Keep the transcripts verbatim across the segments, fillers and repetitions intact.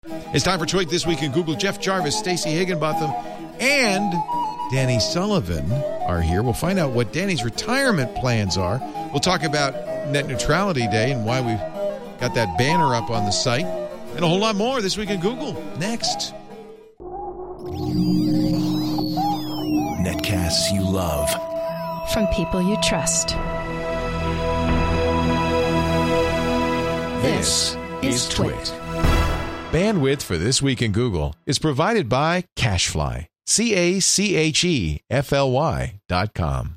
It's time for Twig This Week in Google. Jeff Jarvis, Stacey Higginbotham, and Danny Sullivan are here. We'll find out what Danny's retirement plans are. We'll talk about Net Neutrality Day and why we've got that banner up on the site, and a whole lot more this week in Google. Next. Netcasts you love. From people you trust. This is Twit. Bandwidth for This Week in Google is provided by CacheFly. C A C H E F L Y dot com.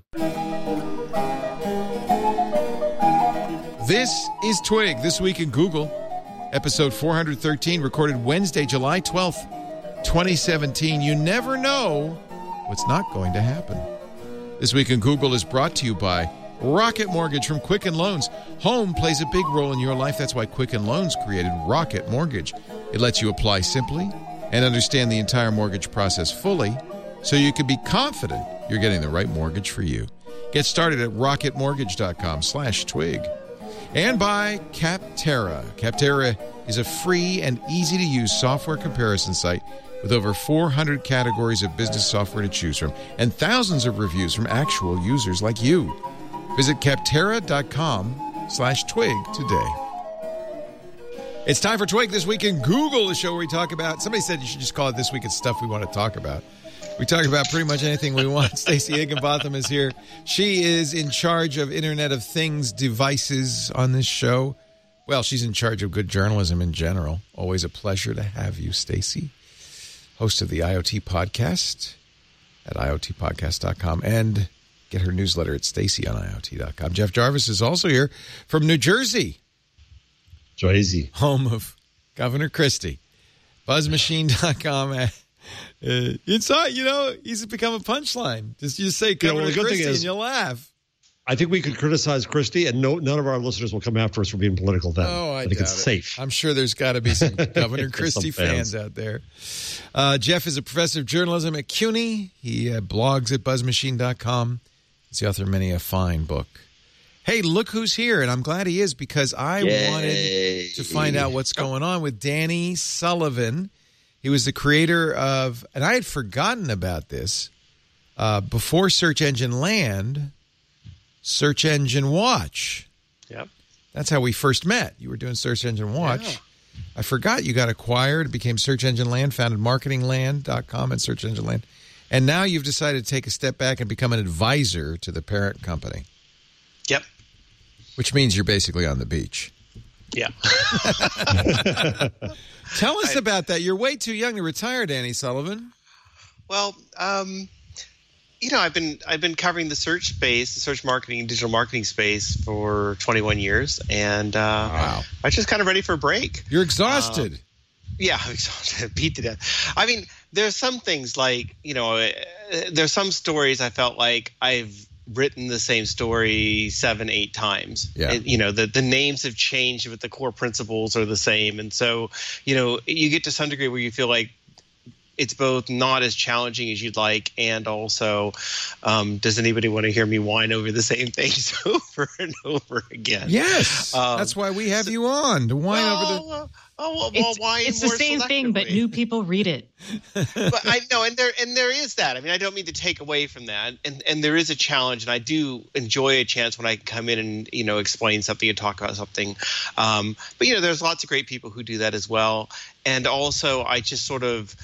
This is Twig, This Week in Google, episode four hundred thirteen, recorded Wednesday, July twelfth, twenty seventeen. You never know what's not going to happen. This Week in Google is brought to you by Rocket Mortgage from Quicken Loans. Home plays a big role in your life. That's why Quicken Loans created Rocket Mortgage. It lets you apply simply and understand the entire mortgage process fully so you can be confident you're getting the right mortgage for you. Get started at rocketmortgage.com slash twig. And by Capterra. Capterra is a free and easy-to-use software comparison site with over four hundred categories of business software to choose from and thousands of reviews from actual users like you. Visit capterra.com slash twig today. It's time for Twig This Week in Google, the show where we talk about, somebody said you should just call it This Week in Stuff We Want to Talk About. We talk about pretty much anything we want. Stacey Higginbotham is here. She is in charge of Internet of Things devices on this show. Well, she's in charge of good journalism in general. Always a pleasure to have you, Stacey. Host of the I O T Podcast at I O T podcast dot com and get her newsletter at Stacey on I O T dot com. Jeff Jarvis is also here from New Jersey. Jersey. Home of Governor Christie. buzz machine dot com. Uh, it's not, you know, he's become a punchline. Just you say Governor you know, well, Christie is, and you'll laugh. I think we could criticize Christie, and no, none of our listeners will come after us for being political then. Oh, I, I think doubt it's it. safe. I'm sure there's got to be some Governor Christie some fans. fans out there. Uh, Jeff is a professor of journalism at CUNY. He uh, blogs at buzz machine dot com. He's the author of many a fine book. Hey, look who's here, and I'm glad he is because I Yay. wanted to find out what's going on with Danny Sullivan. He was the creator of, and I had forgotten about this, uh, before Search Engine Land, Search Engine Watch. Yep. That's how we first met. You were doing Search Engine Watch. Yeah. I forgot you got acquired, became Search Engine Land, founded marketing land dot com and Search Engine Land. And now you've decided to take a step back and become an advisor to the parent company. Yep. Which means you're basically on the beach. Yeah. Tell us I, about that. You're way too young to retire, Danny Sullivan. Well, um, you know, I've been I've been covering the search space, the search marketing, digital marketing space for twenty-one years, and uh, wow. I'm just kind of ready for a break. You're exhausted. Um, yeah, I'm exhausted, beat to death. I mean, there's some things like, you know, uh, there's some stories I felt like I've written the same story seven, eight times. Yeah. And, you know, the, the names have changed, but the core principles are the same. And so, you know, you get to some degree where you feel like it's both not as challenging as you'd like, and also, um, does anybody want to hear me whine over the same things over and over again? Yes. Um, that's why we have so, you on, to whine well, over the... Uh, oh, well, it's, whine it's the more same thing, but new people read it. But I know, and there and there is that. I mean, I don't mean to take away from that, and and there is a challenge, and I do enjoy a chance when I can come in and, you know, explain something and talk about something. Um, but you know, there's lots of great people who do that as well, and also I just sort of.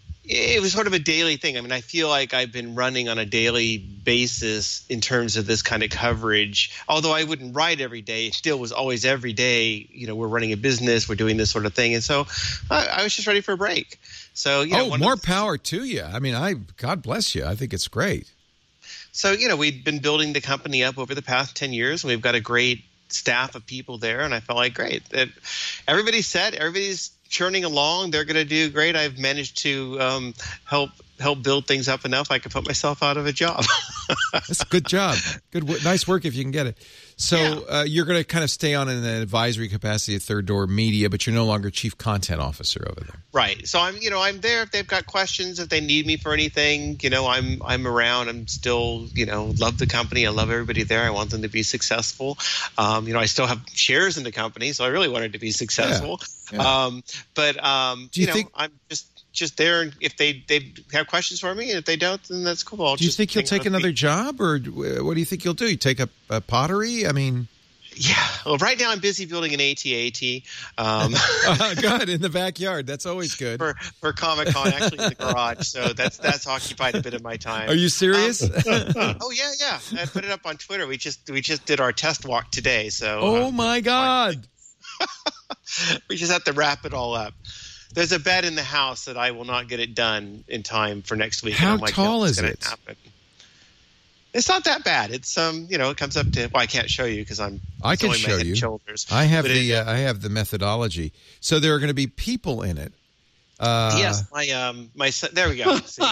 It was sort of a daily thing. I mean, I feel like I've been running on a daily basis in terms of this kind of coverage. Although I wouldn't write every day, it still was always every day. You know, we're running a business, we're doing this sort of thing, and so I, I was just ready for a break. So, you know, oh, more power to you. I mean, I God bless you. I think it's great. So, you know, we've been building the company up over the past ten years, and we've got a great staff of people there, and I felt like great. Everybody's set. Everybody's churning along. They're going to do great. I've managed to um, help help build things up enough I can put myself out of a job. That's a good job. Good, nice work if you can get it. So yeah. uh, you're going to kind of stay on in an advisory capacity at Third Door Media, but you're no longer chief content officer over there. Right. So I'm, you know, I'm there if they've got questions, if they need me for anything. You know, I'm I'm around. I'm still, you know, love the company. I love everybody there. I want them to be successful. Um, you know, I still have shares in the company, so I really wanted to be successful. Yeah. Um, but um, Do you you know, think- I'm just just there. And if they they have questions for me, and if they don't, then that's cool. I'll Do you just think you'll hang take out with another me. job, or what do you think you'll do? You take up uh, pottery? I mean, Yeah. Well, right now I'm busy building an A T A T. Um, uh, good in the backyard. That's always good. For, for Comic Con, actually in the garage, so that's that's occupied a bit of my time. Are you serious? Um, oh yeah, yeah. I put it up on Twitter. We just we just did our test walk today, so oh uh, my God! we just have to wrap it all up. There's a bet in the house that I will not get it done in time for next week. How and I'm like, tall no, it's is gonna it? happen. It's not that bad. It's um, you know, it comes up to. Well, I can't show you because I'm. I it's can only my show head and you. Shoulders. I have But the it- uh, I have the methodology. So there are going to be people in it. Uh, yes, my um, my son. There we go. See?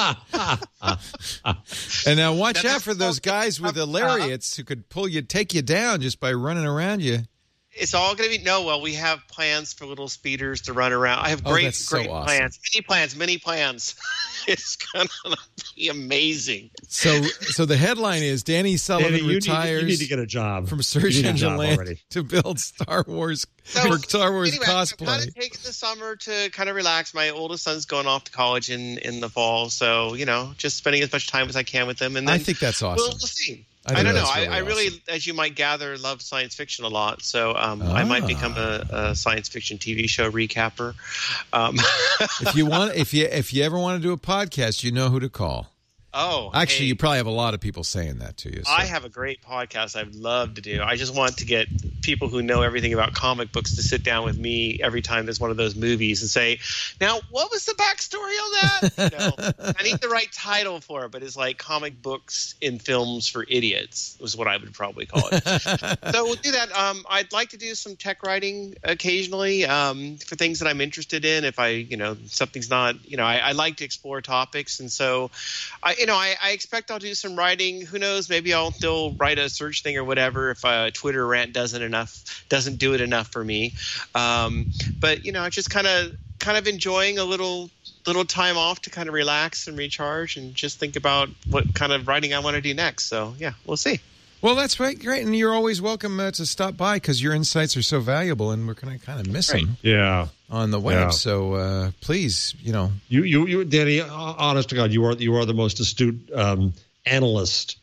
And now watch That's out for those guys with the uh, lariats who could pull you, take you down just by running around you. It's all going to be no. Well, we have plans for little speeders to run around. I have Oh, great, that's so great awesome. plans. Many plans, many plans. It's going to be amazing. So, so the headline is Danny Sullivan Danny, you, need, retires you need to get a job from You Search need a Engine job Land already. to build Star Wars So, for Star Wars anyway, I'm cosplay. kind of taking the summer to kind of relax. My oldest son's going off to college in, in the fall, so you know, just spending as much time as I can with him. And then I think that's awesome. We'll, we'll see. I I, think don't know. that's I, really I really, awesome. as you might gather, love science fiction a lot. So um, I might Ah. become a, a science fiction T V show recapper. Um, If you want, if you if you ever want to do a podcast, you know who to call. oh, Actually, hey. you probably have a lot of people saying that to you. So. I have a great podcast I'd love to do. I just want to get people who know everything about comic books to sit down with me every time there's one of those movies and say, now, what was the backstory on that? You know, I need the right title for it, but it's like comic books in films for idiots was what I would probably call it. So we'll do that. Um, I'd like to do some tech writing occasionally um, for things that I'm interested in. If I, you know, something's not, you know, I, I like to explore topics. And so, I, you know, I, I expect I'll do some writing. Who knows? Maybe I'll still write a search thing or whatever if a Twitter rant doesn't enough, doesn't do it enough for me. Um, but, you know, just kind of kind of enjoying a little little time off to kind of relax and recharge and just think about what kind of writing I want to do next. So, yeah, we'll see. Well, that's right, great, and you're always welcome uh, to stop by because your insights are so valuable, and we're going to kind of miss Right. them Yeah. on the web. Yeah. So uh, please, you know, You, you, you, Danny. Honest to God, you are you are the most astute um, analyst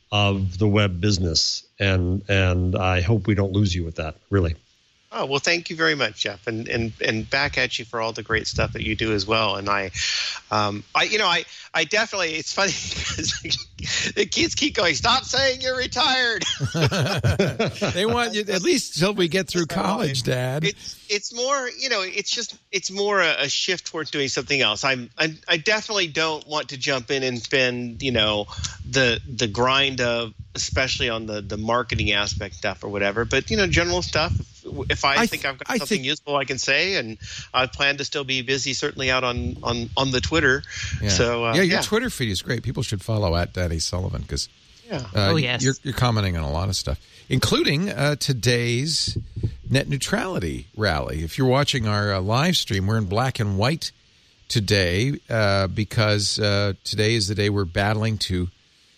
of the web business, and and I hope we don't lose you with that. Really. Oh, well, thank you very much, Jeff, and and and back at you for all the great stuff that you do as well. And I, um, I, you know, I, I definitely. It's funny because the kids keep going. Stop saying you're retired. they want you at least till we get through college, Dad. It's it's more, you know, it's just it's more a, a shift towards doing something else. I'm, I'm I definitely don't want to jump in and spend, you know, the the grind of, especially on the the marketing aspect stuff or whatever. But you know, general stuff. If, if I, I think th- I've got I something think- useful I can say, and I plan to still be busy, certainly out on on on the Twitter. Yeah. So uh, yeah, your yeah. Twitter feed is great. People should follow at Danny Sullivan because Yeah. uh, Oh, yes. you're, you're commenting on a lot of stuff, including uh, today's net neutrality rally. If you're watching our uh, live stream, we're in black and white today uh, because uh, today is the day we're battling to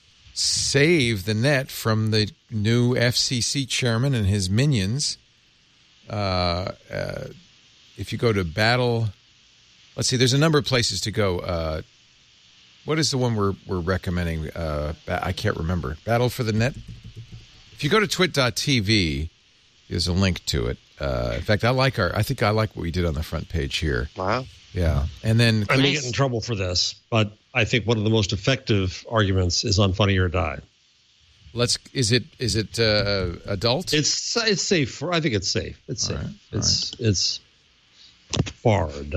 save the net from the new F C C chairman and his minions. Uh, uh, if you go to battle, let's see, there's a number of places to go. Uh, what is the one we're we're recommending? Uh, I can't remember. Battle for the Net. If you go to twit dot t v, there's a link to it. Uh, in fact, I like our. I think I like what we did on the front page here. Wow. Yeah, and then I may Nice. get in trouble for this, but I think one of the most effective arguments is on Funny or Die. let's. Is it is it uh, adult? It's it's safe. For, I think it's safe. It's safe. All right, it's it's barred.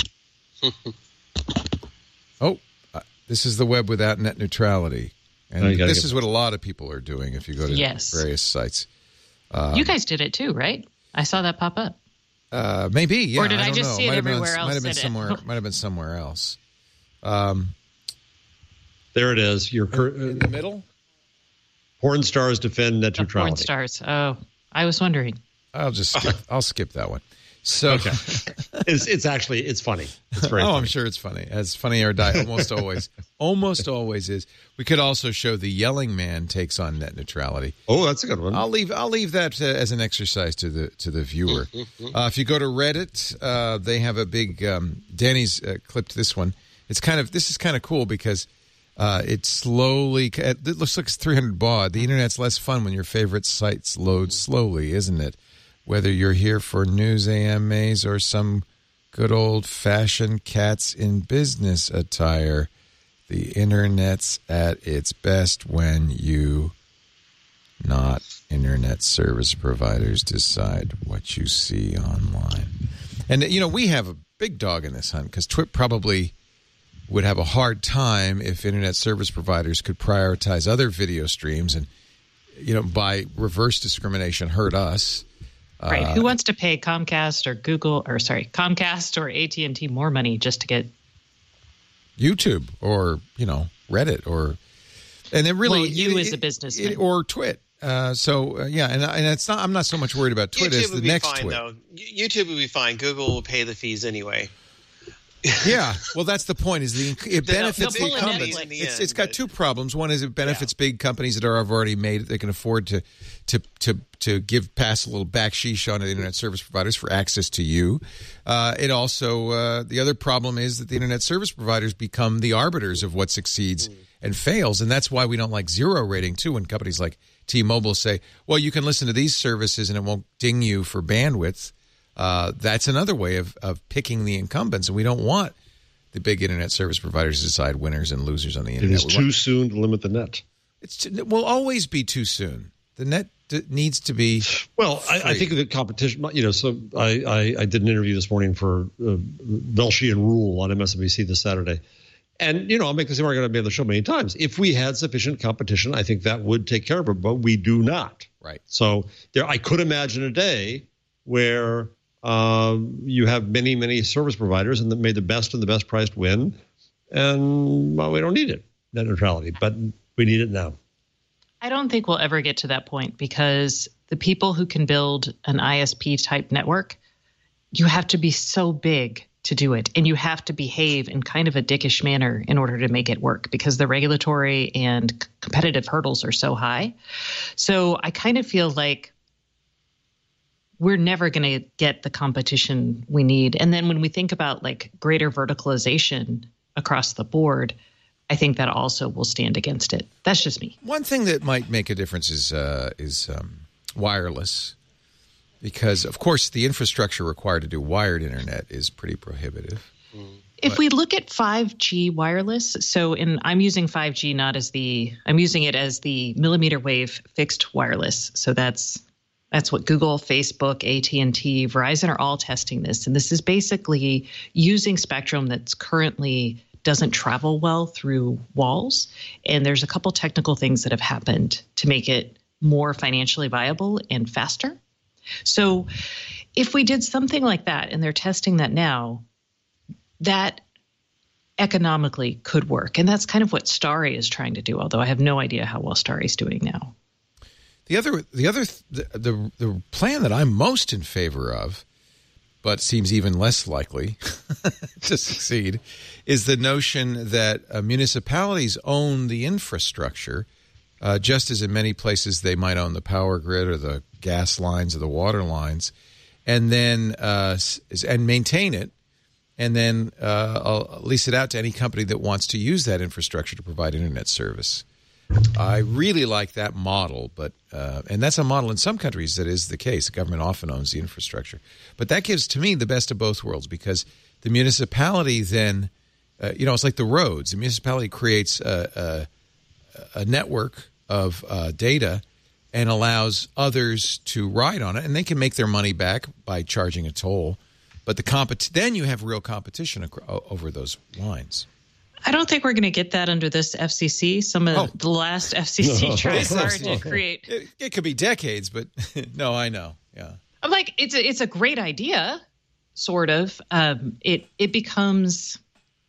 Oh, uh, this is the web without net neutrality, and Oh, you gotta this get- is what a lot of people are doing. If you go to Yes. various sites, you guys did it too, right? I saw that pop up. uh, maybe. Yeah, Or did I don't just know. see it Might have been on- everywhere else Might have been did it? somewhere. Might have been somewhere else. Um, There it is. Your cur- in the middle. porn stars defend net The porn neutrality. stars. Oh, I was wondering. I'll just skip, I'll skip that one. So Okay. it's it's actually it's funny. It's very oh, funny. I'm sure it's funny. As funny or die almost always, almost always is. We could also show the yelling man takes on net neutrality. Oh, that's a good one. I'll leave. I'll leave that uh, as an exercise to the to the viewer. Uh, if you go to Reddit, uh, they have a big. Um, Danny's uh, clipped this one. It's kind of this is kind of cool because uh, it slowly. It looks like it's three hundred baud. The internet's less fun when your favorite sites load slowly, isn't it? Whether you're here for news A M As or some good old-fashioned cats in business attire, the internet's at its best when you, not internet service providers, decide what you see online. And, you know, we have a big dog in this hunt because Twit probably would have a hard time if internet service providers could prioritize other video streams and, you know, by reverse discrimination hurt us. Right. Uh, Who wants to pay Comcast or Google or sorry, Comcast or A T and T more money just to get YouTube or, you know, Reddit or and it really well, you it, as a it, businessman it, or Twit. Uh, so uh, yeah, and and it's not. I'm not so much worried about Twit YouTube as the would be next fine, Twit. though. YouTube would be fine. Google will pay the fees anyway. Yeah, well, that's the point. Is the it They'll- benefits they'll the pull a incumbents? Netflix in the It's end, it's got but- two problems. One is it benefits big companies that are have already made it. They can afford to to to to give pass a little backsheesh on the internet service providers for access to you. Uh, it also uh, the other problem is that the internet service providers become the arbiters of what succeeds Mm. and fails, and that's why we don't like zero rating too. When companies like T-Mobile say, "Well, you can listen to these services and it won't ding you for bandwidth." Uh, that's another way of of picking the incumbents, and we don't want the big internet service providers decide winners and losers on the It internet. is We too want- soon to limit the net. It's it will always be too soon. The net d- needs to be. Well, I, I free. think of the competition. You know, so I, I, I did an interview this morning for uh, Velshi and Rule on M S N B C this Saturday, and you know, I'll make the same argument I've made on the show many times. If we had sufficient competition, I think that would take care of it, but we do not. Right. So there, I could imagine a day where um, you have many, many service providers, and that may the best and the best priced win, and well, we don't need it, net neutrality, but we need it now. I don't think we'll ever get to that point because the people who can build an I S P type network, you have to be so big to do it. And you have to behave in kind of a dickish manner in order to make it work because the regulatory and c- competitive hurdles are so high. So I kind of feel like we're never going to get the competition we need. And then when we think about like greater verticalization across the board, I think that also will stand against it. That's just me. One thing that might make a difference is uh, is um, wireless, because of course the infrastructure required to do wired internet is pretty prohibitive. If we look at five G wireless, so in I'm using five G not as the I'm using it as the millimeter wave fixed wireless. So that's that's what Google, Facebook, A T and T, Verizon are all testing this. And this is basically using spectrum that's currently doesn't travel well through walls. And there's a couple technical things that have happened to make it more financially viable and faster. So if we did something like that, and they're testing that now, that economically could work. And that's kind of what Starry is trying to do, although I have no idea how well Starry is doing now. The other, the other, the, the the plan that I'm most in favor of, but seems even less likely to succeed, is the notion that uh, municipalities own the infrastructure, uh, just as in many places they might own the power grid or the gas lines or the water lines, and then uh, and maintain it, and then uh, lease it out to any company that wants to use that infrastructure to provide internet service. I really like that model, but uh, and that's a model in some countries that is the case. The government often owns the infrastructure. But that gives, to me, the best of both worlds because the municipality then, uh, you know, it's like the roads. The municipality creates a, a, a network of uh, data and allows others to ride on it, and they can make their money back by charging a toll. But the compet- then you have real competition ac- over those lines. I don't think we're going to get that under this F C C. Some of Oh. the last F C C tries hard to create. It, it could be decades, but no, I know. Yeah. I'm like, it's a, it's a great idea, sort of. Um, it it becomes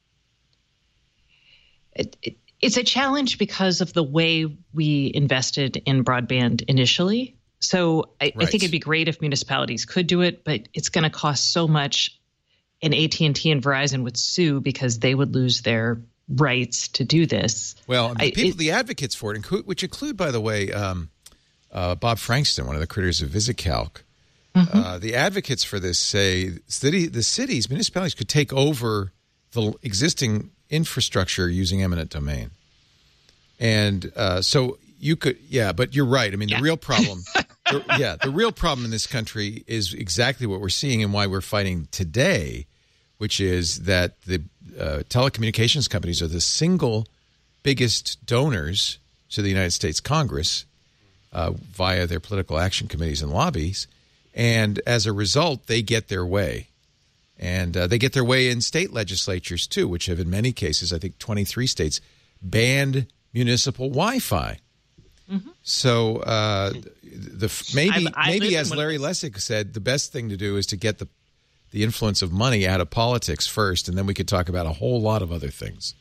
it, it, it's a challenge because of the way we invested in broadband initially. So I, Right. I think it'd be great if municipalities could do it, but it's going to cost so much. And A T and T and Verizon would sue because they would lose their rights to do this. Well, the I- people, it- the advocates for it, inclu- which include, by the way, um, uh, Bob Frankston, one of the creators of VisiCalc, Mm-hmm. uh, the advocates for this say city, the cities, municipalities could take over the existing infrastructure using eminent domain. And uh, so you could, yeah, but you're right. I mean, Yeah. the real problem, the, yeah, the real problem in this country is exactly what we're seeing and why we're fighting today, which is that the uh, telecommunications companies are the single biggest donors to the United States Congress uh, via their political action committees and lobbies. And as a result, they get their way. And uh, they get their way in state legislatures, too, which have in many cases, I think twenty-three states, banned municipal Wi-Fi. Mm-hmm. So uh, the maybe I- I maybe live as in one- Larry Lessig said, the best thing to do is to get the the influence of money out of politics first, and then we could talk about a whole lot of other things.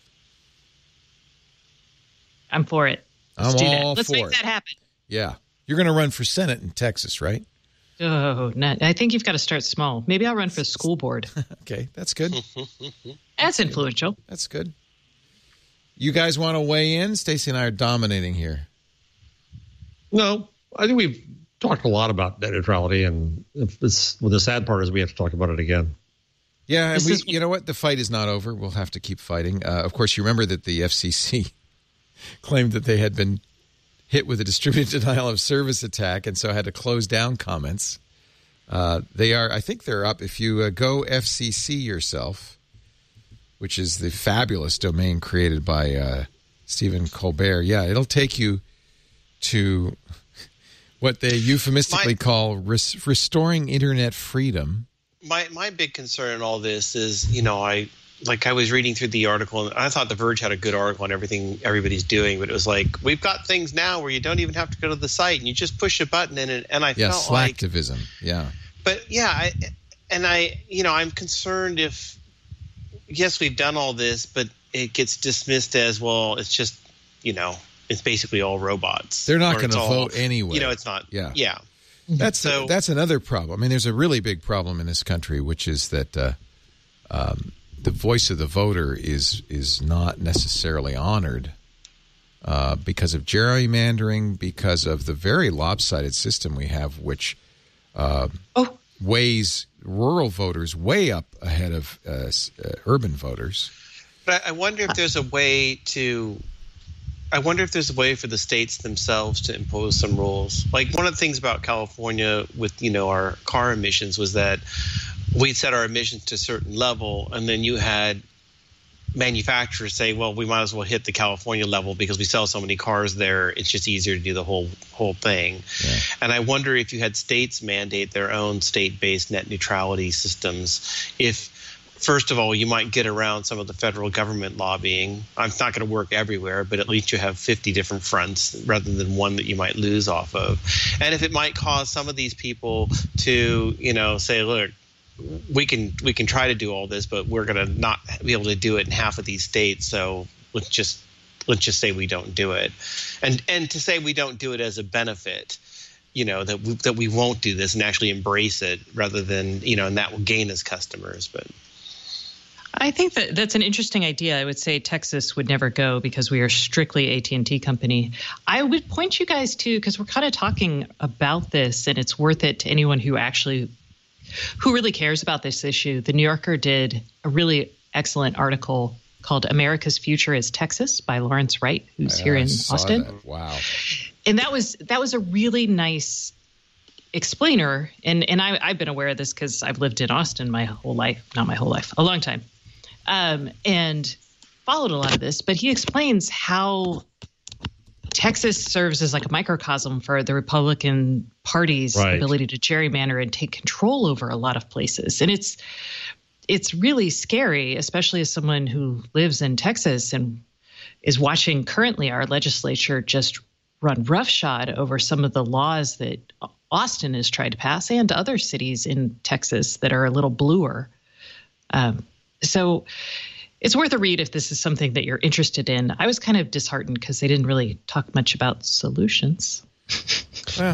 I'm for it. Let's I'm do that. all Let's for make it. that happen. Yeah. You're going to run for Senate in Texas, right? Oh, no, I think you've got to start small. Maybe I'll run for the school board. Okay, that's good. That's influential. That's good. You guys want to weigh in? Stacey and I are dominating here. No, I think we've talked a lot about net neutrality, and if this, well, the sad part is we have to talk about it again. Yeah, and This we, is- you know what? The fight is not over. We'll have to keep fighting. Uh, of course, you remember that the F C C claimed that they had been hit with a distributed denial of service attack and so had to close down comments. Uh, they are, I think they're up. If you uh, go F C C yourself, which is the fabulous domain created by uh, Stephen Colbert, yeah, it'll take you to what they euphemistically My- call res- restoring internet freedom. My my big concern in all this is, you know, I like I was reading through the article and I thought The Verge had a good article on everything everybody's doing, but it was like, we've got things now where you don't even have to go to the site and you just push a button and it, and I Yeah, felt like, slacktivism. Yeah. but yeah, I, and I, you know, I'm concerned if, yes, we've done all this, but it gets dismissed as, well, it's just, you know, it's basically all robots. They're not Or going it's to all- vote anyway. You know, it's not. Yeah. Yeah. That's So- that's another problem. I mean, there's a really big problem in this country, which is that uh, um, the voice of the voter is is not necessarily honored uh, because of gerrymandering, because of the very lopsided system we have, which uh, Oh, weighs rural voters way up ahead of uh, s- uh, urban voters. But I I wonder if there's a way to. I wonder if there's a way for the states themselves to impose some rules. Like one of the things about California with, you know, our car emissions was that we set our emissions to a certain level, and then you had manufacturers say, well, we might as well hit the California level because we sell so many cars there. It's just easier to do the whole whole thing. Yeah. And I wonder if you had states mandate their own state-based net neutrality systems, if first of all, you might get around some of the federal government lobbying. It's not going to work everywhere, but at least you have fifty different fronts rather than one that you might lose off of. And if it might cause some of these people to, you know, say, look, we can we can try to do all this, but we're going to not be able to do it in half of these states. So let's just let's just say we don't do it, and and to say we don't do it as a benefit. You know, that we, that we won't do this and actually embrace it rather than, you know, and that will gain us customers. But I think that that's an interesting idea. I would say Texas would never go because we are strictly A T and T company. I would point you guys to, because we're kind of talking about this and it's worth it to anyone who actually, who really cares about this issue. The New Yorker did a really excellent article called America's Future is Texas by Lawrence Wright, who's here I in saw Austin. that. Wow. And that was that was a really nice explainer. And and I, I've been aware of this because I've lived in Austin my whole life, not my whole life, a long time, um, and followed a lot of this. But he explains how Texas serves as like a microcosm for the Republican Party's Right. ability to gerrymander and take control over a lot of places. And it's it's really scary, especially as someone who lives in Texas and is watching currently our legislature just run roughshod over some of the laws that Austin has tried to pass and other cities in Texas that are a little bluer. Um, so it's worth a read if this is something that you're interested in. I was kind of disheartened because they didn't really talk much about solutions. Well,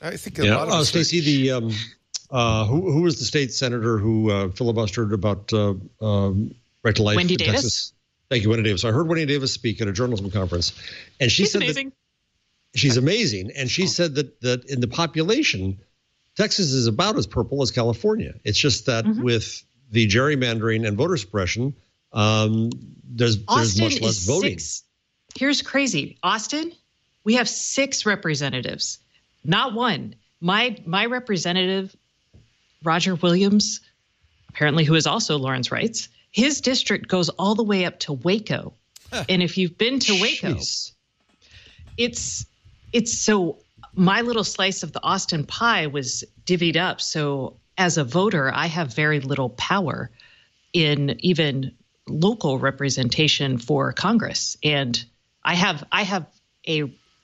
I think a yeah. lot of uh, us Stacey, the um, uh, who who was the state senator who uh, filibustered about uh, um, right to life Wendy in Davis? Texas? Thank you, Wendy Davis. So I heard Wendy Davis speak at a journalism conference, and she She's said amazing. that she's amazing, and she said that that in the population, Texas is about as purple as California. It's just that mm-hmm. with the gerrymandering and voter suppression, um, there's Austin there's much less is voting. Six, here's crazy. Austin, we have six representatives, not one. My my representative, Roger Williams, apparently who is also Lawrence Wright's, his district goes all the way up to Waco. Huh. And if you've been to Waco, Jeez. it's it's so my little slice of the Austin pie was divvied up. So as a voter, I have very little power in even local representation for Congress. And I have I have a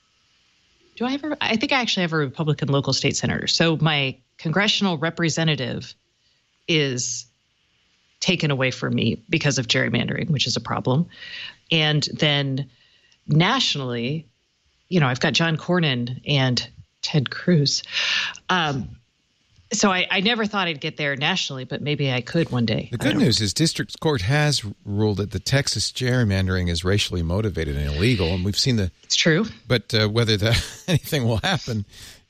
do I have a, I think I actually have a Republican local state senator. So my congressional representative is taken away from me because of gerrymandering, which is a problem. And then nationally, you know, I've got John Cornyn and Ted Cruz. Um, so I, I never thought I'd get there nationally, but maybe I could one day. The good news is district court has ruled that the Texas gerrymandering is racially motivated and illegal, and we've seen the. It's true. But uh, whether that anything will happen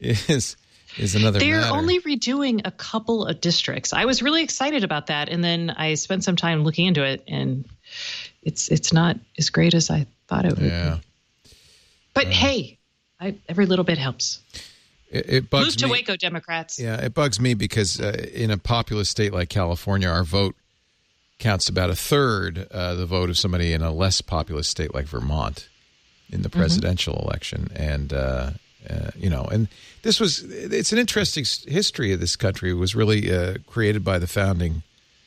is is another They're matter. only redoing a couple of districts. I was really excited about that, and then I spent some time looking into it, and it's it's not as great as I thought it would yeah. be. But uh, hey, I, every little bit helps. It, it bugs Move to me. Waco, Democrats. Yeah, it bugs me because uh, in a populous state like California, our vote counts about a third uh, the vote of somebody in a less populous state like Vermont in the presidential mm-hmm. election. And, uh, uh, you know, and this was, it's an interesting history of this country. It was really uh, created by the founding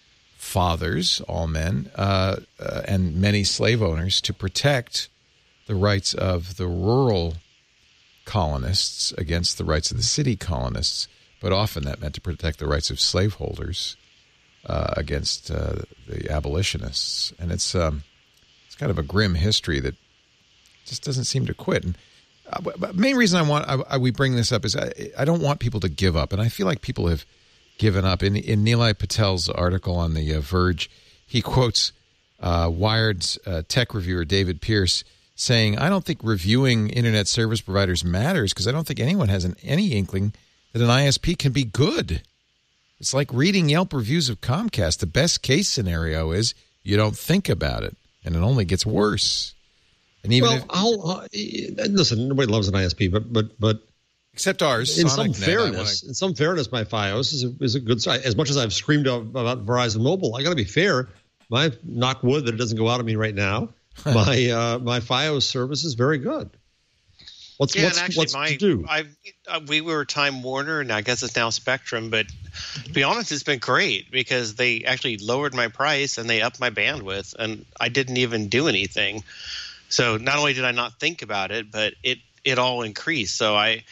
fathers, all men, uh, uh, and many slave owners to protect the rights of the rural colonists against the rights of the city colonists, but often that meant to protect the rights of slaveholders uh, against uh, the abolitionists. And it's um, it's kind of a grim history that just doesn't seem to quit. And uh, but main reason I want I, I, we bring this up is I, I don't want people to give up, and I feel like people have given up. In, in Nilay Patel's article on the uh, Verge, he quotes uh, Wired's uh, tech reviewer David Pierce saying, I don't think reviewing internet service providers matters because I don't think anyone has an, any inkling that an I S P can be good. It's like reading Yelp reviews of Comcast. The best case scenario is you don't think about it, and it only gets worse. And even well, if, I'll, uh, listen, nobody loves an I S P, but but but except ours. In Sonic some Net, fairness, wanna... in some fairness, my Fios is a, is a good site. As much as I've screamed about Verizon Mobile, I got to be fair. My knock wood that it doesn't go out on me right now. my uh, my Fios service is very good. What's yeah, what's, and actually, what's my, to do? I've, uh, we were Time Warner, and I guess it's now Spectrum. But to be honest, it's been great because they actually lowered my price and they upped my bandwidth, and I didn't even do anything. So not only did I not think about it, but it it all increased. So I,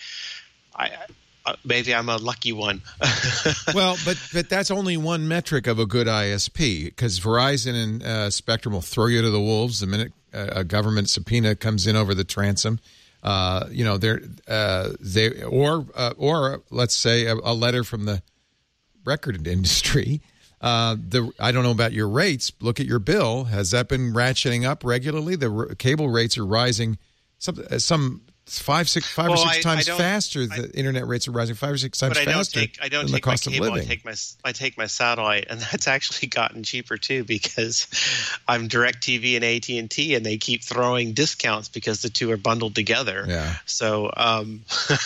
I. Uh, maybe I'm a lucky one. Well, but but that's only one metric of a good I S P because Verizon and uh, Spectrum will throw you to the wolves the minute uh, a government subpoena comes in over the transom. Uh, you know, they're uh, they or uh, or let's say a, a letter from the record industry. Uh, the I don't know about your rates. Look at your bill. Has that been ratcheting up regularly? The r- cable rates are rising. Some some. Five, six, five well, or six I, times I faster. The I, internet rates are rising five or six times but I faster don't take, I don't than take the cost my of cable. living. I take my I take my satellite, and that's actually gotten cheaper too because I'm DirecTV and A T and T, and they keep throwing discounts because the two are bundled together. Yeah. So. Um,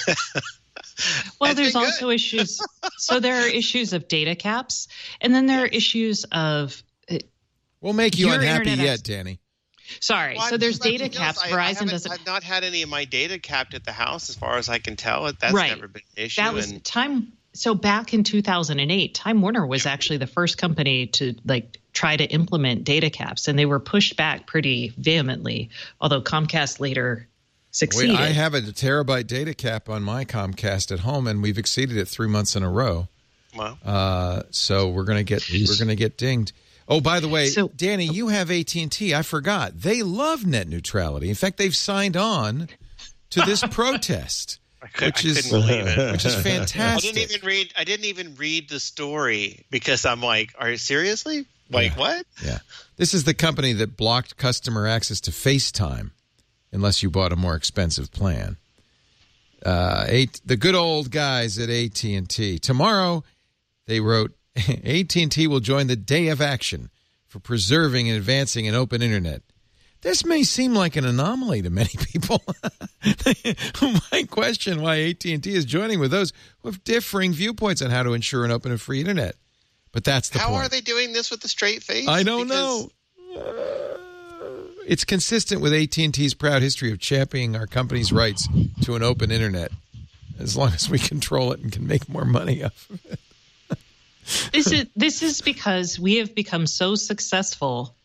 well, there's also issues. So there are issues of data caps, and then there are issues of. Uh, we'll make you unhappy yet, ex- Danny. Sorry. Well, so there's data else. caps. I, Verizon I doesn't. I've not had any of my data capped at the house, as far as I can tell. That's right. never been an issue. That was and, time. So back in two thousand eight, Time Warner was actually the first company to like try to implement data caps, and they were pushed back pretty vehemently. Although Comcast later succeeded. Wait, I have a terabyte data cap on my Comcast at home, and we've exceeded it three months in a row. Wow. Uh, so we're gonna get Jeez. we're gonna get dinged. Oh, by the way, so, Danny, you have A T and T. I forgot. They love net neutrality. In fact, they've signed on to this protest. I, could, which I is couldn't believe it. which is I fantastic. didn't even read. I didn't even read the story because I'm like, "Are you seriously? Like Yeah. what?" Yeah. This is the company that blocked customer access to FaceTime unless you bought a more expensive plan. Uh, eight, the good old guys at A T and T. Tomorrow, they wrote, A T and T will join the Day of Action for preserving and advancing an open internet. This may seem like an anomaly to many people who might question why A T and T is joining with those who have differing viewpoints on how to ensure an open and free internet. But that's the How point. are they doing this with a straight face? I don't Because- know. Uh, it's consistent with A T and T's proud history of championing our company's rights to an open internet, as long as we control it and can make more money off of it. This is this is because we have become so successful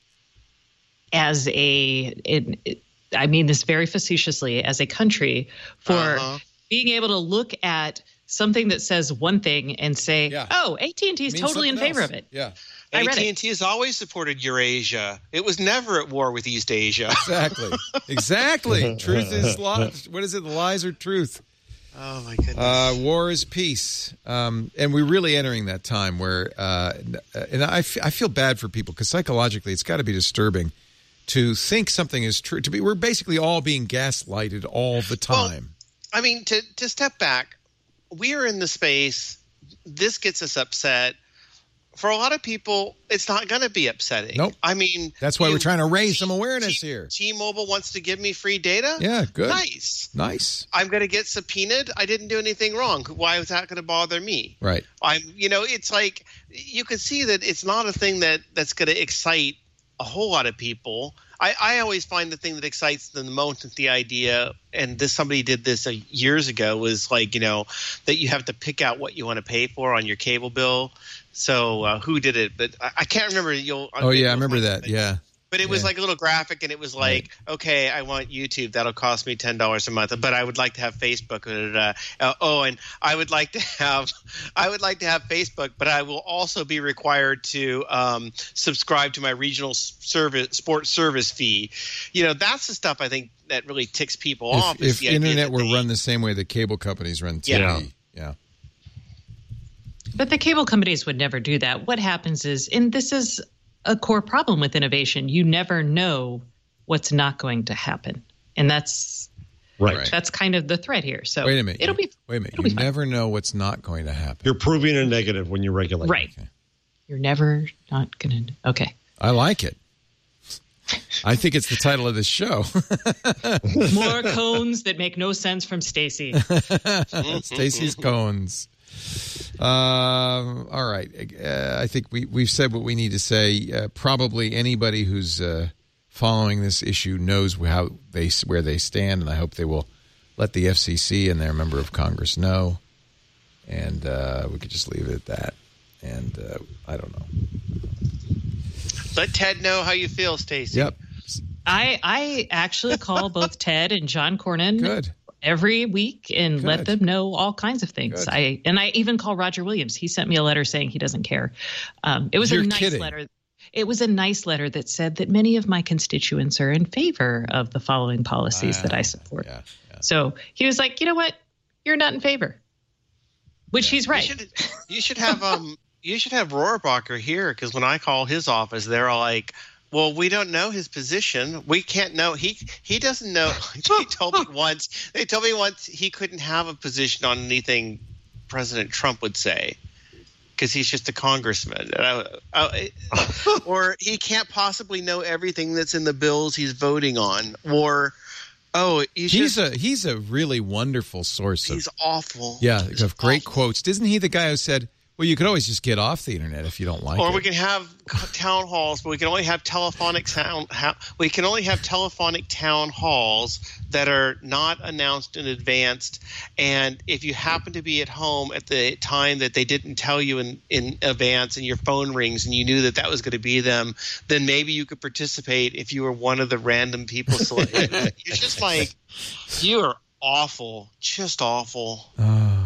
as a, in, I mean this very facetiously, as a country for Uh-huh. being able to look at something that says one thing and say, Yeah. "Oh, A T and T is Means totally in something favor else. of it." Yeah, I read it. A T and T has always supported Eurasia. It was never at war with East Asia. exactly. Exactly. Truth is lies. What is it? Lies or truth? Oh my goodness. Uh, war is peace. Um, and we're really entering that time where, uh, and I, f- I feel bad for people because psychologically it's got to be disturbing to think something is true. To be, we're basically all being gaslighted all the time. I mean, to to step back, we are in the space. This gets us upset. For a lot of people, it's not going to be upsetting. Nope. I mean, That's why you- we're trying to raise some awareness T- here. T-Mobile wants to give me free data. Yeah, good. Nice. Nice. I'm going to get subpoenaed. I didn't do anything wrong. Why was that going to bother me? Right. I'm, you know, it's like you can see that it's not a thing that that's going to excite a whole lot of people. I, I always find the thing that excites them the most is the idea, and this somebody did this uh, years ago, was like, you know, that you have to pick out what you want to pay for on your cable bill. So uh, who did it? But I, I can't remember. You'll. Oh, yeah, I remember that. Yeah. But it was Yeah. like a little graphic, and it was like, okay, I want YouTube. That'll cost me ten dollars a month. But I would like to have Facebook. Uh, uh, oh, and I would like to have, I would like to have Facebook. But I will also be required to um, subscribe to my regional service, sports service fee. You know, that's the stuff I think that really ticks people off. If, is if the idea internet that were they- run the same way the cable companies run T V. Yeah. Yeah. But the cable companies would never do that. What happens is, and this is a core problem with innovation, you never know what's not going to happen. And that's Right. Right. that's kind of the thread here. So Wait a minute. it'll You- be Wait a minute. it'll You be fine. never know what's not going to happen. You're proving a negative when you regulate. right. You're never not going to. Okay. I like it. I think it's the title of this show. More cones that make no sense from Stacy. Stacey's Cones. Um, all right. Uh, I think we, we've said what we need to say. Uh, probably anybody who's uh, following this issue knows how they where they stand, and I hope they will let the F C C and their member of Congress know. And uh, we could just leave it at that. And uh, I don't know. Let Ted know how you feel, Stacey. Yep. I I actually call both Ted and John Cornyn Good. every week and let Good. them know all kinds of things. Good. I and I even call Roger Williams. He sent me a letter saying he doesn't care. Um, it was You're a nice kidding. letter. It was a nice letter that said that many of my constituents are in favor of the following policies that I support. Yeah. yeah. So he was like, you know what? You're not in favor. Which he's right. You should, you should have um you should have Rohrabacher here, because when I call his office, they're all like, "Well, we don't know his position. We can't know. He he doesn't know." They told me once. They told me once he couldn't have a position on anything President Trump would say, because he's just a congressman. And I, I, or he can't possibly know everything that's in the bills he's voting on. Or oh, you He's should, a he's a really wonderful source of he's awful. yeah He's of great awful. quotes. Isn't he the guy who said, "Well, you could always just get off the internet if you don't like Or it." we can have town halls, but we can only have telephonic sound. Ha- we can only have telephonic town halls that are not announced in advance. And if you happen to be at home at the time that they didn't tell you in, in advance, and your phone rings and you knew that that was going to be them, then maybe you could participate if you were one of the random people selected. You're just like, you are awful, just awful. Uh,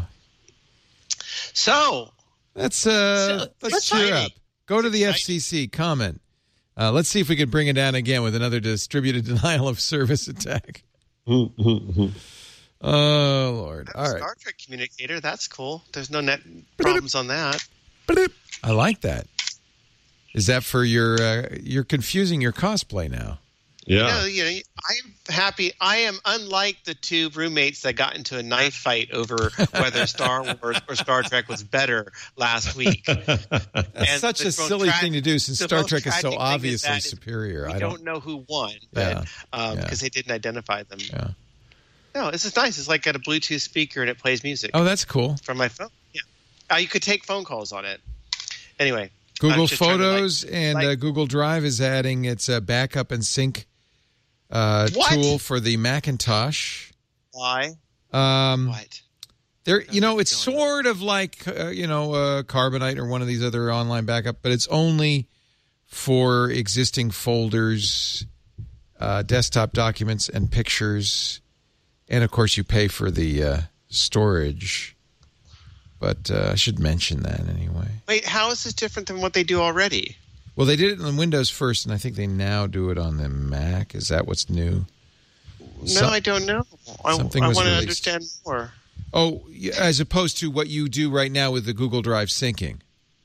So. let's uh, So, let's let's cheer try- up. Go to the F C C. Comment. Uh, let's see if we can bring it down again with another distributed denial of service attack. Uh, Oh, Lord. I'm a All right. Star Trek communicator. That's cool. There's no net problems on that. I like that. Is that for your, uh, you're confusing your cosplay now. Yeah. No, you know, I'm happy. I am unlike the two roommates that got into a knife fight over whether Star Wars or Star Trek was better last week. That's And such the a silly tra- thing to do since the Star most Trek is so tragic thing obviously that is superior. We I don't, don't know who won, but Yeah, um, yeah. because they didn't identify them. Yeah. No, this is nice. It's like got a Bluetooth speaker and it plays music Oh, that's cool. from my phone. Yeah, uh, you could take phone calls on it. Anyway, Google I'm just trying to, like- Photos and like- uh, Google Drive is adding its uh, backup and sync uh, What? tool for the Macintosh. why? Um, What? There, you know, it's going on? sort of like uh, you know, uh, Carbonite or one of these other online backup, but it's only for existing folders, uh, desktop documents, and pictures, and of course, you pay for the uh, storage. But uh, I should mention that anyway. Wait, how is this different than what they do already? Well, they did it on Windows first, and I think they now do it on the Mac. Is that what's new? No, Some- I don't know. I, something I was want to released. understand more. Oh, yeah, as opposed to what you do right now with the Google Drive syncing.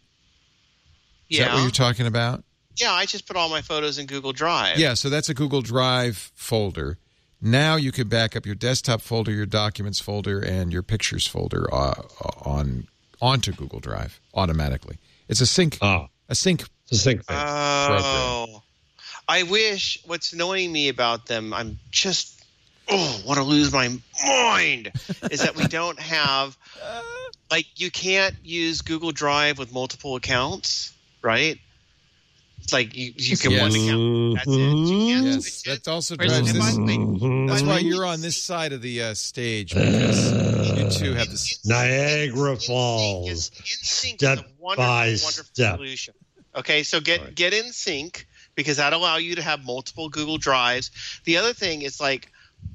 Is Yeah, that what you're talking about? yeah. I just put all my photos in Google Drive. Yeah, so that's a Google Drive folder. Now you can back up your desktop folder, your documents folder, and your pictures folder uh, on onto Google Drive automatically. It's a sync, Ah, a sync. it's a sync thing. Oh, I wish. What's annoying me about them, I'm just oh, want to lose my mind. Is that we don't have like you can't use Google Drive with multiple accounts, right? It's like you, you can Yes. one account. That's it. You can't Yes, switch it. that also Where's drives the this. Wait, That's wait, why wait. you're on this side of the uh, stage because you two have this. Niagara InSync Falls, is- InSync step is a wonderful, by wonderful step. solution. Okay, so get get in sync because that allow you to have multiple Google Drives. The other thing is like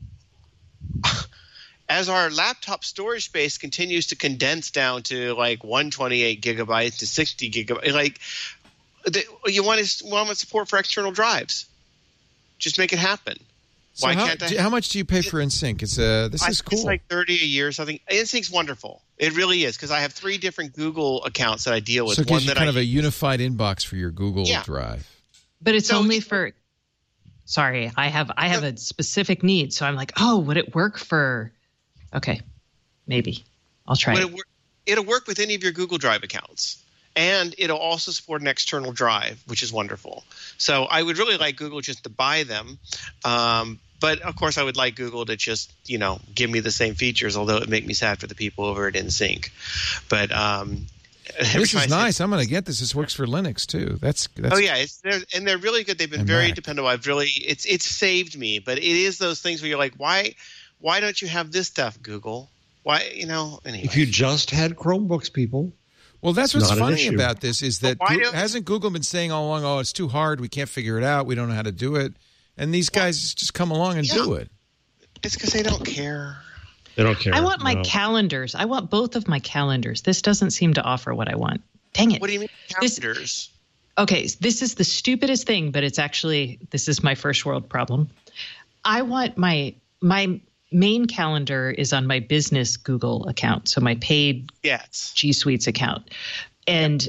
as our laptop storage space continues to condense down to like one twenty-eight gigabytes to sixty gigabytes, like the, you want to want support for external drives. Just make it happen. So Why how, can't I? do- how much do you pay for InSync? It's uh, this I is think cool. It's like thirty a year or something. InSync's wonderful. It really is because I have three different Google accounts that I deal with. so it One gives you that kind I of a unified inbox for your Google Yeah. Drive. But it's So- only for. Sorry, I have I have a specific need, so I'm like, oh, would it work for? Okay, maybe I'll try. But It. it, wor- it'll work with any of your Google Drive accounts. And it'll also support an external drive, which is wonderful. So I would really like Google just to buy them. Um, but, of course, I would like Google to just, you know, give me the same features, although it would make me sad for the people over at InSync. But um, every This time I is say- nice. I'm going to get this. This works for Linux too. That's that's Oh yeah, it's, they're, and they're really good. They've been And very Mac. dependable. I've really it's it's saved me. But it is those things where you're like, why why don't you have this stuff, Google? Why you know? Anyway. If you just had Chromebooks, people, Well, that's It's what's not an funny issue. about this is that But why Goo- don't- hasn't Google been saying all along, "Oh, it's too hard. We can't figure it out. We don't know how to do it," and these guys just come along and Yeah. do it. It's because they don't care. they don't care. I want my No. calendars. I want both of my calendars. This doesn't seem to offer what I want. Dang it. What do you mean This- calendars? Okay, this is the stupidest thing, but it's actually this is my first world problem. I want my my main calendar is on my business Google account, so my paid Yes. G Suites account, and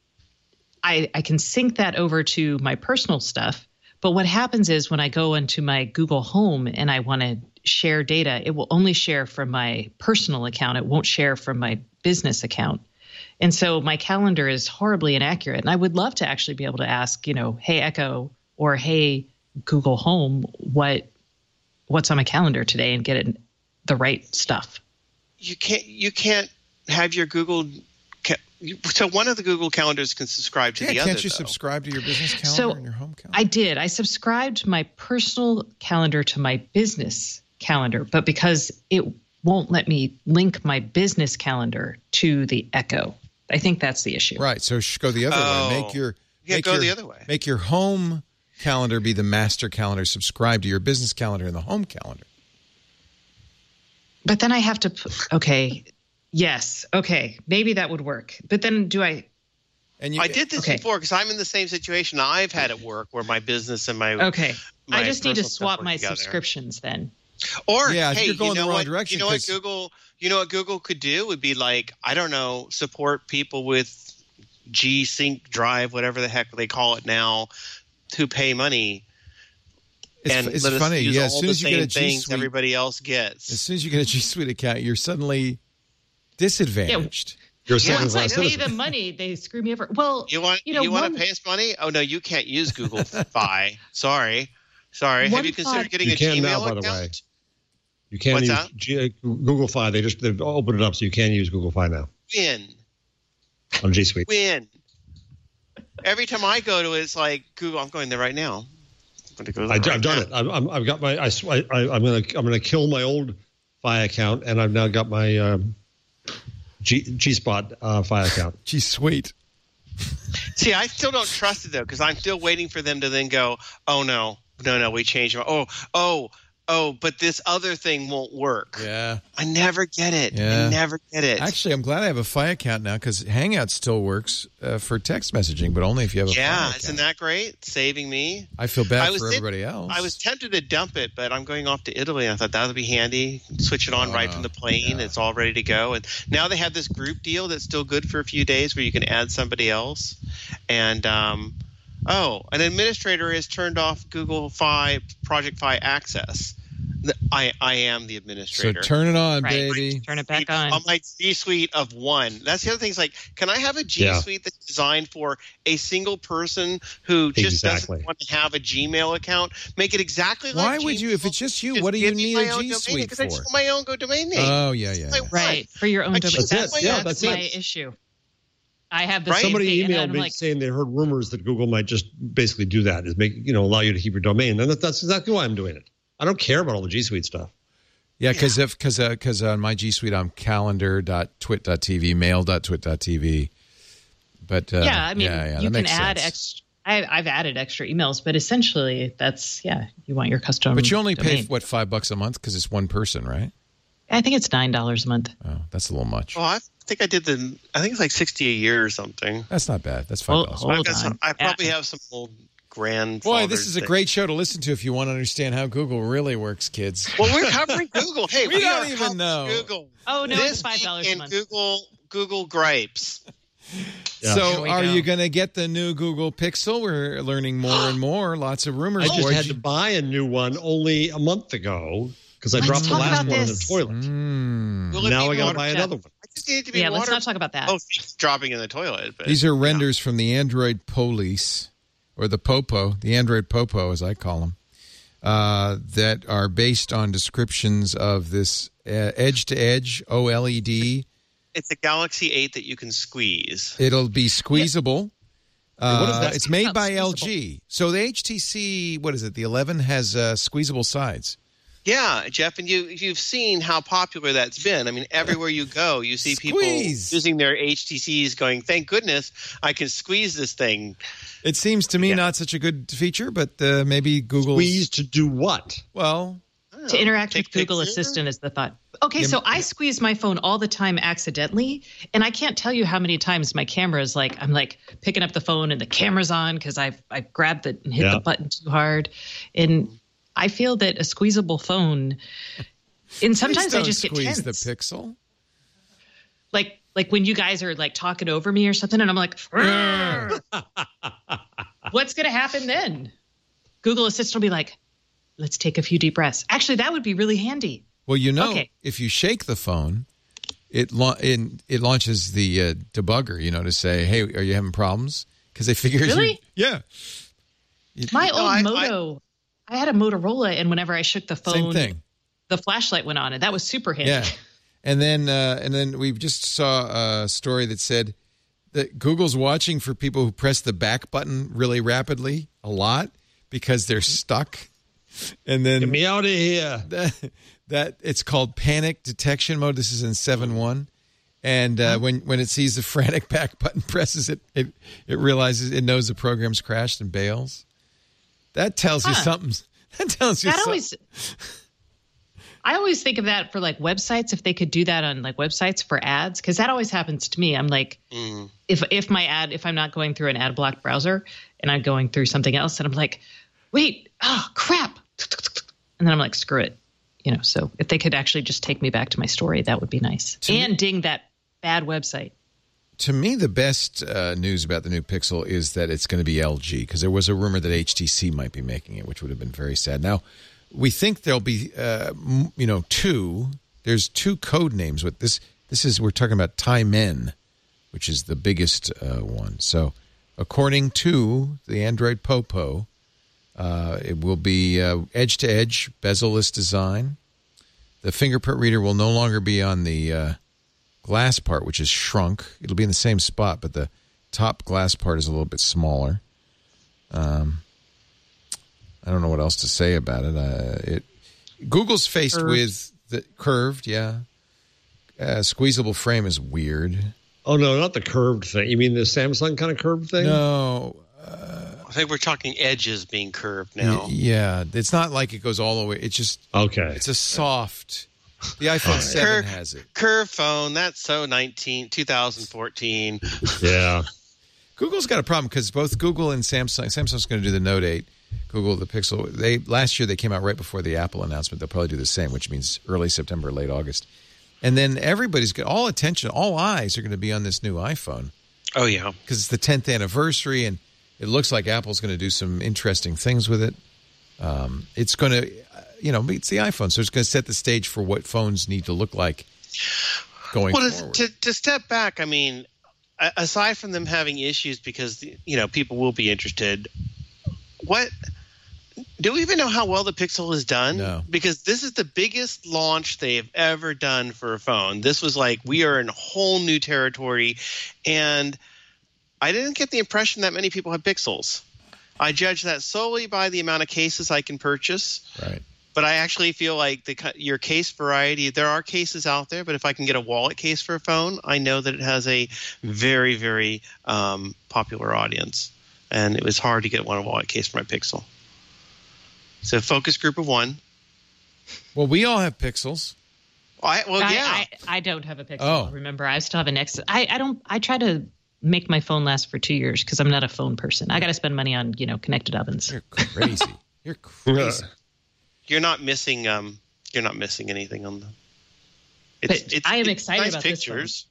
I I can sync that over to my personal stuff. But what happens is when I go into my Google Home and I want to share data, it will only share from my personal account. It won't share from my business account. And so my calendar is horribly inaccurate. And I would love to actually be able to ask, you know, hey, Echo or hey, Google Home, what what's on my calendar today and get it the right stuff. You can't. You can't have your Google. Ca- you, so one of the Google calendars can subscribe to Yeah, the can't other. you though. subscribe to your business calendar So, and your home calendar? I did. I subscribed my personal calendar to my business calendar, but because it won't let me link my business calendar to the Echo. I think that's the issue. Right. So sh- go the other Oh. way. Make your Yeah, make go your, the other way. Make your home calendar be the master calendar. Subscribe to your business calendar and the home calendar. But then I have to put, okay, yes, okay, maybe that would work. But then do I, And you, I did this Okay. before because I'm in the same situation I've had at work where my business and my okay, my I just need to personal stuff swap work my together. subscriptions then. Or Yeah, if hey, you're going you know the wrong what? direction, You know what 'cause- Google? You know what Google could do would be like, I don't know, support people with G Sync Drive, whatever the heck they call it now, who pay money. It's, and it's let us funny. use Yeah, all as soon the as you get a same G things Suite, everybody else gets. as soon as you get a G Suite account, you're suddenly disadvantaged. You're a Yeah, second Once I class pay citizen. them money, they screw me over. Well, You want you know, you want one- to pay us money? Oh no, you can't use Google Fi. Sorry, sorry. One Have you considered thought- getting You a can Gmail now, by account? the way. You can What's use that? G- Google Fi. They just they've opened it up so you can use Google Fi now Win, on G Suite. win. Every time I go to it, it's like Google. I'm going there right now. I'm going to go there I, right I've done now. it. I'm, I'm, I've got my. I, sw- I, I'm gonna. I'm gonna kill my old Fi account, and I've now got my um, G G Spot uh, Fi account. G Suite. See, I still don't trust it though, because I'm still waiting for them to then go, oh no, no, no, we changed them. Oh, oh, oh, but this other thing won't work. Yeah. I never get it. Yeah. I never get it. Actually, I'm glad I have a Fi account now because Hangout still works uh, for text messaging, but only if you have a yeah, Fi isn't account. that great? Saving me. I feel bad I was for in- everybody else. I was tempted to dump it, but I'm going off to Italy. And I thought that would be handy. Switch it on right from the plane. yeah. It's all ready to go. And now they have this group deal that's still good for a few days where you can add somebody else. And um, oh, an administrator has turned off Google Fi Project Fi access. The- I I am the so administrator. turn it on, Right. baby. Turn it back on. On my G Suite of one. That's the other thing. Is like, can I have a G Yeah. Suite that's designed for a single person who just Exactly. doesn't want to have a Gmail account? Make it exactly like Why would you, if Gmail. it's just you, Just what do you give me need my a own G domain Suite Because I for? just want my own go domain name. Oh, yeah, yeah. Like, yeah. Right, for your own I domain. just- That's, That's it. Yeah, that's that's my it. issue. I have the Right? same Somebody thing, and emailed I'm me like, saying they heard rumors that Google might just basically do that, is make you know allow you to keep your domain, and that, that's exactly why I'm doing it. I don't care about all the G Suite stuff. Yeah, because if because because on my G Suite I'm calendar dot twit dot t v, mail dot twit dot t v. But uh, yeah, I mean, yeah, yeah, you that can makes add sense. extra. I, I've added extra emails, but essentially, that's yeah. You want your custom. But you only pay domain. what five bucks a month because it's one person, right? I think it's nine dollars a month. Oh, that's a little much. Oh, I think I did the. I think it's like sixty a year or something. That's not bad. That's five Hold, dollars. hold I've got some, on. I probably Yeah. have some old grand. Boy, this is a great show to listen to if you want to understand how Google really works, kids. Well, we're covering Google. Hey, We we, don't are even covering know. Google. Oh no, this it's five dollars week a in month. Google Google gripes. Yeah. So, Here we are go. you going to get the new Google Pixel? We're learning more and more. Lots of rumors. I just Boy, had to buy a new one only a month ago because I Let's dropped the talk last about one in the this. toilet. Mm. Will it Now be I got to water- buy another one. I just need it to be Yeah, let's water. not talk about that. Oh, it's dropping in the toilet. But, These are renders from the Android Police, or the Popo, the Android Popo, as I call them, uh, that are based on descriptions of this uh, edge-to-edge OLED. It's a Galaxy eight that you can squeeze. It'll be squeezable. Yeah, what is Uh, that? it's made Not by L squeezable. G. So the H T C, what is it? The eleven has uh, squeezable sides. Yeah, Jeff, and you you've seen how popular that's been. I mean, everywhere you go, you see people Squeeze. using their H T Cs, going, "Thank goodness I can squeeze this thing." It seems to me Yeah. not such a good feature, but uh, maybe Google. Squeeze to do what? Well, To interact Take with Google pictures? Assistant is the thought. Okay, Yeah, so m- I squeeze my phone all the time accidentally, and I can't tell you how many times my camera is like I'm like picking up the phone and the camera's on because I've I grabbed it and hit Yeah. the button too hard, and I feel that a squeezable phone. And sometimes please I don't just get squeeze tense. the Pixel. like like when you guys are like talking over me or something, and I'm like, "Rrr." What's gonna happen then? Google Assistant will be like, let's take a few deep breaths. Actually, that would be really handy. Well, you know, Okay. if you shake the phone, it la- it, it launches the uh, debugger, you know, to say, "Hey, are you having problems?" Because they figure, Really? yeah, My No, old I- Moto, I, had a Motorola, and whenever I shook the phone, same thing. the flashlight went on, and that was super handy. Yeah, and then uh, and then we just saw a story that said that Google's watching for people who press the back button really rapidly a lot because they're stuck, and then Get me out of here. that, that it's called panic detection mode. This is in seven one. And uh, when, when it sees the frantic back button presses it, it, it realizes it knows the program's crashed and bails. That tells you Huh. something. That tells you That something. always, I always think of that for like websites. If they could do that on like websites for ads, because that always happens to me. I'm like, Mm. if if my ad, if I'm not going through an ad block browser and I'm going through something else, and I'm like, wait, oh crap, and then I'm like, screw it. you know, so if they could actually just take me back to my story, that would be nice. To and me- ding that bad website. To me, the best uh, news about the new Pixel is that it's going to be L G, because there was a rumor that H T C might be making it, which would have been very sad. Now, we think there'll be, uh, m- you know, two. There's two code names with this. This is, we're talking about Taimen, which is the biggest uh, one. So, according to the Android Popo, uh, it will be uh, edge-to-edge, bezel-less design. The fingerprint reader will no longer be on the uh, glass part, which is shrunk. It'll be in the same spot, but the top glass part is a little bit smaller. Um, I don't know what else to say about it. Uh, it Google's faced Curved. with the curved, yeah. Uh, squeezable frame is weird. Oh, no, not the curved thing. You mean the Samsung kind of curved thing? No, I think we're talking edges being curved now. y- yeah, it's not like it goes all the way. It's just Okay. it's a soft. The iPhone seven Curve, has it. curve phone. That's so nineteen, twenty fourteen. Yeah. Google's got a problem because both Google and Samsung. Samsung's going to do the Note eight. Google the Pixel. They last year they came out right before the Apple announcement. They'll probably do the same, which means early September, late August. And then everybody's got all attention, all eyes are going to be on this new iPhone Oh yeah. because it's the tenth anniversary, and it looks like Apple's going to do some interesting things with it. Um, it's going to, you know, it's the iPhone, so it's going to set the stage for what phones need to look like going Well, forward. to, to step back, I mean, a- aside from them having issues because you know people will be interested, what do we even know how well the Pixel has done? No. Because this is the biggest launch they have ever done for a phone. This was like we are in whole new territory, and I didn't get the impression that many people have Pixels. I judge that solely by the amount of cases I can purchase. Right. But I actually feel like the your case variety, there are cases out there, but if I can get a wallet case for a phone, I know that it has a very, very um, popular audience. And it was hard to get one wallet case for my Pixel. So focus group of one. Well, we all have Pixels. I, well, I, yeah. I, I don't have a Pixel. Oh. Remember, I still have an X. I, I don't. I try to make my phone last for two years because I'm not a phone person. I got to spend money on you know connected ovens. You're crazy. You're crazy. You're not missing. Um, you're not missing anything on the. But I am excited nice about this pictures.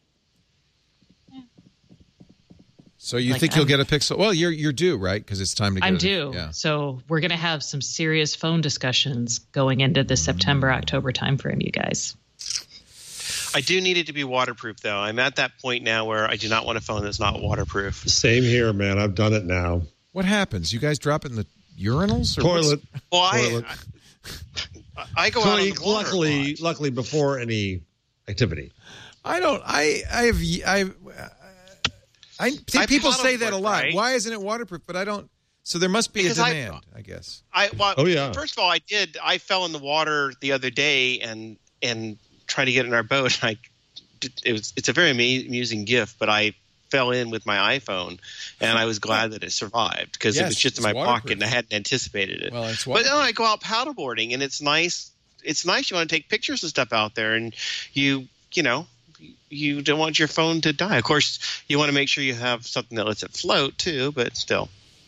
So you Like, think you'll I'm- get a Pixel? Well, you're you're due, right? Because it's time to get I'm it. due. Yeah. So we're going to have some serious phone discussions going into the September, October timeframe, you guys. I do need it to be waterproof, though. I'm at that point now where I do not want a phone that's not waterproof. Same here, man. I've done it now. What happens? You guys drop it in the urinals? Or Toilet. what's- Well, I, Toilet. I, I go out on the water a luckily, lot. luckily before any activity. I don't. I I have I I think I people paddle say that a board, lot. right? Why isn't it waterproof? But I don't. So there must be Because a I- demand, I, guess. I well, Oh, yeah. First of all, I did. I fell in the water the other day and and tried to get in our boat. I did, it was it's a very ama- amusing gift, but I fell in with my iPhone, and I was glad that it survived because Yes, it was just in it's my waterproof. pocket and I hadn't anticipated it. Well, it's but waterproof. then I go out paddleboarding, and it's nice. It's nice. You want to take pictures and stuff out there, and you you know. You don't want your phone to die. Of course, you want to make sure you have something that lets it float too, but still.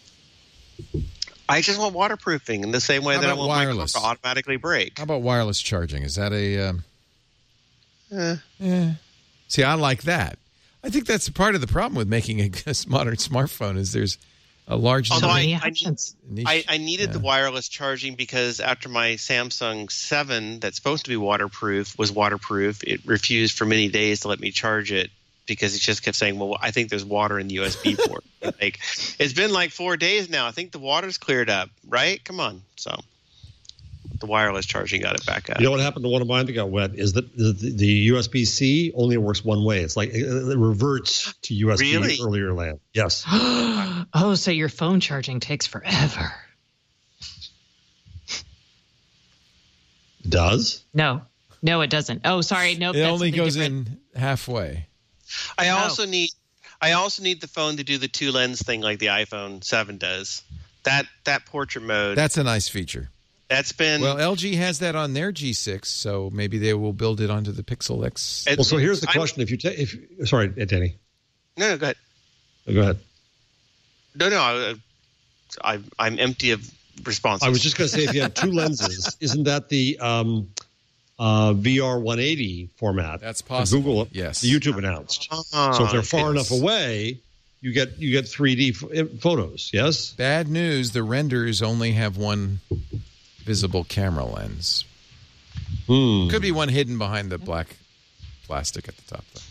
I just want waterproofing in the same way How that I about want wireless? my car to automatically brake. How about wireless charging? Is that a? Um, Eh. eh. See, I like that. I think that's part of the problem with making a, a modern smartphone is there's a large Although number- many I- I- options. niche- I, I needed the yeah. wireless charging because after my Samsung seven that's supposed to be waterproof was waterproof, it refused for many days to let me charge it because it just kept saying, well, I think there's water in the U S B port. Like, it's been like four days now. I think the water's cleared up, right? Come on. So the wireless charging got it back up. You know what happened to one of mine that got wet is that the, the U S B C only works one way. It's like it, it reverts to U S B Really? earlier land. Yes. Oh, so your phone charging takes forever. Does? No, no, it doesn't. Oh, sorry. Nope. it that's only something goes different. in halfway. I Oh. also need I also need the phone to do the two lens thing like the iPhone seven does. That that portrait mode. That's a nice feature. that's been Well, L G has that on their G six, so maybe they will build it onto the Pixel X. it- Well, so here's the I'm- question: If you take, if sorry, Danny, No, no, go ahead. go ahead. No, no, I, I, I'm empty of responses. I was just going to say, if you have two lenses, isn't that the um, uh, V R one eighty format. That's possible. Google, yes. YouTube announced. Oh, so if they're far yes. enough away, you get you get three D f- photos. Yes. Bad news: the renders only have one visible camera lens. Hmm. Could be one hidden behind the black plastic at the top, though.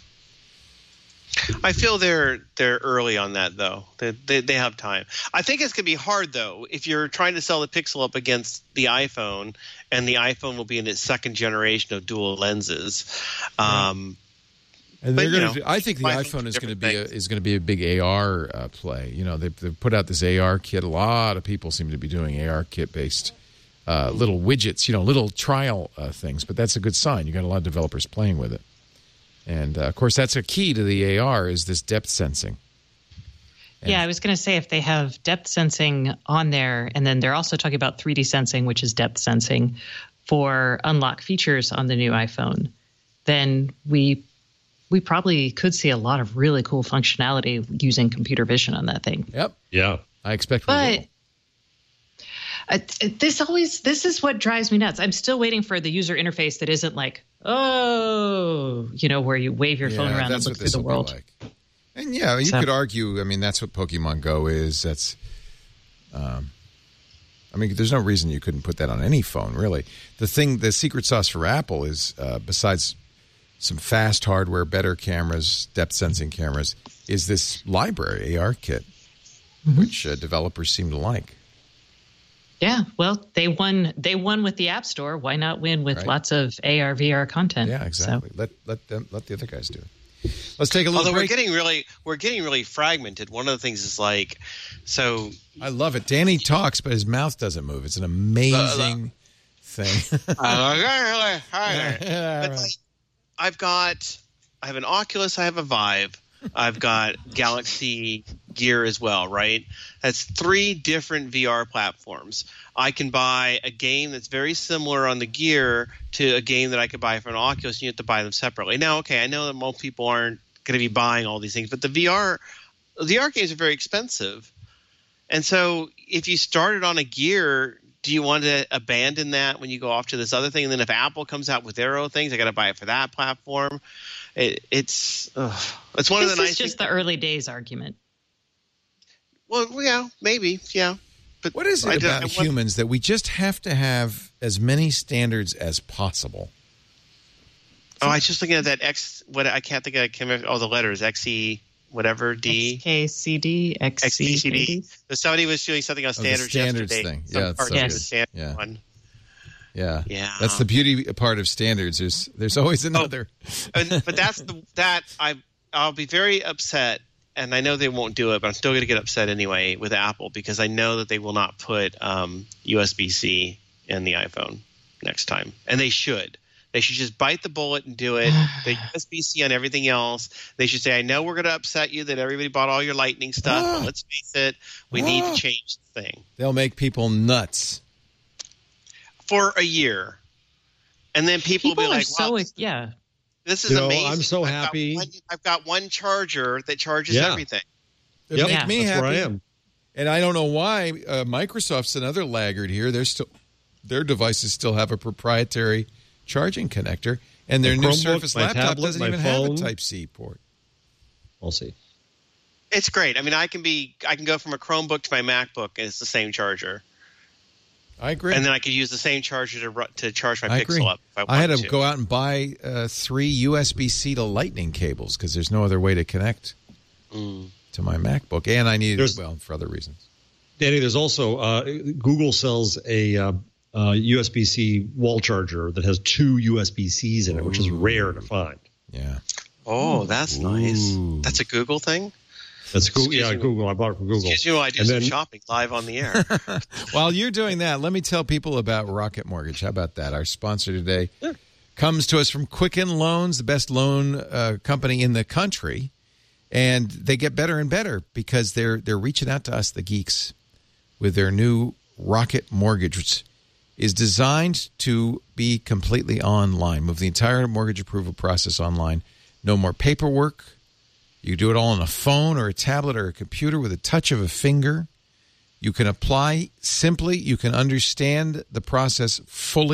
I feel they're they're early on that though. They, they they have time. I think it's gonna be hard though if you're trying to sell the Pixel up against the iPhone, and the iPhone will be in its second generation of dual lenses. Um, And But, they're you gonna know, do, I think the iPhones iPhone do is going to different be a, things. is going to be a big A R uh, play. You know, they've, they've put out this A R kit. A lot of people seem to be doing A R kit based uh, little widgets. You know, little trial uh, things. But that's a good sign. You got a lot of developers playing with it. And uh, of course, that's a key to the A R is this depth sensing. And yeah, I was going to say if they have depth sensing on there, and then they're also talking about three D sensing, which is depth sensing for unlock features on the new iPhone, then we we probably could see a lot of really cool functionality using computer vision on that thing. Yep, Yeah. I expect we But will. uh, this always this is what drives me nuts. I'm still waiting for the user interface that isn't like, oh, you know, where you wave your phone Yeah, around and that's look what through this the will world. be like. And yeah, you So- could argue. I mean, that's what Pokemon Go is. That's, um, I mean, there's no reason you couldn't put that on any phone, really. The thing, the secret sauce for Apple is, uh, besides some fast hardware, better cameras, depth sensing cameras, is this library A R kit, Mm-hmm. which uh, developers seem to like. Yeah, well, they won. They won with the App Store. Why not win with Right. lots of A R V R content? Yeah, exactly. Let let them let the other guys do it. Let's take a little Although break. we're getting really we're getting really fragmented. One of the things is like, so I love it. Danny talks, but his mouth doesn't move. It's an amazing thing. but like, right. I've got I have an Oculus, I have a Vive, I've got Galaxy Gear as well, right? That's three different V R platforms. I can buy a game that's very similar on the Gear to a game that I could buy for an Oculus, and you have to buy them separately. Now, okay, I know that most people aren't going to be buying all these things, but the V R the V R games are very expensive. And so if you started on a Gear, do you want to abandon that when you go off to this other thing? And then if Apple comes out with their own things, I got to buy it for that platform. It, it's ugh. It's one This of the is nice just things. the early days argument. Well, yeah, maybe, yeah. But What is it I don't- about I want- humans that we just have to have as many standards as possible? Oh, I was just looking at that X. What I can't think of. I can't remember all the letters. X E whatever D. X K C D, X C X C D. D. So somebody was doing something on the standards, standards yesterday. thing. Some Yeah, it's cartoon so was good. standard Yeah. one. Yeah, Yeah. That's the beauty part of standards. There's there's always another. And, but that's the that I I'll be very upset, and I know they won't do it, but I'm still going to get upset anyway with Apple because I know that they will not put um, U S B C in the iPhone next time, and they should. They should just bite the bullet and do it. The U S B C on everything else. They should say, I know we're going to upset you that everybody bought all your Lightning stuff, Ah. but let's face it, we need Ah. to change the thing They'll make people nuts. for a year. And then people, People will be are like, so wow, this, yeah. this is You know, amazing. I'm so I've got happy. one- I've got one charger that charges Yeah. everything. They Yep, make me that's happy. where I am. And I don't know why uh, Microsoft's another laggard here. They're still their devices still have a proprietary charging connector, and their My new Chromebook, Surface my laptop tablet, doesn't my even phone. have a Type C port. We'll see. It's great. I mean, I can be I can go from a Chromebook to my MacBook, and it's the same charger. I agree. And then I could use the same charger to ru- to charge my I Pixel agree. up. If I, I had wanted to go out and buy uh, three U S B C to Lightning cables because there's no other way to connect Mm. to my MacBook, and I needed There's- well for other reasons. Danny, there's also uh, Google sells a uh, uh, U S B C wall charger that has two U S B Cs in it, which is rare to find. Yeah. Oh, that's nice. Ooh. That's a Google thing? That's Google. Excuse Yeah, me. Google. I bought it from Google. Excuse me while I do And some then- shopping live on the air. While you're doing that, let me tell people about Rocket Mortgage. How about that? Our sponsor today comes to us from Quicken Loans, the best loan uh, company in the country, and they get better and better because they're they're reaching out to us, the geeks, with their new Rocket Mortgage, which is designed to be completely online. Move the entire mortgage approval process online. No more paperwork. You do it all on a phone or a tablet or a computer with a touch of a finger. You can apply simply. You can understand the process fully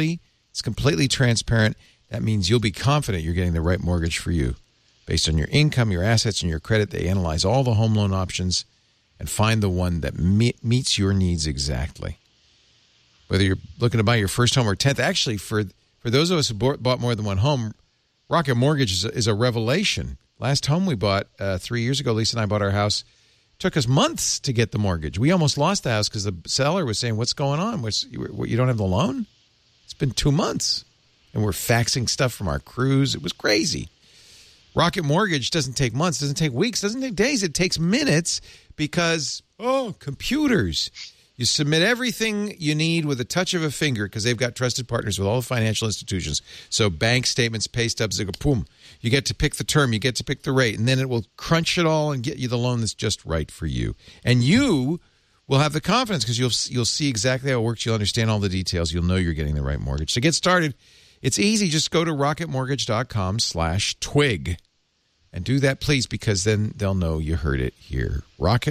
It's completely transparent. That means you'll be confident you're getting the right mortgage for you. Based on your income, your assets, and your credit, they analyze all the home loan options and find the one that me- meets your needs exactly. Whether you're looking to buy your first home or tenth, actually, for for those of us who bought, bought more than one home, Rocket Mortgage is a, is a revelation. Last home we bought uh, three years ago, Lisa and I bought our house. It took us months to get the mortgage. We almost lost the house because the seller was saying, "What's going on? What's, you, you don't have the loan?" It's been two months. And we're faxing stuff from our cruise. It was crazy. Rocket Mortgage doesn't take months, doesn't take weeks, doesn't take days. It takes minutes because, oh, computers. You submit everything you need with a touch of a finger because they've got trusted partners with all the financial institutions. So bank statements, pay stubs, they go, boom. You get to pick the term, you get to pick the rate, and then it will crunch it all and get you the loan that's just right for you. And you will have the confidence because you'll, you'll see exactly how it works. You'll understand all the details. You'll know you're getting the right mortgage. To get started, it's easy. Just go to rocketmortgage.com slash twig. And do that, please, because then they'll know you heard it here.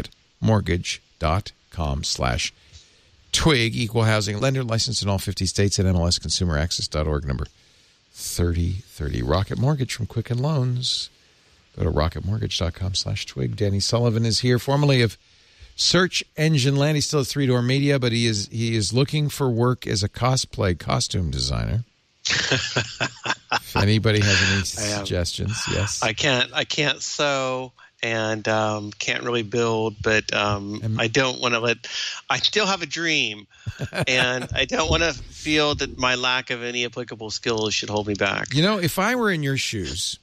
rocketmortgage.com slash twig. Equal housing lender, licensed in all fifty states, at M L S consumer access dot org, number thirty thirty. Rocket Mortgage from Quicken Loans. Go to rocketmortgage.com slash twig. Danny Sullivan is here, formerly of Search Engine Land. He's still at Three Door Media, but he is he is looking for work as a cosplay costume designer. If anybody has any suggestions, yes. I can't. I can't sew and um, can't really build, but um, And- I don't want to let. I still have a dream, and I don't want to feel that my lack of any applicable skills should hold me back. You know, if I were in your shoes,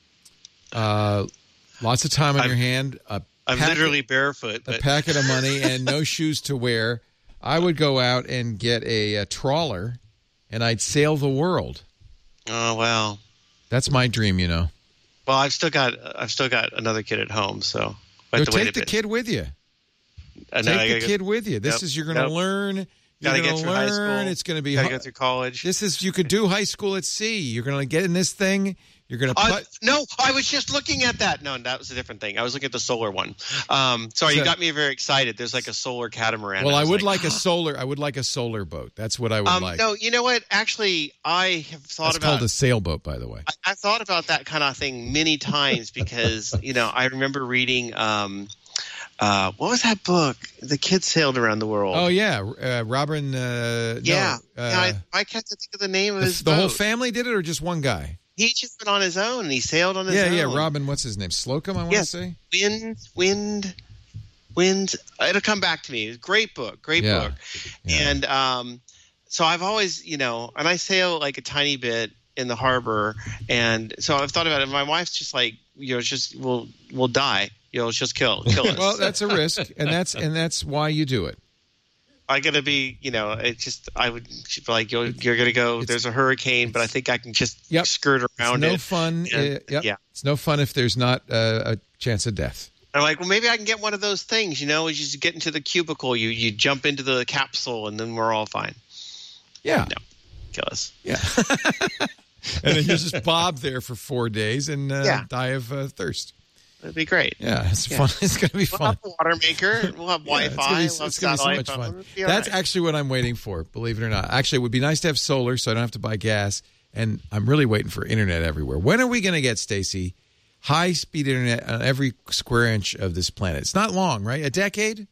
uh, lots of time on I'm- your hand, a I'm packet- literally barefoot, a but packet of money, and no shoes to wear, I would go out and get a, a trawler, and I'd sail the world. oh well. That's my dream, you know. Well, I've still got. I've still got another kid at home, so I Go have to wait take a the bit. kid with you. Uh, no, Take I the gotta kid go, with you. This Yep, is you're going to yep. learn. You're Gotta going get to through high learn. school. It's going to be. Gotta hu- go through college. This is you could do high school at sea. You're going to get in this thing. You're going to Uh, put. no, I was just looking at that. No, that was a different thing. I was looking at the solar one. Um, sorry, So- you got me very excited. There's like a solar catamaran. Well, I was would like a solar. I would like a solar boat. That's what I would Um, like. no, you know what? Actually, I have thought That's about. called a sailboat, by the way. I, I thought about that kind of thing many times because you know I remember reading. Um, uh, what was that book? The kids sailed around the world. Oh yeah, uh, Robin. Uh, yeah. no, uh, yeah I, I can't think of the name of the, his the whole boat. family did it, or just one guy? He just went on his own and he sailed on his Yeah, own. yeah. Robin, what's his name? Slocum, I want Yes. to say. Wind, wind, wind. It'll come back to me. Great book, great Yeah. book. Yeah. And um, so I've always, you know, and I sail like a tiny bit in the harbor, and so I've thought about it. My wife's just like, you know, it's just we'll we'll die. You know, it's just kill kill us. Well, that's a risk, and that's and that's why you do it. I gotta be, you know, it's just I would she'd be like, you're, you're gonna go. It's- There's a hurricane, but I think I can just Yep. skirt It's around no it. fun. And- uh, yep. yeah. It's no fun if there's not uh, a chance of death. I'm like, well, maybe I can get one of those things, you know, as you get into the cubicle, you you jump into the capsule, and then we're all fine. Yeah. No. Kill us. Yeah. And then you just bob there for four days and uh, Yeah. die of uh, thirst. That'd be great. Yeah, it's Yeah. fun. It's going to be We'll fun. have a water maker. We'll have Yeah, it's Wi-Fi. gonna be- we'll have it's going to be so satellite much phone. fun. It'll be all That's right. actually what I'm waiting for, believe it or not. Actually, it would be nice to have solar so I don't have to buy gas. And I'm really waiting for internet everywhere. When are we going to get, Stacey, high-speed internet on every square inch of this planet? It's not long, right? A decade?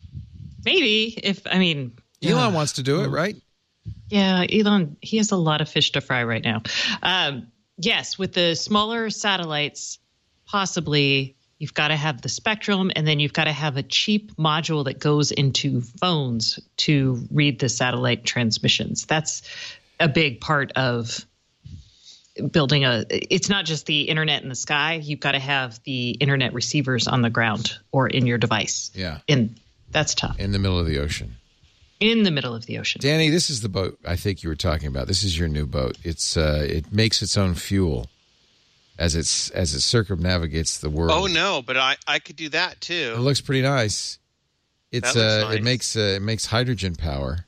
Maybe if I mean Elon uh, wants to do it, right? Yeah, Elon, he has a lot of fish to fry right now. Um, yes, with the smaller satellites, possibly you've got to have the spectrum, and then you've got to have a cheap module that goes into phones to read the satellite transmissions. That's a big part of building a. It's not just the internet in the sky. You've got to have the internet receivers on the ground or in your device. Yeah. And that's tough. In the middle of the ocean. In the middle of the ocean. Danny, this is the boat I think you were talking about. This is your new boat. It's uh, it makes its own fuel as it's as it circumnavigates the world. Oh no, but I, I could do that It too. looks pretty nice. It's That looks uh, nice. it makes uh, it makes hydrogen power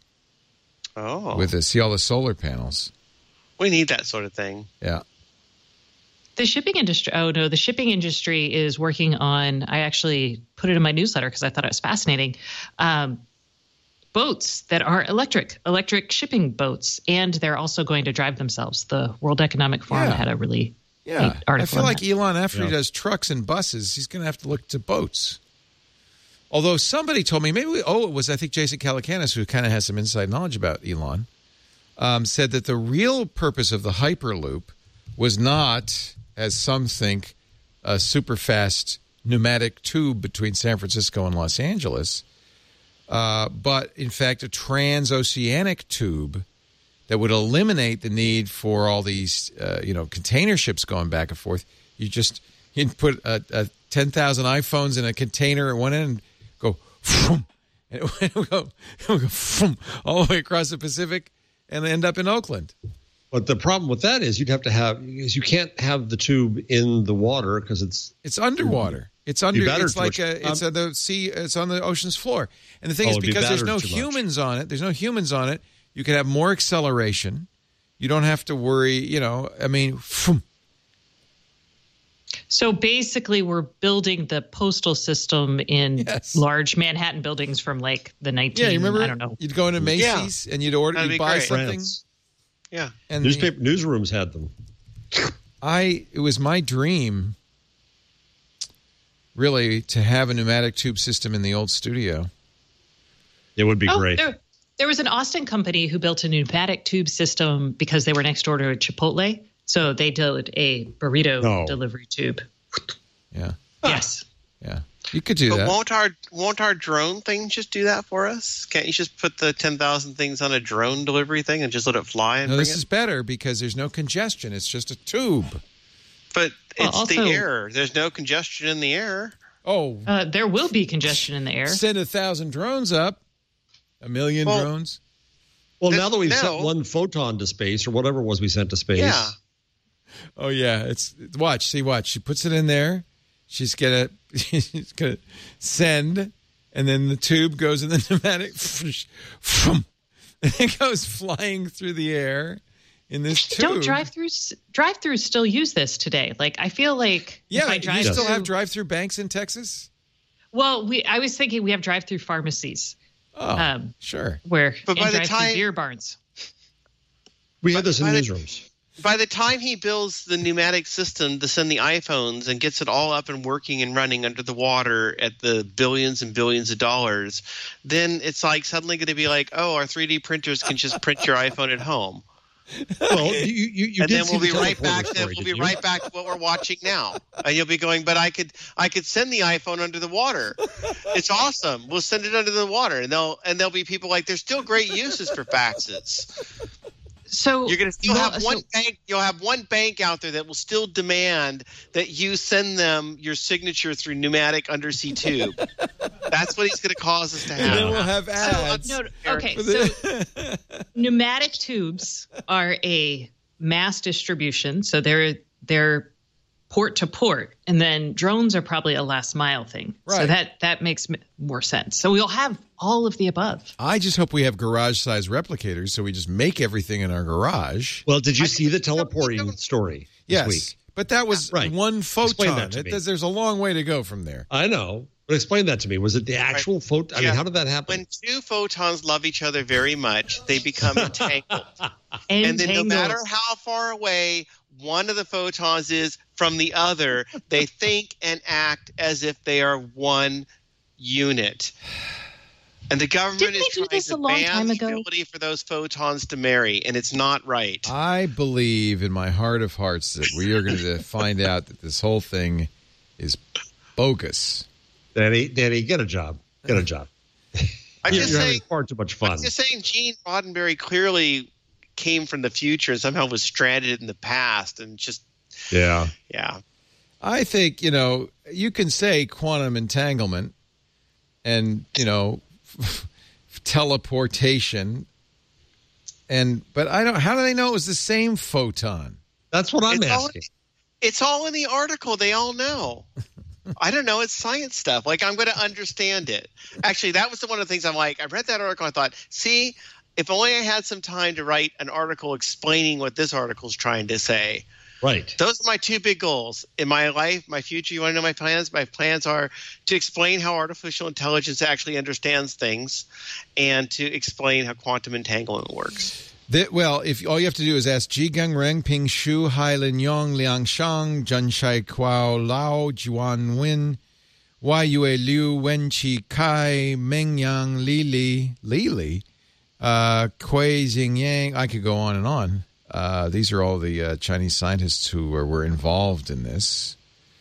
Oh, with the see all the solar panels. we need that sort of thing. Yeah. The shipping industry, oh no, the shipping industry is working on, I actually put it in my newsletter because I thought it was fascinating. Um, boats that are electric, electric shipping boats, and they're also going to drive themselves. The World Economic Forum Yeah. had a really Yeah. neat article I feel on like that. Elon, after he Yeah. does trucks and buses, he's going to have to look to boats. Although somebody told me, maybe, we, oh, it was, I think, Jason Calacanis, who kind of has some inside knowledge about Elon, um, said that the real purpose of the Hyperloop was not, as some think, a super fast pneumatic tube between San Francisco and Los Angeles, uh, but in fact a transoceanic tube that would eliminate the need for all these, uh, you know, container ships going back and forth. You just you put a, a ten thousand iPhones in a container at one end, and go, and it would go, it would go all the way across the Pacific and end up in Oakland. But the problem with that is you'd have to have is you can't have the tube in the water because it's It's underwater. It's under. Be battered It's too like much. a, it's Um, a, the sea. It's on the ocean's floor. And the thing Oh, is, it'd be because there's no battered too much. humans on it, there's no humans on it. You can have more acceleration. You don't have to worry. You know, I mean, phoom. So basically, we're building the postal system in Yes. large Manhattan buildings from like the nineteen. yeah. You remember? I don't know. You'd go into Macy's and you'd order, That'd you'd be buy great. something, France. Yeah. and the- Newspaper newsrooms had them. I it was my dream, really, to have a pneumatic tube system in the old studio. It would be Oh, great. There, there was an Austin company who built a pneumatic tube system because they were next door to a Chipotle. So they did a burrito No. delivery tube. Yeah, Yes. yeah. You could do But that. won't our won't our drone thing just do that for us? Can't you just put the ten thousand things on a drone delivery thing and just let it fly and No, bring this it? is better because there's no congestion. It's just a tube. But Well, it's also- the air. There's no congestion in the air. Oh, Uh, there will be congestion in the air. send a thousand drones up, a million Well, drones. Well, This- now that we've no. sent one photon to space or whatever it was we sent to space. Yeah. Oh yeah, it's watch. See, watch. She puts it in there. She's gonna she's gonna send, and then the tube goes in the pneumatic, and it goes flying through the air in this tube. Don't drive-throughs. Drive-throughs still use this today. Like I feel like Yeah, if I you drive still through, have drive-through banks in Texas. Well, we I was thinking we have drive-through pharmacies Oh, Um, sure. where But by and the drive-through time- beer barns. We had this in By the- newsrooms. By the time he builds the pneumatic system to send the iPhones and gets it all up and working and running under the water at the billions and billions of dollars, then it's like suddenly going to be like, oh, our three D printers can just print your iPhone at home. Well, you you, you and did then see we'll the be right teleporter back to story, we'll be didn't you? right back to what we're watching now. And you'll be going, but I could I could send the iPhone under the water. It's awesome. We'll send it under the water, and they'll and there'll be people like there's still great uses for faxes. So You're going to still well, have so- one bank. You'll have one bank out there that will still demand that you send them your signature through pneumatic undersea tube. That's what he's going to cause us to And then have. we'll have So, ads. no, okay, for so the- pneumatic tubes are a mass distribution, so they're they're port to port, and then drones are probably a last mile thing. So Right. that that makes m- more sense. So we'll have all of the above. I just hope we have garage-sized replicators, so we just make everything in our garage. Well, did you I- see the teleporting story this Yes, week? but that was Right. one Explain photon. that to It- me. there's, there's a long way to go from there. I know, but explain that to me. Was it the actual photon? I Yeah. mean, how did that happen? When two photons love each other very much, they become entangled. And then no Entangled. matter how far away one of the photons is from the other, they think and act as if they are one unit. And the government Didn't is they do trying this to a long ban time the ago? ability for those photons to marry, and it's not right. I believe in my heart of hearts that we are going to find out that this whole thing is bogus. Danny, Danny, get a job. Get a job. I'm You're, just you're saying. having far too much fun. I'm just saying, Gene Roddenberry clearly came from the future and somehow was stranded in the past, and just Yeah. yeah. I think, you know, you can say quantum entanglement and, you know, teleportation, and but I don't. How do they know it was the same photon? That's what I'm It's all- asking. It's all in the article. They all know. I don't know. It's science stuff. Like, I'm going to understand it. Actually, that was the one of the things I'm like, I read that article. I thought, see, if only I had some time to write an article explaining what this article is trying to say. Right. Those are my two big goals in my life, my future. You want to know my plans? My plans are to explain how artificial intelligence actually understands things and to explain how quantum entanglement works. That, well, if all you have to do is ask Ji Gang Reng, Ping Shu, Hai Lin Yong, Liang Shang, Zhen Shai Kuao Lao, Juan Win, Wai Yue Liu, Wen Chi Kai, Meng Yang, Li Li, Li Li, uh, Kui Xing Yang. I could go on and on. Uh, these are all the uh, Chinese scientists who were, were involved in this.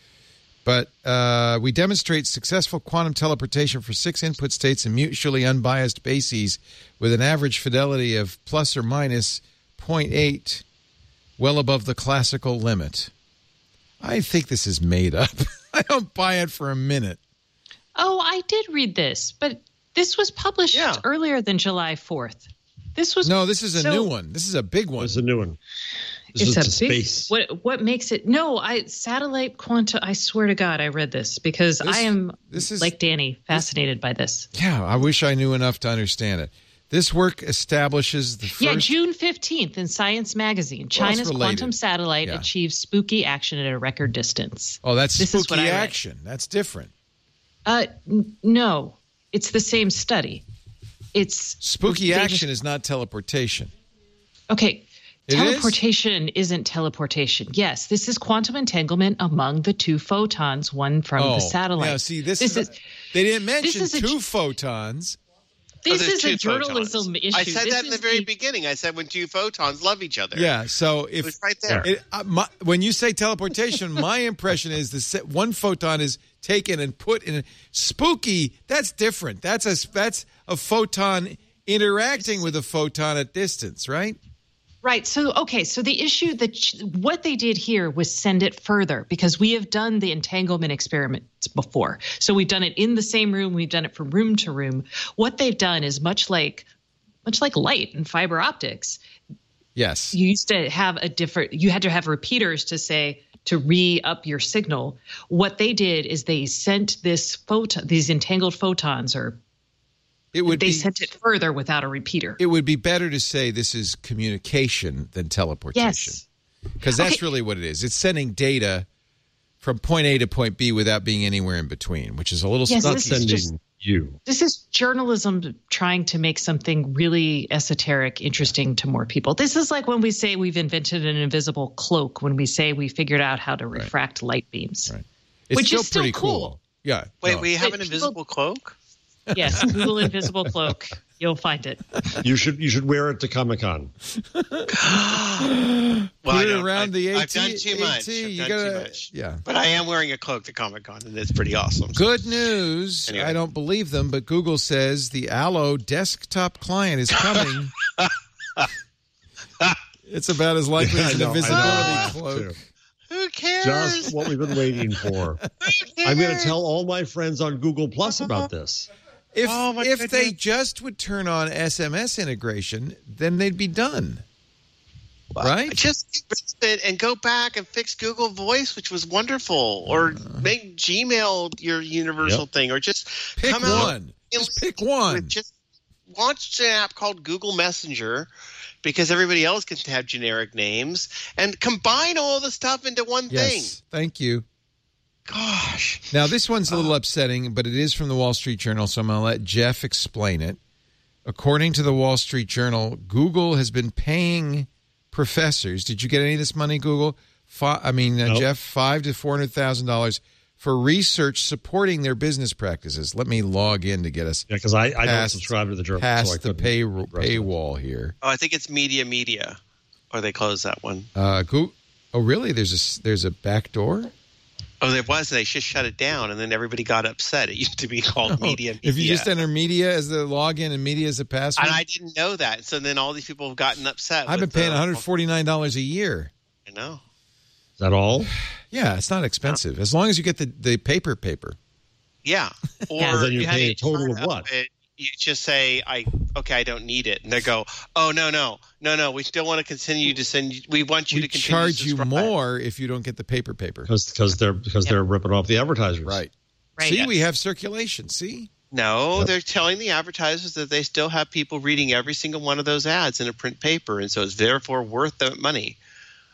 But uh, we demonstrate successful quantum teleportation for six input states and mutually unbiased bases with an average fidelity of plus or minus zero point eight, well above the classical limit. I think this is made up. I don't buy it for a minute. Oh, I did read this, but this was published Yeah. earlier than July fourth. This was No, this is a so- new one. This is a big one. It's a new one. This It's is a to big, space. What what makes it? No, I satellite quantum. I swear to God, I read this because This- I am this is- like Danny, fascinated by this. Yeah, I wish I knew enough to understand it. This work establishes the first... Yeah, June fifteenth in Science Magazine, China's related. quantum satellite Yeah. achieves spooky action at a record distance. Oh, that's This is what spooky I read. action. That's different. Uh, n- no, it's the same study. It's Spooky they action just- is not teleportation. Okay. It is? Teleportation isn't teleportation. Yes, this is quantum entanglement among the two photons, one from Oh, the satellite. yeah, see, this, This is... is- they didn't mention is a- two photons. This there's is two a journalism photons. issue. I said This that in the is very beginning. I said when two photons love each other. Yeah, so It if... was right there. It, uh, my, when you say teleportation, my impression is the se- one photon is taken and put in a spooky. That's different. That's a that's a photon interacting with a photon at distance, right? Right. So, okay. So the issue that what they did here was send it further because we have done the entanglement experiments before. So we've done it in the same room. We've done it from room to room. What they've done is much like much like light and fiber optics. Yes. You used to have a different, you had to have repeaters to say, to re-up your signal. What they did is they sent this photon, these entangled photons, or It would they be sent it further without a repeater. it would be better to say this is communication than teleportation. Yes. Because that's Okay. really what it is. It's sending data from point A to point B without being anywhere in between, which is a little Yes, stucky. this is Sending just- you. This is journalism trying to make something really esoteric interesting to more people. This is like when we say we've invented an invisible cloak, when we say we figured out how to refract light beams. Right. It's Which still is still pretty cool. Yeah. Wait, no. we have Wait, an people- invisible cloak? Yes, Google invisible cloak. You'll find it. You should you should wear it to Comic Con. Well, Put I it don't- around I- the AT. I've done too much. AT, I've you done gotta, too much. Yeah. But I am wearing a cloak to Comic Con, and it's pretty awesome. Good news. Anyway. I don't believe them, but Google says the Allo desktop client is coming. It's about as likely I as an know, I know, I invisibility laughed cloak. too. Who cares? Just what we've been waiting for. I'm going to tell all my friends on Google Plus about this. If Oh, my if goodness. they just would turn on S M S integration, then they'd be done. Right? Just fix it and go back and fix Google Voice, which was wonderful, or make Gmail your universal Yep. thing, or just Pick come out one. Just pick one. Just launch an app called Google Messenger, because everybody else can have generic names, and combine all the stuff into one thing. Yes. Thank you. Gosh. Now, this one's a Oh. little upsetting, but it is from the Wall Street Journal, so I'm going to let Jeff explain it. According to the Wall Street Journal, Google has been paying professors. Did you get any of this money, Google? Fi- I mean, uh, Nope. Jeff, five to four hundred thousand dollars for research supporting their business practices. Let me log in to get us Yeah, because I, I don't Past- subscribe to the journal. past so I the couldn't pay- read the rest of it. paywall here. Oh, I think it's Media Media, or they closed that one. Uh, Go- oh, really? There's a s- there's a back door. Oh, there was. They just shut it down, and then everybody got upset. It used to be called Media Media. If you just enter media as the login and media as the password, and I didn't know that. So then all these people have gotten upset. I've been with paying the- one hundred forty-nine dollars a year. I know. Is that all? Yeah, it's not expensive as long as you get the, the paper paper. Yeah. Or Yeah. Then you you pay had a total turn of up what? it, you just say, "I okay, I don't need it," and they go, "Oh no, no, no, no, we still want to continue to send. You, we want you We to continue charge to you subscribe." more if you don't get the paper paper. Because they're because they're ripping off the advertisers. Right. Right. See, Yes. we have circulation. See? No, Yep. they're telling the advertisers that they still have people reading every single one of those ads in a print paper, and so it's therefore worth the money.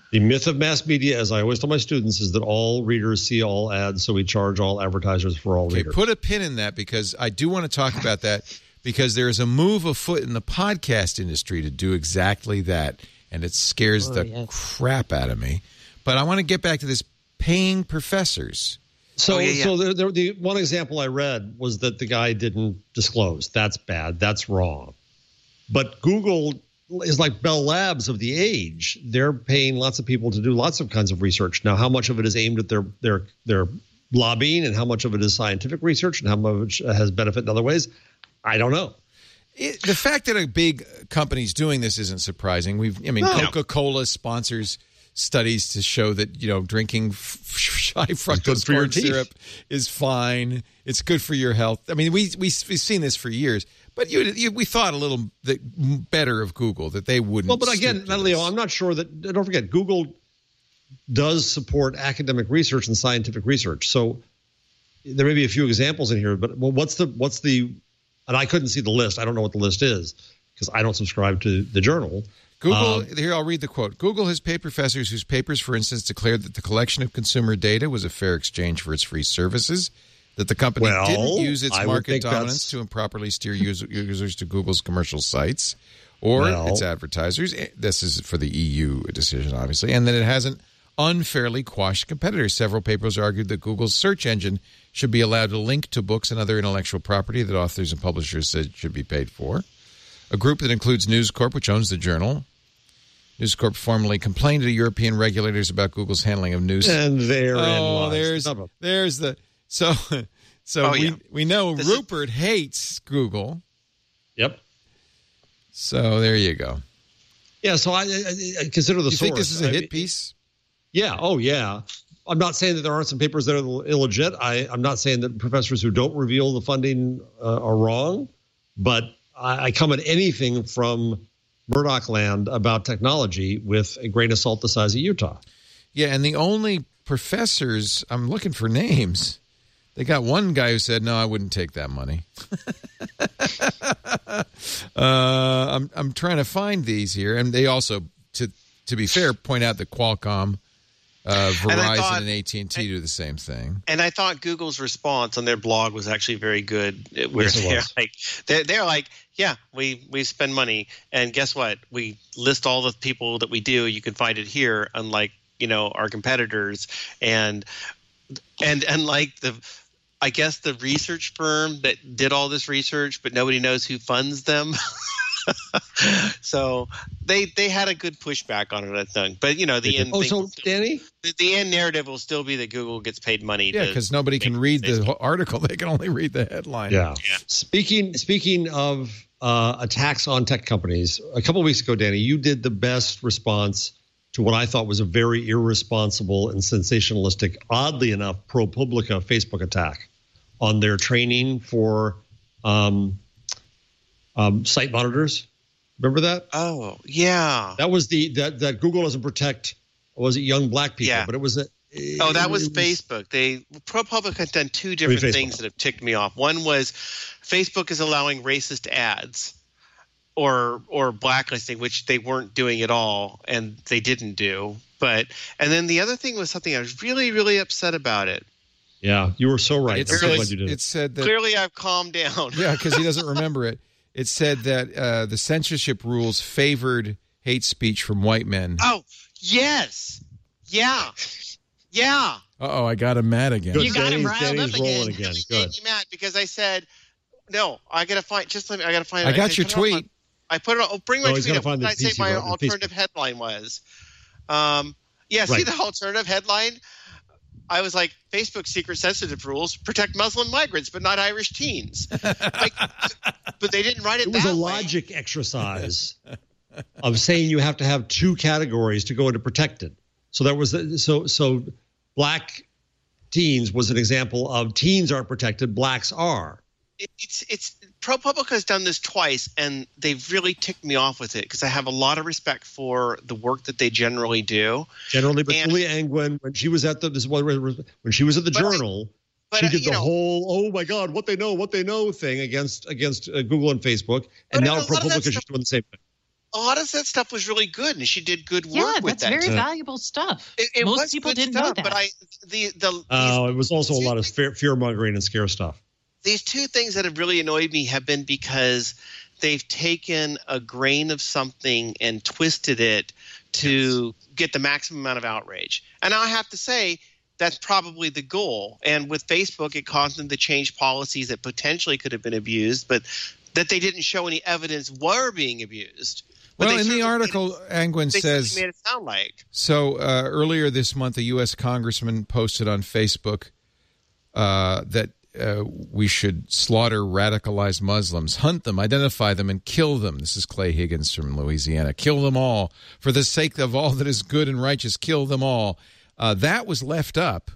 The myth of mass media, as I always tell my students, is that all readers see all ads, so we charge all advertisers for all Okay, readers. put a pin in that because I do want to talk about that because there is a move afoot in the podcast industry to do exactly that, and it scares Oh, the yes. crap out of me. But I want to get back to this paying professors. So, Oh, yeah, yeah. so the, the, the one example I read was that the guy didn't disclose. That's bad. That's wrong. But Google is like Bell Labs of the age. They're paying lots of people to do lots of kinds of research. Now, how much of it is aimed at their their their lobbying, and how much of it is scientific research, and how much has benefit in other ways, I don't know. It, the fact that a big company's doing this isn't surprising. We've, I mean, No. Coca-Cola sponsors studies to show that, you know, drinking f- high good fructose for your corn teeth. syrup is fine. It's good for your health. I mean, we we we've seen this for years. But you, you, we thought a little that better of Google, that they wouldn't. Well, but stoop again, to Leo, this. I'm not sure that. Don't forget, Google does support academic research and scientific research. So there may be a few examples in here, but well, what's the what's the? And I couldn't see the list. I don't know what the list is because I don't subscribe to the journal. Google, Um, here, I'll read the quote. Google has paid professors whose papers, for instance, declared that the collection of consumer data was a fair exchange for its free services, that the company Well, didn't use its I would market think dominance that's- to improperly steer user, users to Google's commercial sites or Well- its advertisers. This is for the E U decision, obviously, and that it hasn't unfairly quashed competitors. Several papers argued that Google's search engine should be allowed to link to books and other intellectual property that authors and publishers said should be paid for. A group that includes News Corp, which owns the journal. News Corp formally complained to European regulators about Google's handling of news. and therein Oh, lies there's the rub. there's the so so Oh, we yeah. we know This is- Rupert hates Google. Yep. So there you go. Yeah. So I, I, I consider the You source. think this is a I hit mean, piece? Yeah. Oh, yeah. I'm not saying that there aren't some papers that are illegit. I, I'm not saying that professors who don't reveal the funding uh, are wrong, but I, I come at anything from Murdoch land about technology with a grain of salt the size of Utah. Yeah, and the only professors, I'm looking for names. They got one guy who said, "No, I wouldn't take that money." uh, I'm I'm trying to find these here, and they also, to to be fair, point out that Qualcomm, uh, Verizon, thought- and A T and T do the same thing. And I thought Google's response on their blog was actually very good. Where Yes, it they're was. like, they're, they're like, yeah, we we spend money, and guess what? We list all the people that we do. You can find it here, unlike you know our competitors, and and and like the. I guess the research firm that did all this research, but nobody knows who funds them. So they they had a good pushback on it, I think. But you know, the end Oh, thing so will still- Danny? the, the end narrative will still be that Google gets paid money. Yeah, to because nobody can make read the Facebook. whole article; they can only read the headline. Yeah. Yeah. Speaking speaking of uh, attacks on tech companies, a couple of weeks ago, Danny, you did the best response to what I thought was a very irresponsible and sensationalistic, oddly enough, ProPublica Facebook attack on their training for um, um, site monitors. Remember that? Oh yeah. That was the that that Google doesn't protect. Was it young black people? Yeah. But it was a. Oh, that it was Facebook. They ProPublica has done two different Facebook. things that have ticked me off. One was Facebook is allowing racist ads or or blacklisting, which they weren't doing at all, and they didn't do. But and then the other thing was something I was really really upset about it. Yeah, you were so right. It, I'm so says- glad you did. it said that Clearly, I've calmed down. yeah, because he doesn't remember it. It said that uh, the censorship rules favored hate speech from white men. Oh yes, yeah, yeah. Uh oh, I got him mad again. Good. You got him Danny's- riled Danny's up rolling again. again. Really Good. made me mad because I said, no, I gotta find. Just let me. I gotta find. I got your put it on my- tweet. I put it. On, oh, bring my No, he's tweet gotta up. find What the did I say P C my right, the alternative Facebook. headline was? Um, yeah. See Right. the alternative headline. I was like, Facebook secret sensitive rules protect Muslim migrants, but not Irish teens. Like, but they didn't write it. It was that a way. logic exercise of saying you have to have two categories to go into protected. So that was the, so so black teens was an example of teens aren't protected, blacks are. It, it's it's ProPublica has done this twice, and they've really ticked me off with it because I have a lot of respect for the work that they generally do. Generally, but And- Julia Angwin, when she was at the this is what when she was at the But I- Journal, But she uh, did you the know, whole oh my God, what they know, what they know thing against against uh, Google and Facebook, and But now a lot of that ProPublica is stuff- doing the same thing. a lot of that stuff was really good, and she did good work yeah, with that's that. very valuable stuff. It, it Most was people good didn't stuff, know that. but I the the Oh, these, it was also a lot of fear, fear mongering and scare stuff. These two things that have really annoyed me have been because they've taken a grain of something and twisted it to yes. get the maximum amount of outrage. And I have to say, that's probably the goal. And with Facebook, it caused them to change policies that potentially could have been abused, but that they didn't show any evidence were being abused. But well, in the article, it, Angwin they says, made it sound like. So uh, earlier this month, a U S congressman posted on Facebook uh, that uh, we should slaughter radicalized Muslims, hunt them, identify them, and kill them. This is Clay Higgins from Louisiana. Kill them all. For the sake of all that is good and righteous, kill them all. Uh, that was left up.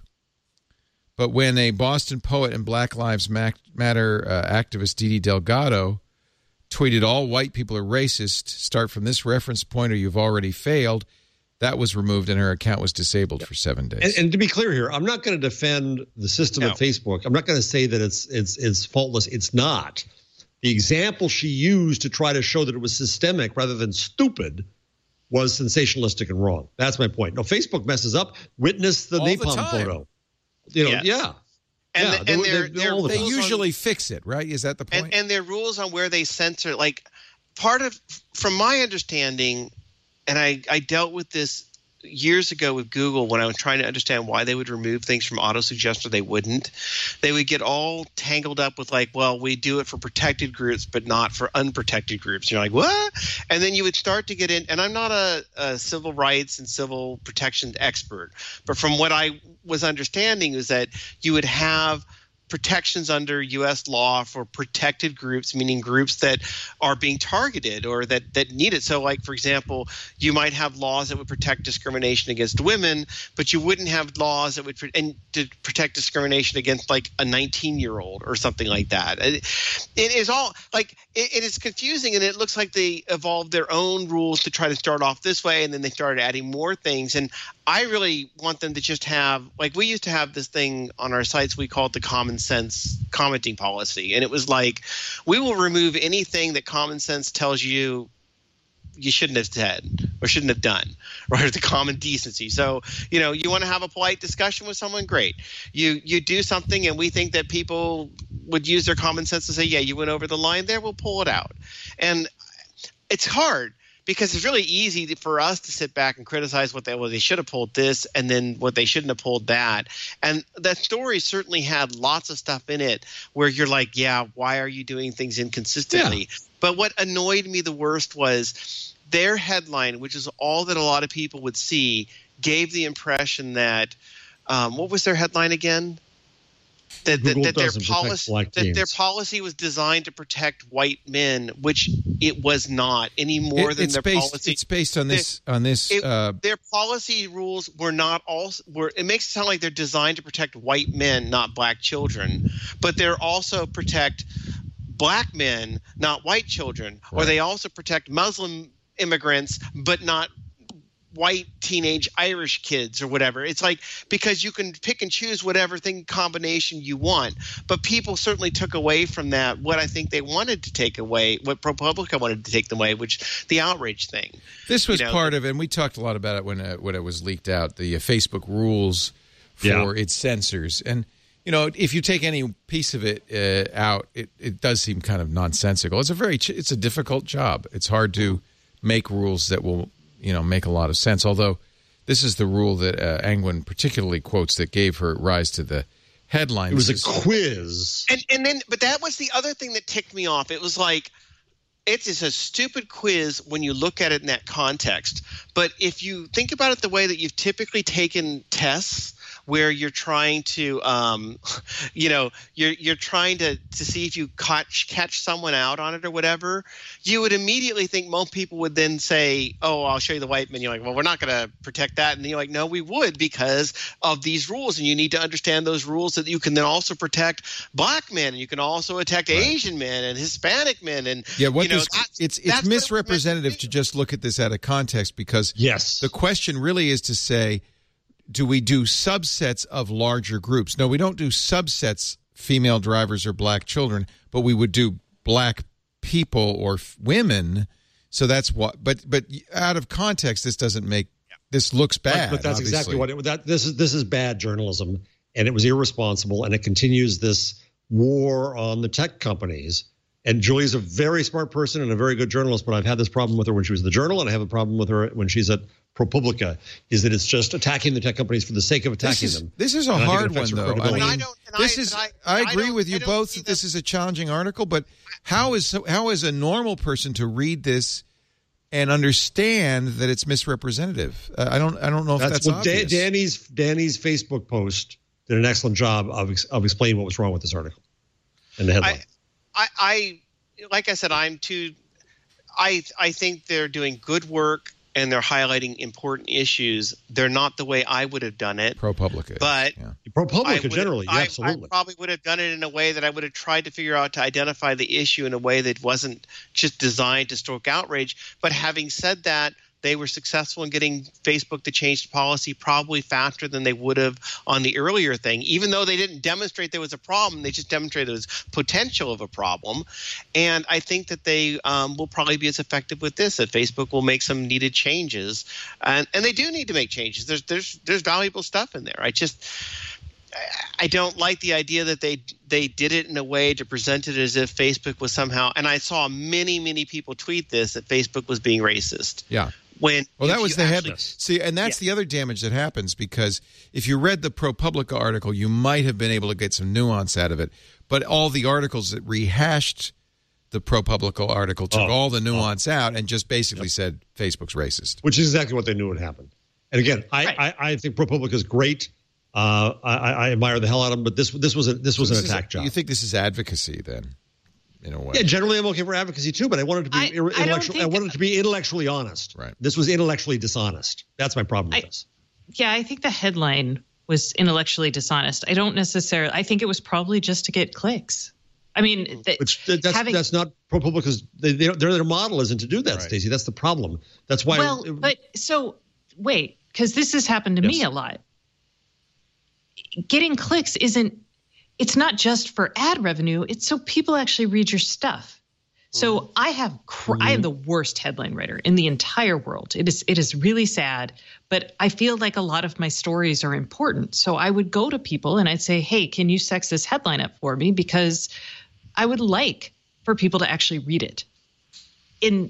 But when a Boston poet and Black Lives Matter uh, activist, Didi Delgado, tweeted, all white people are racist, start from this reference point or you've already failed, that was removed and her account was disabled yeah. for seven days. And, and to be clear here, I'm not going to defend the system no. at Facebook. I'm not going to say that it's it's it's faultless. It's not. The example she used to try to show that it was systemic rather than stupid was sensationalistic and wrong. That's my point. No, Facebook messes up. Witness the all napalm the photo. You know, yes. yeah. And, yeah, the, they, and they, they're, they, they're, the they usually on, fix it, right? Is that the point? And, and their rules on where they censor, like part of, from my understanding, and I, I dealt with this years ago with Google when I was trying to understand why they would remove things from auto-suggest or they wouldn't. They would get all tangled up with like, well, we do it for protected groups but not for unprotected groups. And you're like, what? And then you would start to get in, and I'm not a, a civil rights and civil protection expert, but from what I was understanding is that you would have protections under U S law for protected groups, meaning groups that are being targeted or that, that need it. So like, for example, you might have laws that would protect discrimination against women, but you wouldn't have laws that would and to protect discrimination against like a nineteen-year-old or something like that. It, it is all like it, it is confusing, and it looks like they evolved their own rules to try to start off this way, and then they started adding more things. And I really want them to just have – like we used to have this thing on our sites we called the common sense commenting policy. And it was like we will remove anything that common sense tells you you shouldn't have said or shouldn't have done, right? The common decency. So, you know, you want to have a polite discussion with someone, great. You you do something and we think that people would use their common sense to say, yeah, you went over the line there, we'll pull it out. And it's hard. Because it's really easy to, for us to sit back and criticize what they well they should have pulled this and then what they shouldn't have pulled that. And that story certainly had lots of stuff in it where you're like, yeah, why are you doing things inconsistently? Yeah. But what annoyed me the worst was their headline, which is all that a lot of people would see, gave the impression that um, what was their headline again? That, that, that, their policy, that their policy was designed to protect white men, which it was not any more it, than their based, policy. It's based on this. Their, on this, it, uh, their policy rules were not all. Were it makes it sound like they're designed to protect white men, not black children, but they're also protect black men, not white children, right. Or they also protect Muslim immigrants, but not white teenage Irish kids or whatever. It's like because you can pick and choose whatever thing combination you want. But people certainly took away from that what I think they wanted to take away, what ProPublica wanted to take them away, which the outrage thing. This was you know, part of it, and we talked a lot about it when uh, when it was leaked out, the uh, Facebook rules for yeah. its censors. And, you know, if you take any piece of it uh, out, it, it does seem kind of nonsensical. It's a very ch- it's a difficult job. It's hard to make rules that will – you know, make a lot of sense. Although this is the rule that uh, Angwin particularly quotes that gave her rise to the headline. It was a quiz. And and then, but that was the other thing that ticked me off. It was like, it is a stupid quiz when you look at it in that context. But if you think about it the way that you've typically taken tests, where you're trying to, um, you know, you're you're trying to, to see if you catch catch someone out on it or whatever, you would immediately think most people would then say, oh, I'll show you the white men. You're like, well, we're not going to protect that. And you're like, no, we would because of these rules. And you need to understand those rules so that you can then also protect black men and you can also protect right. Asian men and Hispanic men. And yeah, what you know, this, it's it's misrepresentative to just look at this out of context because yes. the question really is to say, do we do subsets of larger groups? No, we don't do subsets, female drivers or black children, but we would do black people or f- women So that's what. But but out of context, this doesn't make this looks bad. But, but that's obviously. exactly what it, that this is. This is bad journalism, and it was irresponsible, and it continues this war on the tech companies. And Julie's a very smart person and a very good journalist, but I've had this problem with her when she was at the Journal, and I have a problem with her when she's at ProPublica, is that it's just attacking the tech companies for the sake of attacking this is, them. This is a and hard one, though. I mean, I don't, this I, is. I, I I agree with you both that, that this is a challenging article, but how is how is a normal person to read this and understand that it's misrepresentative? Uh, I don't. I don't know if that's, that's what obvious. Da- Danny's Danny's Facebook post did an excellent job of of explaining what was wrong with this article and the headline. I, I, I like I said, I'm too. I I think they're doing good work and they're highlighting important issues. They're not the way I would have done it. ProPublica, but yeah. ProPublica generally, yeah, I, absolutely. I probably would have done it in a way that I would have tried to figure out to identify the issue in a way that wasn't just designed to stoke outrage. But having said that, they were successful in getting Facebook to change the policy probably faster than they would have on the earlier thing. Even though they didn't demonstrate there was a problem, they just demonstrated there was potential of a problem. And I think that they um, will probably be as effective with this, that Facebook will make some needed changes. And, and they do need to make changes. There's, there's, there's valuable stuff in there. I just – I don't like the idea that they they did it in a way to present it as if Facebook was somehow – and I saw many, many people tweet this, that Facebook was being racist. Yeah. When well, that was the actually, headline. See, and that's yeah. the other damage that happens, because if you read the ProPublica article, you might have been able to get some nuance out of it. But all the articles that rehashed the ProPublica article took oh, all the nuance oh. out and just basically yep. said Facebook's racist. Which is exactly what they knew would happen. And again, I, right. I, I think ProPublica is great. Uh, I, I admire the hell out of them, but this this was a, this was so an this attack is, job. You think this is advocacy then? In a way. Yeah, generally I'm okay for advocacy too, but I wanted to be I, intellectual. I, I wanted to be intellectually honest. Right. This was intellectually dishonest. That's my problem with I, this. Yeah, I think the headline was intellectually dishonest. I don't necessarily. I think it was probably just to get clicks. I mean, th- Which that's having, that's not ProPublica's. They, their their model isn't to do that, right. Stacey. That's the problem. That's why. Well, it, but so wait, because this has happened to yes. me a lot. Getting clicks isn't. It's not just for ad revenue. It's so people actually read your stuff. So mm-hmm. I have cr- mm-hmm. I am the worst headline writer in the entire world. It is it is really sad, but I feel like a lot of my stories are important. So I would go to people and I'd say, "Hey, can you sex this headline up for me? Because I would like for people to actually read it." In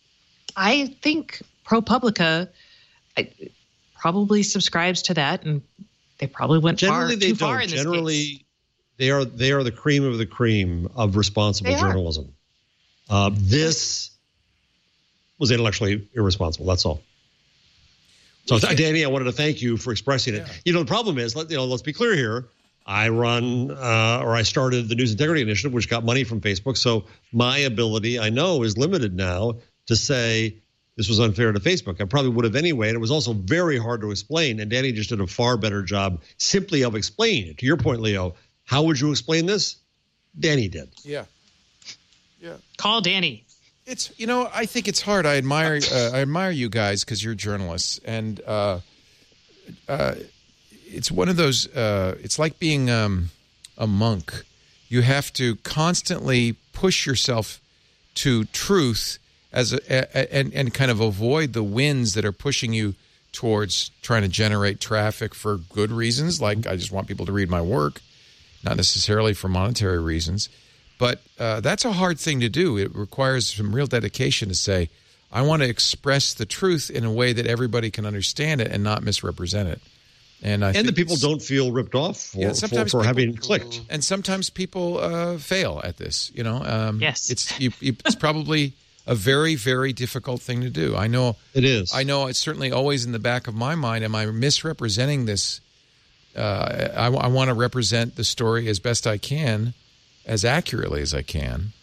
I think ProPublica I, probably subscribes to that, and they probably went generally far, they too don't. far in this Generally, case. they are they are the cream of the cream of responsible They journalism. Uh, this was intellectually irresponsible. That's all. So, Danny, I wanted to thank you for expressing it. Yeah. You know, the problem is, let, you know, let's be clear here. I run uh, or I started the News Integrity Initiative, which got money from Facebook. So my ability, I know, is limited now to say this was unfair to Facebook. I probably would have anyway. And it was also very hard to explain. And Danny just did a far better job simply of explaining it. To your point, Leo, how would you explain this? Danny did. Yeah. Yeah. Call Danny. It's, you know, I think it's hard. I admire uh, I admire you guys because you're journalists, and uh, uh, it's one of those. Uh, it's like being um, a monk. You have to constantly push yourself to truth as a, a, and and kind of avoid the winds that are pushing you towards trying to generate traffic for good reasons, like I just want people to read my work, not necessarily for monetary reasons. But uh, that's a hard thing to do. It requires some real dedication to say, I want to express the truth in a way that everybody can understand it and not misrepresent it. And I and think the people don't feel ripped off for, yeah, for, sometimes for people, having clicked. And sometimes people uh, fail at this. You know, um, yes, it's you, you, it's probably a very, very difficult thing to do. I know it is. I know it's certainly always in the back of my mind. Am I misrepresenting this? Uh, I, I want to represent the story as best I can, as accurately as I can.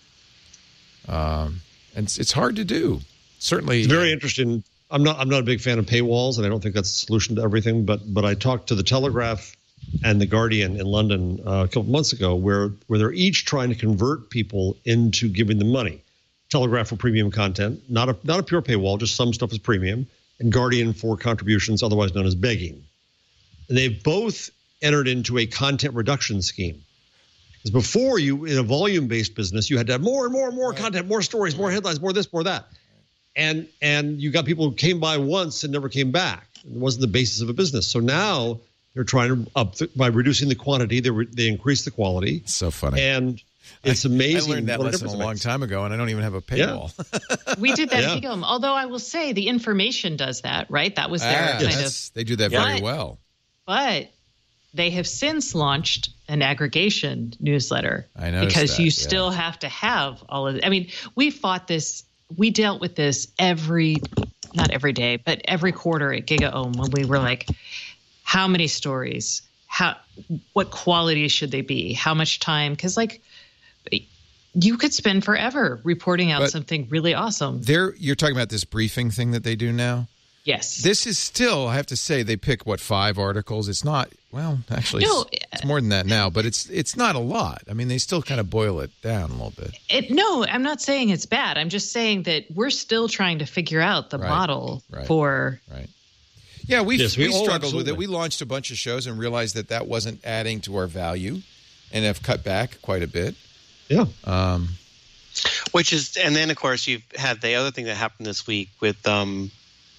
Um, and it's, it's hard to do. Certainly, it's very interesting. I'm not. I'm not a big fan of paywalls, and I don't think that's the solution to everything. But but I talked to the Telegraph and the Guardian in London uh, a couple months ago, where where they're each trying to convert people into giving them money. Telegraph for premium content, not a not a pure paywall, just some stuff is premium, and Guardian for contributions, otherwise known as begging. And they've both entered into a content reduction scheme. Because before, you in a volume-based business, you had to have more and more and more right. content, more stories, more headlines, more this, more that. and and you got people who came by once and never came back. It wasn't the basis of a business. So now they're trying to up the, by reducing the quantity, they re, they increase the quality. It's so funny. And it's I, amazing. I learned that lesson a long time ago, and I don't even have a paywall. Yeah. We did that yeah. at Gigum. Although I will say the information does that, right? That was their ah, kind yes. of. They do that yeah. very well. But they have since launched an aggregation newsletter. I noticed because that, you yeah. still have to have all of it. I mean, we fought this. We dealt with this every, not every day, but every quarter at GigaOM when we were like, how many stories? How, what quality should they be? How much time? Because like, you could spend forever reporting out but something really awesome. There, you're talking about this briefing thing that they do now. Yes. This is still, I have to say, they pick, what, five articles? It's not, well, actually, no, it's, it's more than that now, but it's it's not a lot. I mean, they still kind of boil it down a little bit. It, no, I'm not saying it's bad. I'm just saying that we're still trying to figure out the Right. model Right. for. Right. Yeah, we, Yes, we, we- oh, struggled with it. absolutely. We launched a bunch of shows and realized that that wasn't adding to our value and have cut back quite a bit. Yeah. Um, Which is, and then of course you've had the other thing that happened this week with um,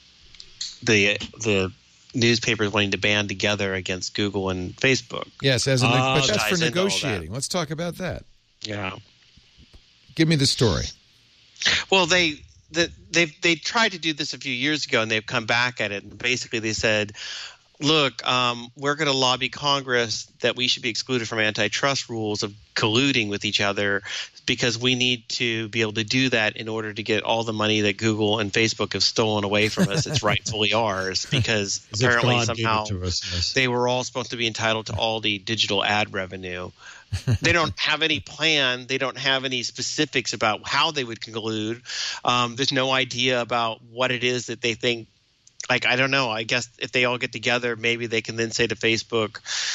the the newspapers wanting to band together against Google and Facebook. yes, as a, Ah, but that's for ties into all negotiating. Let's talk about that. Yeah. Give me the story. Well, they the, they they tried to do this a few years ago, and they've come back at it. And basically, they said, "Look, um, we're going to lobby Congress that we should be excluded from antitrust rules of colluding with each other, because we need to be able to do that in order to get all the money that Google and Facebook have stolen away from us. It's rightfully ours, because As if apparently God gave it somehow to us, yes. they were all supposed to be entitled to all the digital ad revenue." They don't have any plan. They don't have any specifics about how they would conclude. Um, there's no idea about what it is that they think. Like, I don't know. I guess if they all get together, maybe they can then say to Facebook,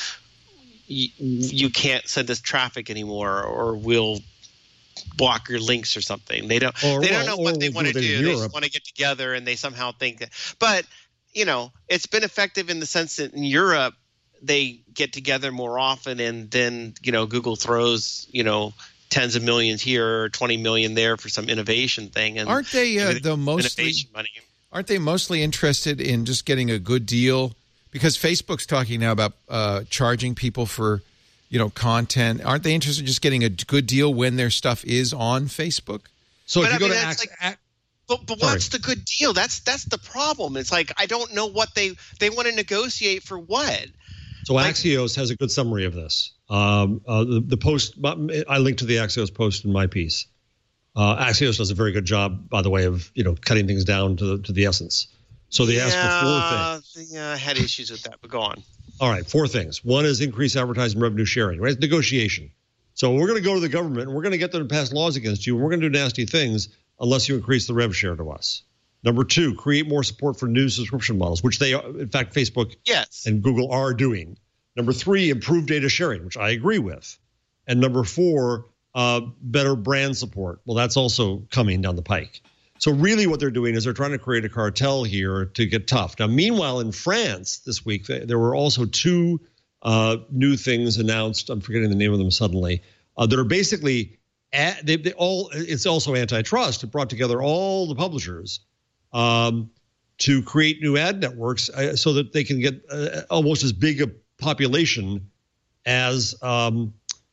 you, you can't send us traffic anymore, or we'll block your links or something. They don't. Or, they well, don't know or what they we'll want to do it in do. They Europe. just want to get together, and they somehow think that. But you know, it's been effective in the sense that in Europe they get together more often, and then you know Google throws you know tens of millions here or twenty million there for some innovation thing. And Aren't they uh, the mostly? innovation money? Aren't they mostly interested in just getting a good deal? Because Facebook's talking now about uh, charging people for, you know, content. Aren't they interested in just getting a good deal when their stuff is on Facebook? So But if you I go mean, to that's Ax- like- Ac- But, but Sorry. what's the good deal? That's that's the problem. It's like I don't know what they they want to negotiate for what. So Axios has a good summary of this. Um, uh, the, the post, I linked to the Axios post in my piece. Uh, Axios does a very good job, by the way, of you know cutting things down to the, to the essence. So they asked for four things. Yeah, I had issues with that, but go on. All right, four things. One is increase advertising revenue sharing, right? It's negotiation. So we're going to go to the government and we're going to get them to pass laws against you, and we're going to do nasty things unless you increase the rev share to us. Number two, create more support for new subscription models, which they, in fact, Facebook Yes. and Google are doing. Number three, improve data sharing, which I agree with. And number four, uh, better brand support. Well, that's also coming down the pike. So really what they're doing is they're trying to create a cartel here to get tough. Now, meanwhile, in France this week, there were also two uh, new things announced. I'm forgetting the name of them suddenly. Uh, that are basically, ad, they, they all. It's also antitrust. It brought together all the publishers um, to create new ad networks uh, so that they can get uh, almost as big a population as um,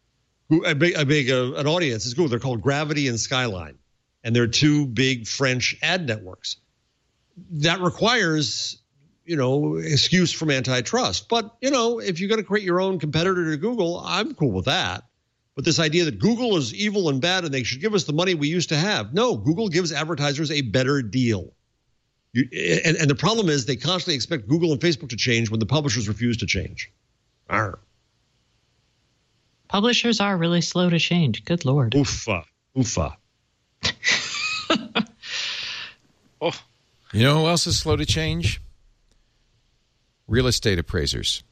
a big, a big uh, an audience as Google. They're called Gravity and Skyline, and they're two big French ad networks. That requires, you know, excuse from antitrust. But you know, if you're going to create your own competitor to Google, I'm cool with that. But this idea that Google is evil and bad and they should give us the money we used to have. No, Google gives advertisers a better deal. You, and, and the problem is they constantly expect Google and Facebook to change when the publishers refuse to change. Arr. Publishers are really slow to change. Good Lord. Oofa. Oofa. Oh, You know who else is slow to change? Real estate appraisers.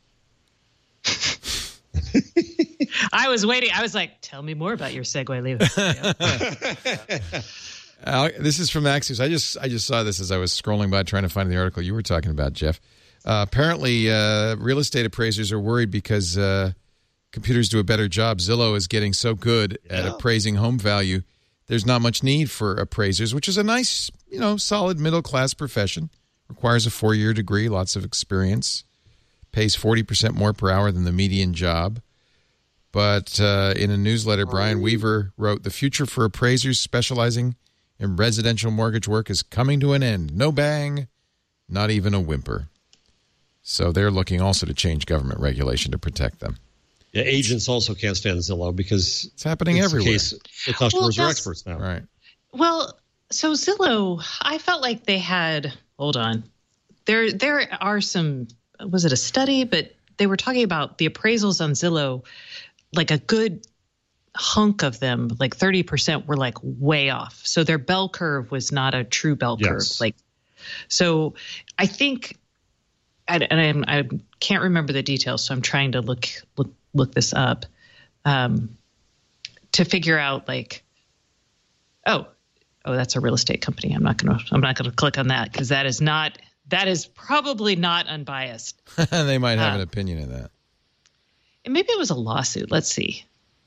I was waiting. I was like, tell me more about your segue, Leo. Yeah. Uh, this is from Axios. I just I just saw this as I was scrolling by trying to find the article you were talking about, Jeff. Uh, apparently, uh, real estate appraisers are worried because uh, computers do a better job. Zillow is getting so good at Yeah. appraising home value there's not much need for appraisers, which is a nice, you know, solid middle-class profession. Requires a four-year degree, lots of experience. Pays forty percent more per hour than the median job. But uh, in a newsletter, Brian Weaver wrote, the future for appraisers specializing in residential mortgage work is coming to an end. No bang, not even a whimper. So they're looking also to change government regulation to protect them. Yeah, agents also can't stand Zillow because it's happening it's everywhere. The, case, the customers well, are experts now. Right. Well, so Zillow, I felt like they had, hold on. There there are some, was it a study? But they were talking about the appraisals on Zillow, like a good hunk of them, like thirty percent were like way off. So their bell curve was not a true bell curve. Yes. Like, so I think, and I'm, I can't remember the details, so I'm trying to look look look this up um, to figure out like, oh, oh, that's a real estate company. I'm not gonna I'm not gonna click on that because that is not that is probably not unbiased. They might have uh, an opinion of that. And maybe it was a lawsuit. Let's see.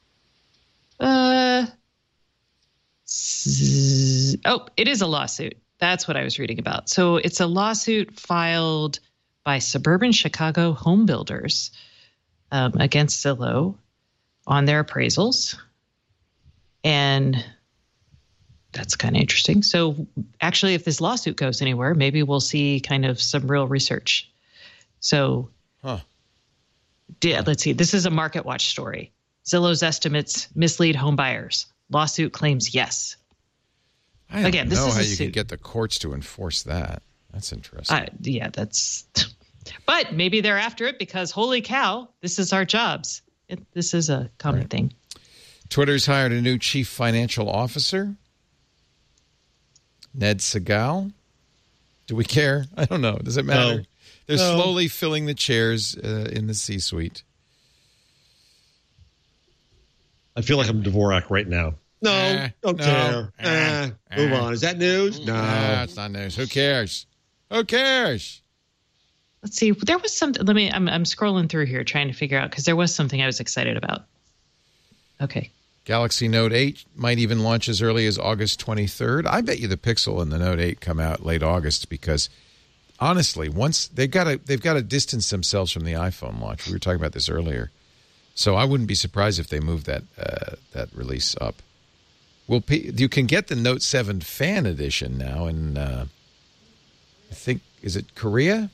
Uh, z- oh, it is a lawsuit. That's what I was reading about. So it's a lawsuit filed by suburban Chicago home builders um, against Zillow on their appraisals. And that's kind of interesting. So actually, if this lawsuit goes anywhere, maybe we'll see kind of some real research. So Huh. Yeah, let's see. This is a Market Watch story. Zillow's estimates mislead home buyers. Lawsuit claims yes. I don't Again, this know is how a you suit. can get the courts to enforce that. That's interesting. Uh, yeah, that's. But maybe they're after it because holy cow, this is our jobs. It, this is a common Right. thing. Twitter's hired a new chief financial officer, Ned Segal. Do we care? I don't know. Does it matter? No. They're No. slowly filling the chairs uh, in the C-suite. I feel like I'm Dvorak right now. No, Eh, don't no, care. eh, Eh, move eh. on. Is that news? No. No, it's not news. Who cares? Who cares? Let's see. There was something. Let me. I'm, I'm scrolling through here trying to figure out because there was something I was excited about. Okay. Galaxy Note eight might even launch as early as August twenty-third. I bet you the Pixel and the Note eight come out late August because, honestly, once they've got to they've got to distance themselves from the iPhone launch. We were talking about this earlier, so I wouldn't be surprised if they move that uh, that release up. Well, you can get the Note seven Fan Edition now in, uh, I think, is it Korea?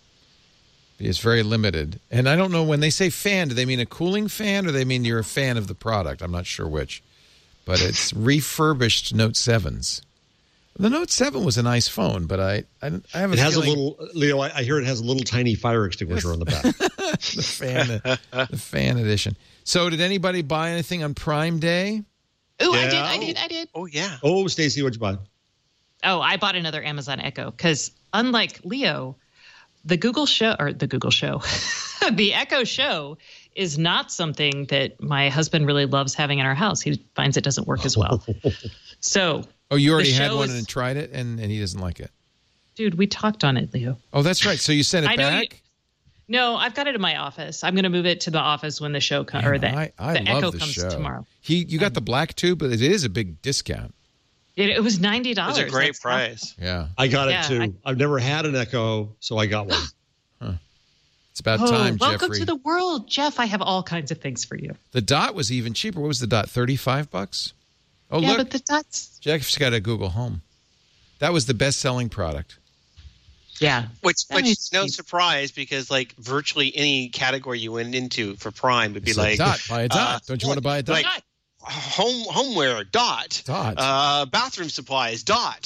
It's very limited. And I don't know, when they say fan, do they mean a cooling fan or they mean you're a fan of the product? I'm not sure which. But it's refurbished Note sevens. The Note seven was a nice phone, but I I, I have a It has feeling a little, Leo, I, I hear it has a little tiny fire extinguisher on the back. the fan the fan edition. So did anybody buy anything on Prime Day? Oh, I Yeah. did. I did. I did. Oh yeah. Oh, Stacey, what'd you buy? Oh, I bought another Amazon Echo because unlike Leo, the Google Show or the Google Show, the Echo Show is not something that my husband really loves having in our house. He finds it doesn't work as well. So, Oh, you already The had show one is- and tried it, and, and he doesn't like it. dude, we talked on it, Leo. Oh, that's right. So you sent it I know you- back? No, I've got it in my office. I'm going to move it to the office when the show comes or the, I, I the love Echo the comes show. tomorrow. He, you got the black tube, but it is a big discount. It, it was ninety dollars. It's a great price. Yeah, I got Yeah, it too. I- I've never had an Echo, so I got one. it's about Oh, time, welcome Jeffrey. to the world, Jeff. I have all kinds of things for you. The Dot was even cheaper. What was the Dot? Thirty-five bucks. Oh, yeah, look, but the dots. Jeff's got a Google Home. That was the best-selling product. Yeah, Which, That which makes is no sense. surprise because like virtually any category you went into for Prime would be It's a like Dot. Buy a Dot. uh, Don't you want to buy a Dot? like home homeware dot Dot. uh, bathroom supplies dot.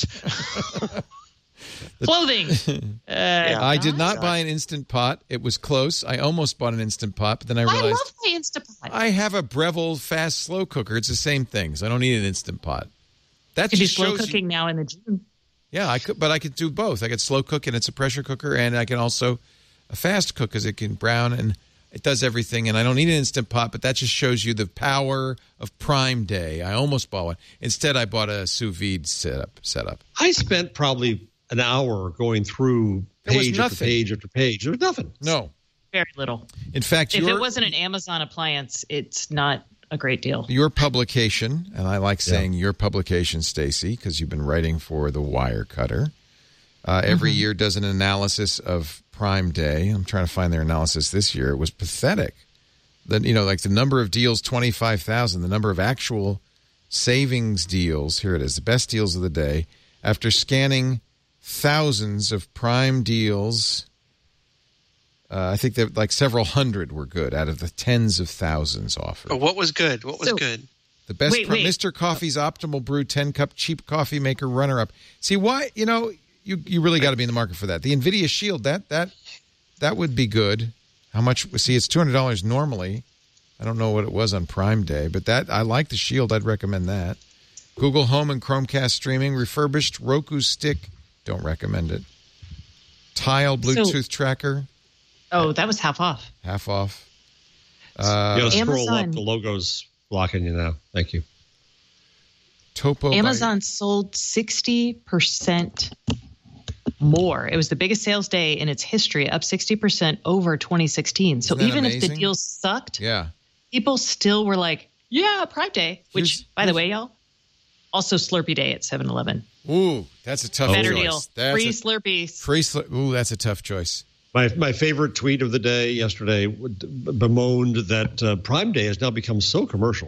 clothing. Uh, I did not Yeah. buy an Instant Pot. It was close. I almost bought an Instant Pot, but then I I realized love my Instapot. I have a Breville fast slow cooker. It's the same thing. So I don't need an Instant Pot. That You can do just slow shows you- cooking now in the gym. Yeah, I could, but I could do both. I could slow cook, and it's a pressure cooker, and I can also a fast cook because it can brown and it does everything. And I don't need an Instant Pot, but that just shows you the power of Prime Day. I almost bought one. Instead, I bought a sous vide setup. Setup. I spent probably an hour going through There was page after nothing. page after page. There was nothing. No, Very little. in fact, If your, it wasn't an Amazon appliance, it's not a great deal. Your publication, and I like saying yeah. your publication, Stacy, because you've been writing for the Wirecutter, uh, every mm-hmm. year does an analysis of Prime Day. I'm trying to find their analysis this year. It was pathetic. The, you know, like the number of deals, twenty-five thousand, the number of actual savings deals, here it is, the best deals of the day. After scanning thousands of Prime deals, uh, I think that like several hundred were good out of the tens of thousands offered. Oh, what was good? What was so, good? The best, wait, pro- wait. Mister Coffee's Optimal Brew ten-cup cheap coffee maker runner-up. See, why, you know, you, you really got to be in the market for that. The NVIDIA Shield, that that that would be good. How much? See, it's two hundred dollars normally. I don't know what it was on Prime Day, but that I like the Shield. I'd recommend that. Google Home and Chromecast streaming, refurbished Roku stick. Don't recommend it. Tile Bluetooth so, tracker. Oh, that was half off. Half off. Uh, you got to scroll Amazon. Up. The logo's blocking you now. Thank you. Topo. Amazon by... sold sixty percent more. It was the biggest sales day in its history, up sixty percent over twenty sixteen. So even amazing? If the deals sucked, yeah, people still were like, yeah, Prime Day, which, here's, by here's... the way, y'all, also Slurpee Day at seven eleven. Ooh, that's a tough Better choice. deal. That's free a, Slurpees. Free Slurpees. Ooh, that's a tough choice. My my favorite tweet of the day yesterday bemoaned that uh, Prime Day has now become so commercial.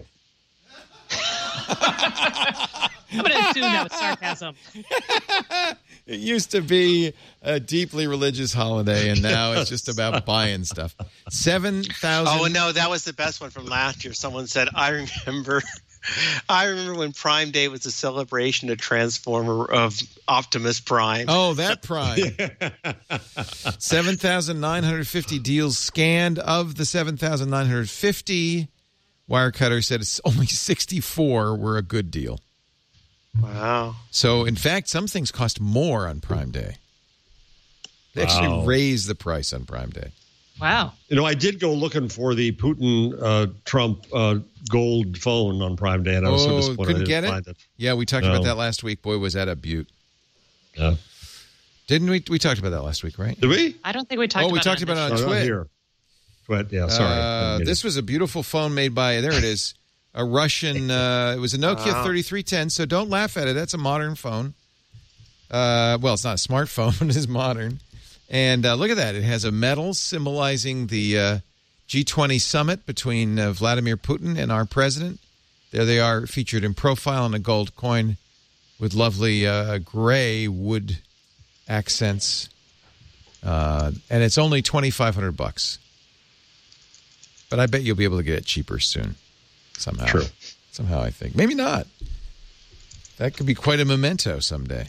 I'm going to assume that was sarcasm. It used to be a deeply religious holiday, and now it's just about buying stuff. seven thousand. Oh, no, that was the best one from last year. Someone said, I remember I remember when Prime Day was a celebration of Transformer of Optimus Prime. Oh, that Prime. seven thousand nine hundred fifty deals scanned. Of the seven thousand nine hundred fifty, Wirecutter said it's only sixty-four were a good deal. Wow. So, in fact, some things cost more on Prime Day. They wow. actually raised the price on Prime Day. Wow. You know, I did go looking for the Putin-Trump uh, uh, gold phone on Prime Day, and I was oh, so disappointed couldn't I didn't get find it? it. Yeah, we talked no. about that last week. Boy, was that a beaut. Yeah. Didn't we? We talked about that last week, right? Did we? I don't think we talked oh, about we it. Oh, we talked about it on no, Twit. Here. Twit, yeah, sorry. Uh, this was a beautiful phone made by, there it is, a Russian, uh, it was a Nokia wow. thirty-three ten, so don't laugh at it. That's a modern phone. Uh, well, it's not a smartphone, but it is modern. And uh, look at that. It has a medal symbolizing the uh, G twenty summit between uh, Vladimir Putin and our president. There they are, featured in profile on a gold coin with lovely uh, gray wood accents. Uh, and it's only twenty-five hundred bucks. But I bet you'll be able to get it cheaper soon. Somehow. True. Somehow, I think. Maybe not. That could be quite a memento someday.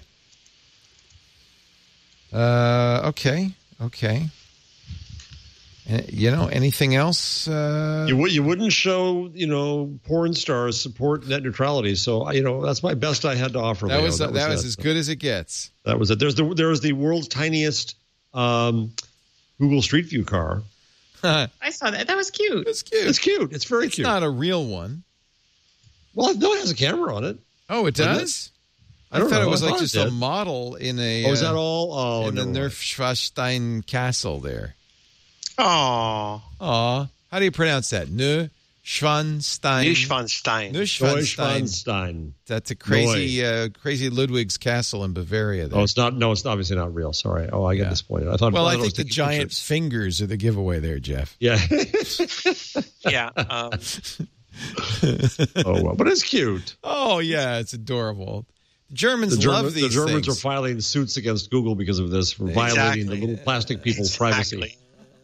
Uh, okay. Okay. Uh, you know, anything else? Uh, you, you wouldn't show, you know, porn stars support net neutrality. So, you know, that's my best I had to offer. That was, that, that was was as good as it gets. That was it. There's the, there was the world's tiniest um, Google Street View car. I saw that. That was cute. It's cute. It's cute. It's very it's cute. It's not a real one. Well, no, it has a camera on it. Oh, it does? I, don't I thought know. it was I like just a model in a... Oh, is that uh, all? Oh, in the no. Neuschwanstein Castle there. Oh. Aw. How do you pronounce that? Neuschwanstein. Neuschwanstein. Neuschwanstein. Neuschwanstein. That's a crazy, uh, crazy Ludwig's castle in Bavaria. There. Oh, it's not. No, it's obviously not real. Sorry. Oh, I get yeah. disappointed. I thought. Well, I, I thought think I the giant pictures. fingers are the giveaway there, Jeff. Yeah. yeah. Um. oh, well, but it's cute. Oh, yeah, it's adorable. Germans the German, love these The Germans things. are filing suits against Google because of this, for exactly. violating the little plastic people's exactly. privacy.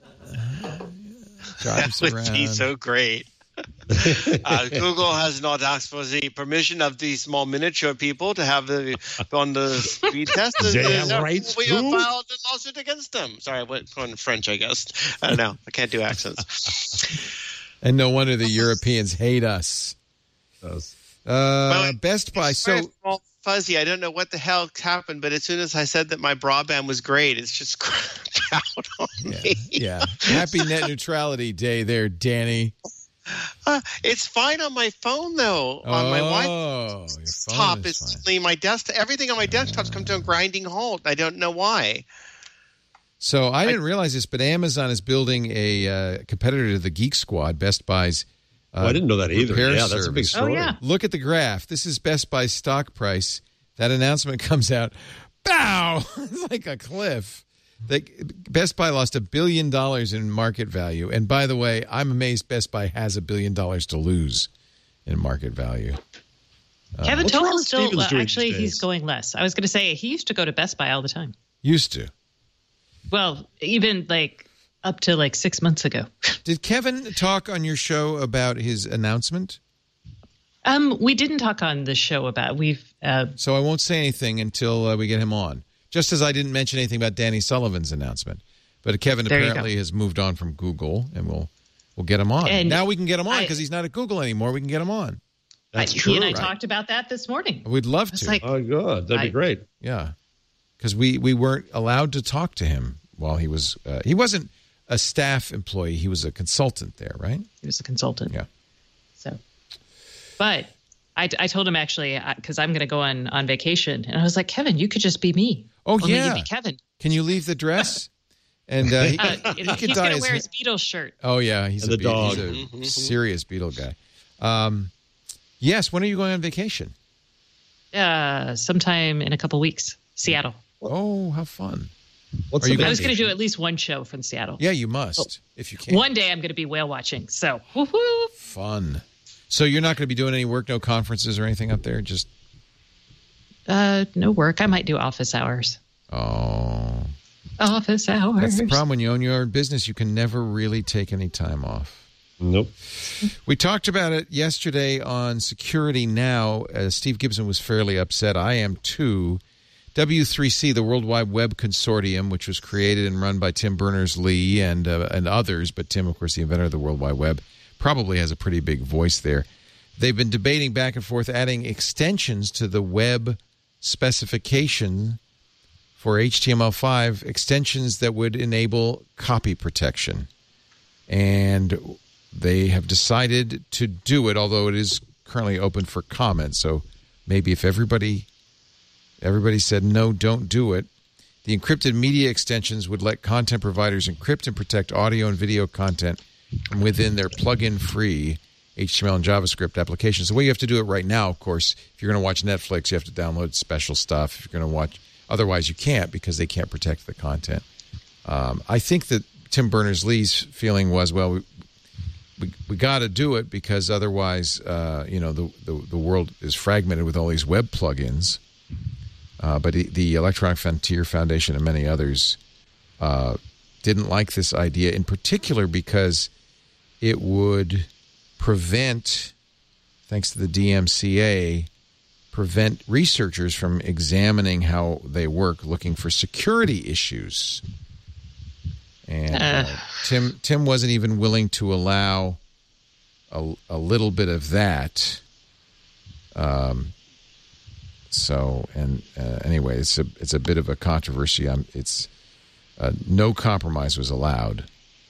Drives that would around. be so great. uh, Google has not asked for the permission of the small miniature people to have the on the speed test. They have rights we too? have filed a lawsuit against them. Sorry, I went on French, I guess. I don't know. I can't do accents. And no wonder the Europeans hate us. Yes. Uh, well, Best Buy. So fuzzy. I don't know what the hell happened, but as soon as I said that my broadband was great, it's just crapped out on yeah, me. Yeah. Happy Net Neutrality Day there, Danny. Uh, it's fine on my phone though. On oh, my your desktop, phone is it's fine. my desktop. Everything on my desktop's come to a grinding halt. I don't know why. So I didn't realize this, but Amazon is building a uh, competitor to the Geek Squad, Best Buy's Oh, I didn't know that either. repair Yeah, that's a big service. story. Oh, yeah. Look at the graph. This is Best Buy's stock price. That announcement comes out. Bow! It's like a cliff. They, Best Buy lost a billion dollars in market value. And by the way, I'm amazed Best Buy has a billion dollars to lose in market value. Kevin What's wrong Toll with still Stevens uh, doing actually these he's days? going less. I was going to say he used to go to Best Buy all the time. Used to. Well, even like up to like six months ago. Did Kevin talk on your show about his announcement? Um, we didn't talk on the show about we've. Uh, So I won't say anything until uh, we get him on. Just as I didn't mention anything about Danny Sullivan's announcement. But Kevin There you apparently go. has moved on from Google, and we'll we'll get him on. And now we can get him on I- because he's not at Google anymore. We can get him on. That's I, true. he and I right? talked about that this morning. We'd love It's to. like Oh, good. That'd I- be great. Yeah, because we, we weren't allowed to talk to him while he was uh, he wasn't a staff employee. He was a consultant there, right? he was a consultant. Yeah. So, but I, I told him actually because I'm going to go on on vacation, and I was like, Kevin, you could just be me. Oh, Only yeah. you'd be Kevin. Can you leave the dress? And uh, he, Uh, he could he's dye going to his wear hair- his Beatles shirt. Oh yeah, he's And a the Be- dog. he's a serious Beatle guy. Um, yes. When are you going on vacation? Uh, sometime in a couple weeks, Seattle. Oh, how fun! What's Are you the I was vacation? going to do at least one show from Seattle. Yeah, you must if you can. One day I'm going to be whale watching. So, woo-hoo. Fun. So you're not going to be doing any work, no conferences or anything up there. Just uh, no work. I might do office hours. oh, Office hours. that's the problem when you own your own business. You can never really take any time off. Nope. We talked about it yesterday on Security Now. Uh, Steve Gibson was fairly upset. I am too. W three C, the World Wide Web Consortium, which was created and run by Tim Berners-Lee and uh, and others, but Tim, of course, the inventor of the World Wide Web, probably has a pretty big voice there. They've been debating back and forth adding extensions to the web specification for H T M L five, extensions that would enable copy protection. And they have decided to do it, although it is currently open for comment. So maybe if everybody everybody said, no, don't do it, the encrypted media extensions would let content providers encrypt and protect audio and video content from within their plug-in-free H T M L and JavaScript applications. The way you have to do it right now, of course, if you're going to watch Netflix, you have to download special stuff. If you're going to watch, otherwise you can't because they can't protect the content. Um, I think that Tim Berners-Lee's feeling was, well, we we, we got to do it because otherwise, uh, you know, the, the the world is fragmented with all these web plugins. Uh, but the, the Electronic Frontier Foundation and many others uh, didn't like this idea, in particular because it would prevent, thanks to the D M C A, prevent researchers from examining how they work, looking for security issues. And uh, Tim Tim wasn't even willing to allow a, a little bit of that. Um. So and uh, anyway, it's a it's a bit of a controversy. Um, it's uh, no compromise was allowed.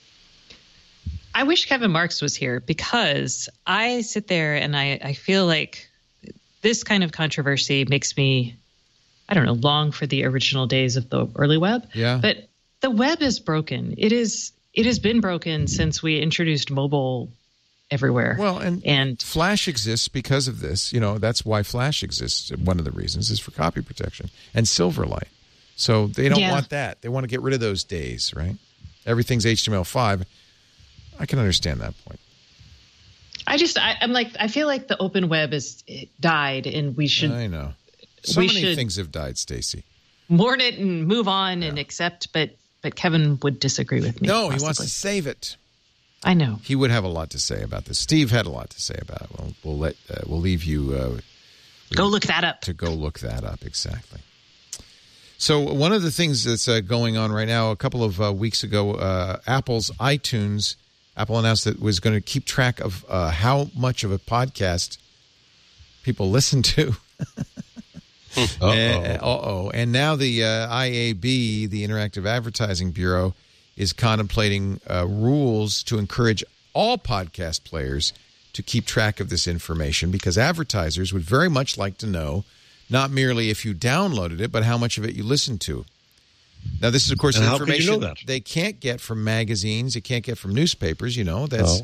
I wish Kevin Marks was here because I sit there and I, I feel like this kind of controversy makes me, I don't know, long for the original days of the early web. Yeah. But the web is broken. It is. It has been broken since we introduced mobile everywhere. Well, and, and Flash exists because of this. You know, that's why Flash exists. One of the reasons is for copy protection and Silverlight. So they don't Yeah. want that. They want to get rid of those days, right? Everything's H T M L five. I can understand that point. I just, I, I'm like, I feel like the open web is it died, and we should I know. So we many should- things have died, Stacy. mourn it and move on and accept. But but Kevin would disagree with me. No, he wants possibly. to save it. I know. He would have a lot to say about this. Steve had a lot to say about it. We'll, we'll let uh, we'll leave you uh, Go look that up. to go look that up exactly. So one of the things that's uh, going on right now, a couple of uh, weeks ago, uh, Apple's iTunes, Apple announced that it was going to keep track of uh, how much of a podcast people listen to. Uh-oh. Uh oh. And now the uh, I A B, the Interactive Advertising Bureau, is contemplating uh, rules to encourage all podcast players to keep track of this information because advertisers would very much like to know not merely if you downloaded it, but how much of it you listened to. Now, this is, of course, And how could you information know that? they can't get from magazines. They can't get from newspapers, you know. That's Oh.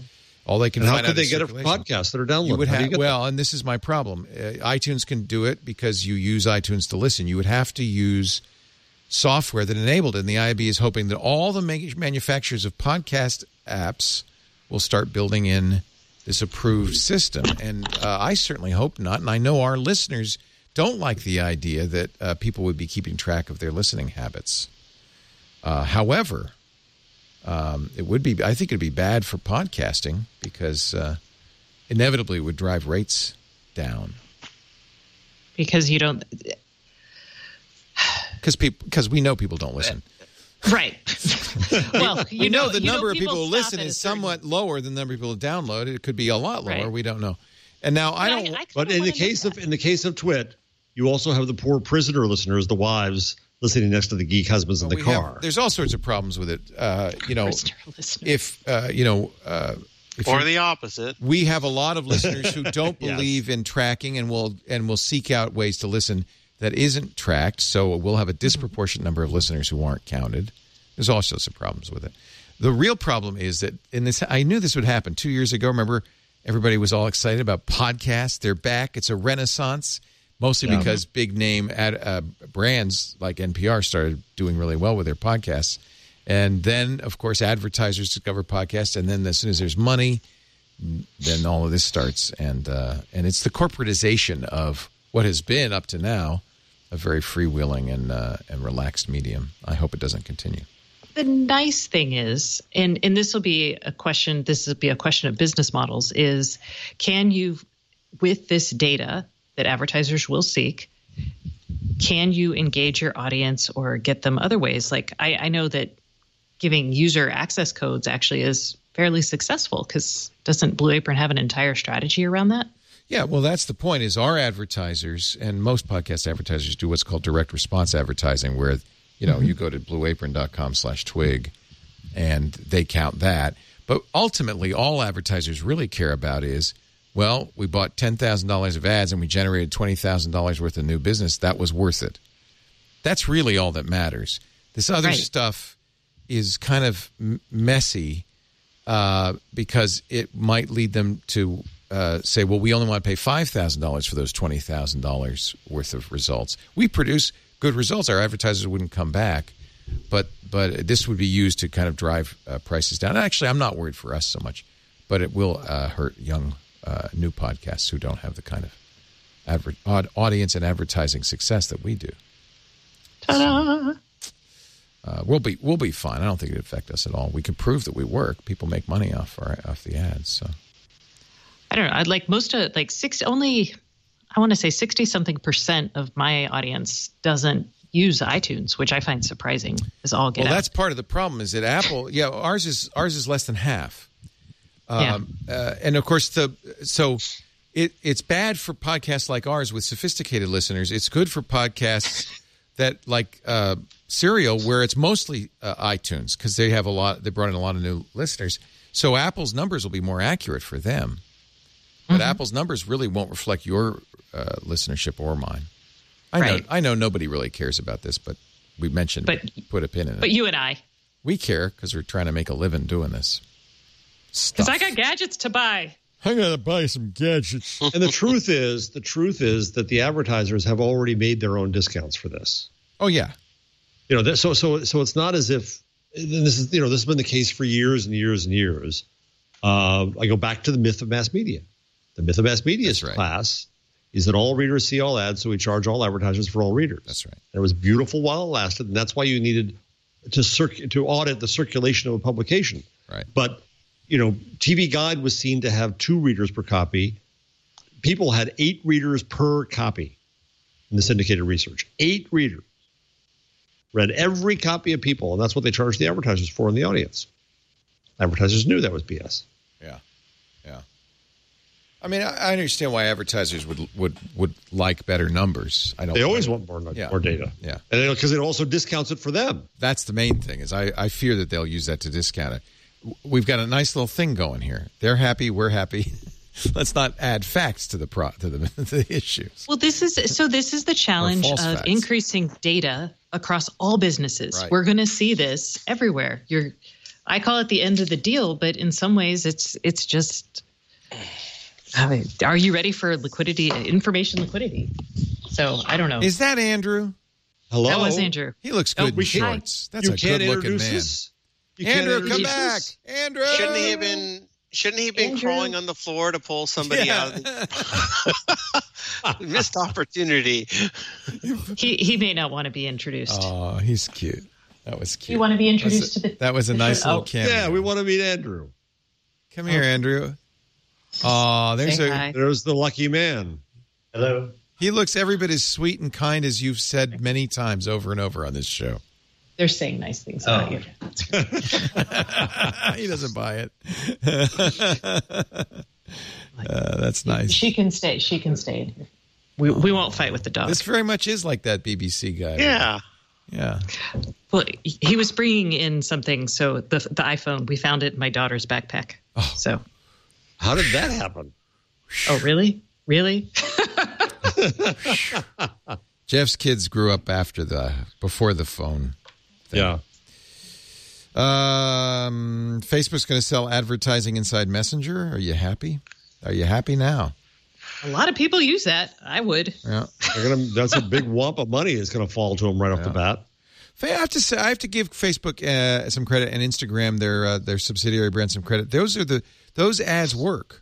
All they can and find how could out they is get it from circulation. podcasts that are downloaded? You would How do have, you get well, and this is my problem. Uh, iTunes can do it because you use iTunes to listen. You would have to use software that enabled it. And the I A B is hoping that all the ma- manufacturers of podcast apps will start building in this approved system. And uh, I certainly hope not. And I know our listeners don't like the idea that uh, people would be keeping track of their listening habits. Uh, however, um, it would be, I think it'd be bad for podcasting because uh, inevitably it would drive rates down. Because you don't... Because people, because we know people don't listen. Right. Well, you we know, know the you number know of people who stop listen at a is certain- somewhat lower than the number of people who download it. It could be a lot lower. Right. We don't know. And now I Yeah, don't. I kinda But in the wanna case know of that. in the case of Twit, you also have the poor prisoner listeners, the wives, listening next to the geek husbands in the we car. have- there's all sorts of problems with it. Uh, you know, Prisoner listeners. if uh, you know, uh, if Or you- the opposite. we have a lot of listeners who don't Yes. believe in tracking and will and will seek out ways to listen that isn't tracked. So we'll have a disproportionate number of listeners who aren't counted. There's also some problems with it. The real problem is that in this, I knew this would happen two years ago. Remember, everybody was all excited about podcasts. They're back. It's a renaissance, mostly Yeah. because big name ad, uh, brands like N P R started doing really well with their podcasts. And then, of course, advertisers discover podcasts. And then as soon as there's money, then all of this starts. And uh, and it's the corporatization of what has been up to now a very freewheeling and uh, and relaxed medium. I hope it doesn't continue. The nice thing is, and, and this will be a question, this will be a question of business models, is can you, with this data that advertisers will seek, can you engage your audience or get them other ways? Like I, I know that giving user access codes actually is fairly successful because doesn't Blue Apron have an entire strategy around that? Yeah, well, that's the point is our advertisers and most podcast advertisers do what's called direct response advertising where, you know, mm-hmm. you go to blueapron.com slash twig and they count that. But ultimately, all advertisers really care about is, well, we bought ten thousand dollars of ads and we generated twenty thousand dollars worth of new business. That was worth it. That's really all that matters. This other Right. stuff is kind of m- messy uh, because it might lead them to uh, say, well, we only want to pay five thousand dollars for those twenty thousand dollars worth of results. We produce good results. Our advertisers wouldn't come back. But but this would be used to kind of drive uh, prices down. Actually, I'm not worried for us so much, but it will uh, hurt young uh, new podcasts who don't have the kind of adver- odd audience and advertising success that we do. Ta-da! Uh, we'll be we'll be fine. I don't think it would affect us at all. We can prove that we work. People make money off our off the ads. So I don't know. I'd like most of like six only. I want to say sixty something percent of my audience doesn't use iTunes, which I find surprising. Is all get well, out. that's part of the problem. Is that Apple? Yeah, ours is ours is less than half. Um, yeah. uh, and of course, the so it it's bad for podcasts like ours with sophisticated listeners. It's good for podcasts that like uh, Serial, where it's mostly uh, iTunes because they have a lot. They brought in a lot of new listeners. So Apple's numbers will be more accurate for them. But mm-hmm. Apple's numbers really won't reflect your uh, listenership or mine. I right. know. I know nobody really cares about this, but we mentioned but, put a pin in it. But you and I, we care because we're trying to make a living doing this. Because I got gadgets to buy. I gotta buy some gadgets. And the truth is, the truth is that the advertisers have already made their own discounts for this. Oh yeah, you know. So so so it's not as if this is you know this has been the case for years and years and years. Uh, I go back to the myth of mass media. The myth of mass media's right. class is that all readers see all ads, so we charge all advertisers for all readers. That's right. And it was beautiful while it lasted, and that's why you needed to circ- to audit the circulation of a publication. Right. But you know, T V Guide was seen to have two readers per copy. People had eight readers per copy in the syndicated research. Eight readers read every copy of People, and that's what they charged the advertisers for in the audience. Advertisers knew that was B S. Yeah, yeah. I mean, I, I understand why advertisers would would would like better numbers. I don't. They always want more, yeah. more data. Yeah, and because it also discounts it for them. That's the main thing. Is I, I fear that they'll use that to discount it. We've got a nice little thing going here. They're happy. We're happy. Let's not add facts to the pro to the, to the issues. Well, this is so. This is the challenge of facts. increasing data across all businesses. Right. We're going to see this everywhere. You're I call it the end of the deal, but in some ways, it's it's just. I mean, are you ready for liquidity, information liquidity? So I don't know. Is that Andrew? Hello. That was Andrew. He looks good Oh, in shorts. That's you a can't good-looking introduce man. us? You can't Andrew, come introduce back. us? Andrew. Shouldn't he have been? Shouldn't he have been Andrew. crawling on the floor to pull somebody Yeah. out? Of the... Missed opportunity. He he may not want to be introduced. Oh, he's cute. That was cute. You want to be That introduced was to a, the? That was a nice Oh. little cameo. Yeah, we want to meet Andrew. Come here, Andrew. Oh, there's Say a. hi. There's the lucky man. Hello. He looks every bit as sweet and kind as you've said many times over and over on this show. They're saying nice things about Oh. you. He doesn't buy it. Uh, that's nice. She can stay. She can stay. We we won't fight with the dog. This very much is like that B B C guy. Yeah. Yeah. Well, he was bringing in something. So the the iPhone, we found it in my daughter's backpack. Oh. So, How did that happen? oh really, really? Jeff's kids grew up after the, before the phone. Yeah. Um, Facebook's going to sell advertising inside Messenger. Are you happy? Are you happy now? A lot of people use that. I would. Yeah. They're gonna, that's a big whomp of money that's going to fall to them right off the bat. I have to say, I have to give Facebook uh, some credit and Instagram, their uh, their subsidiary brand, some credit. Those are the those ads work.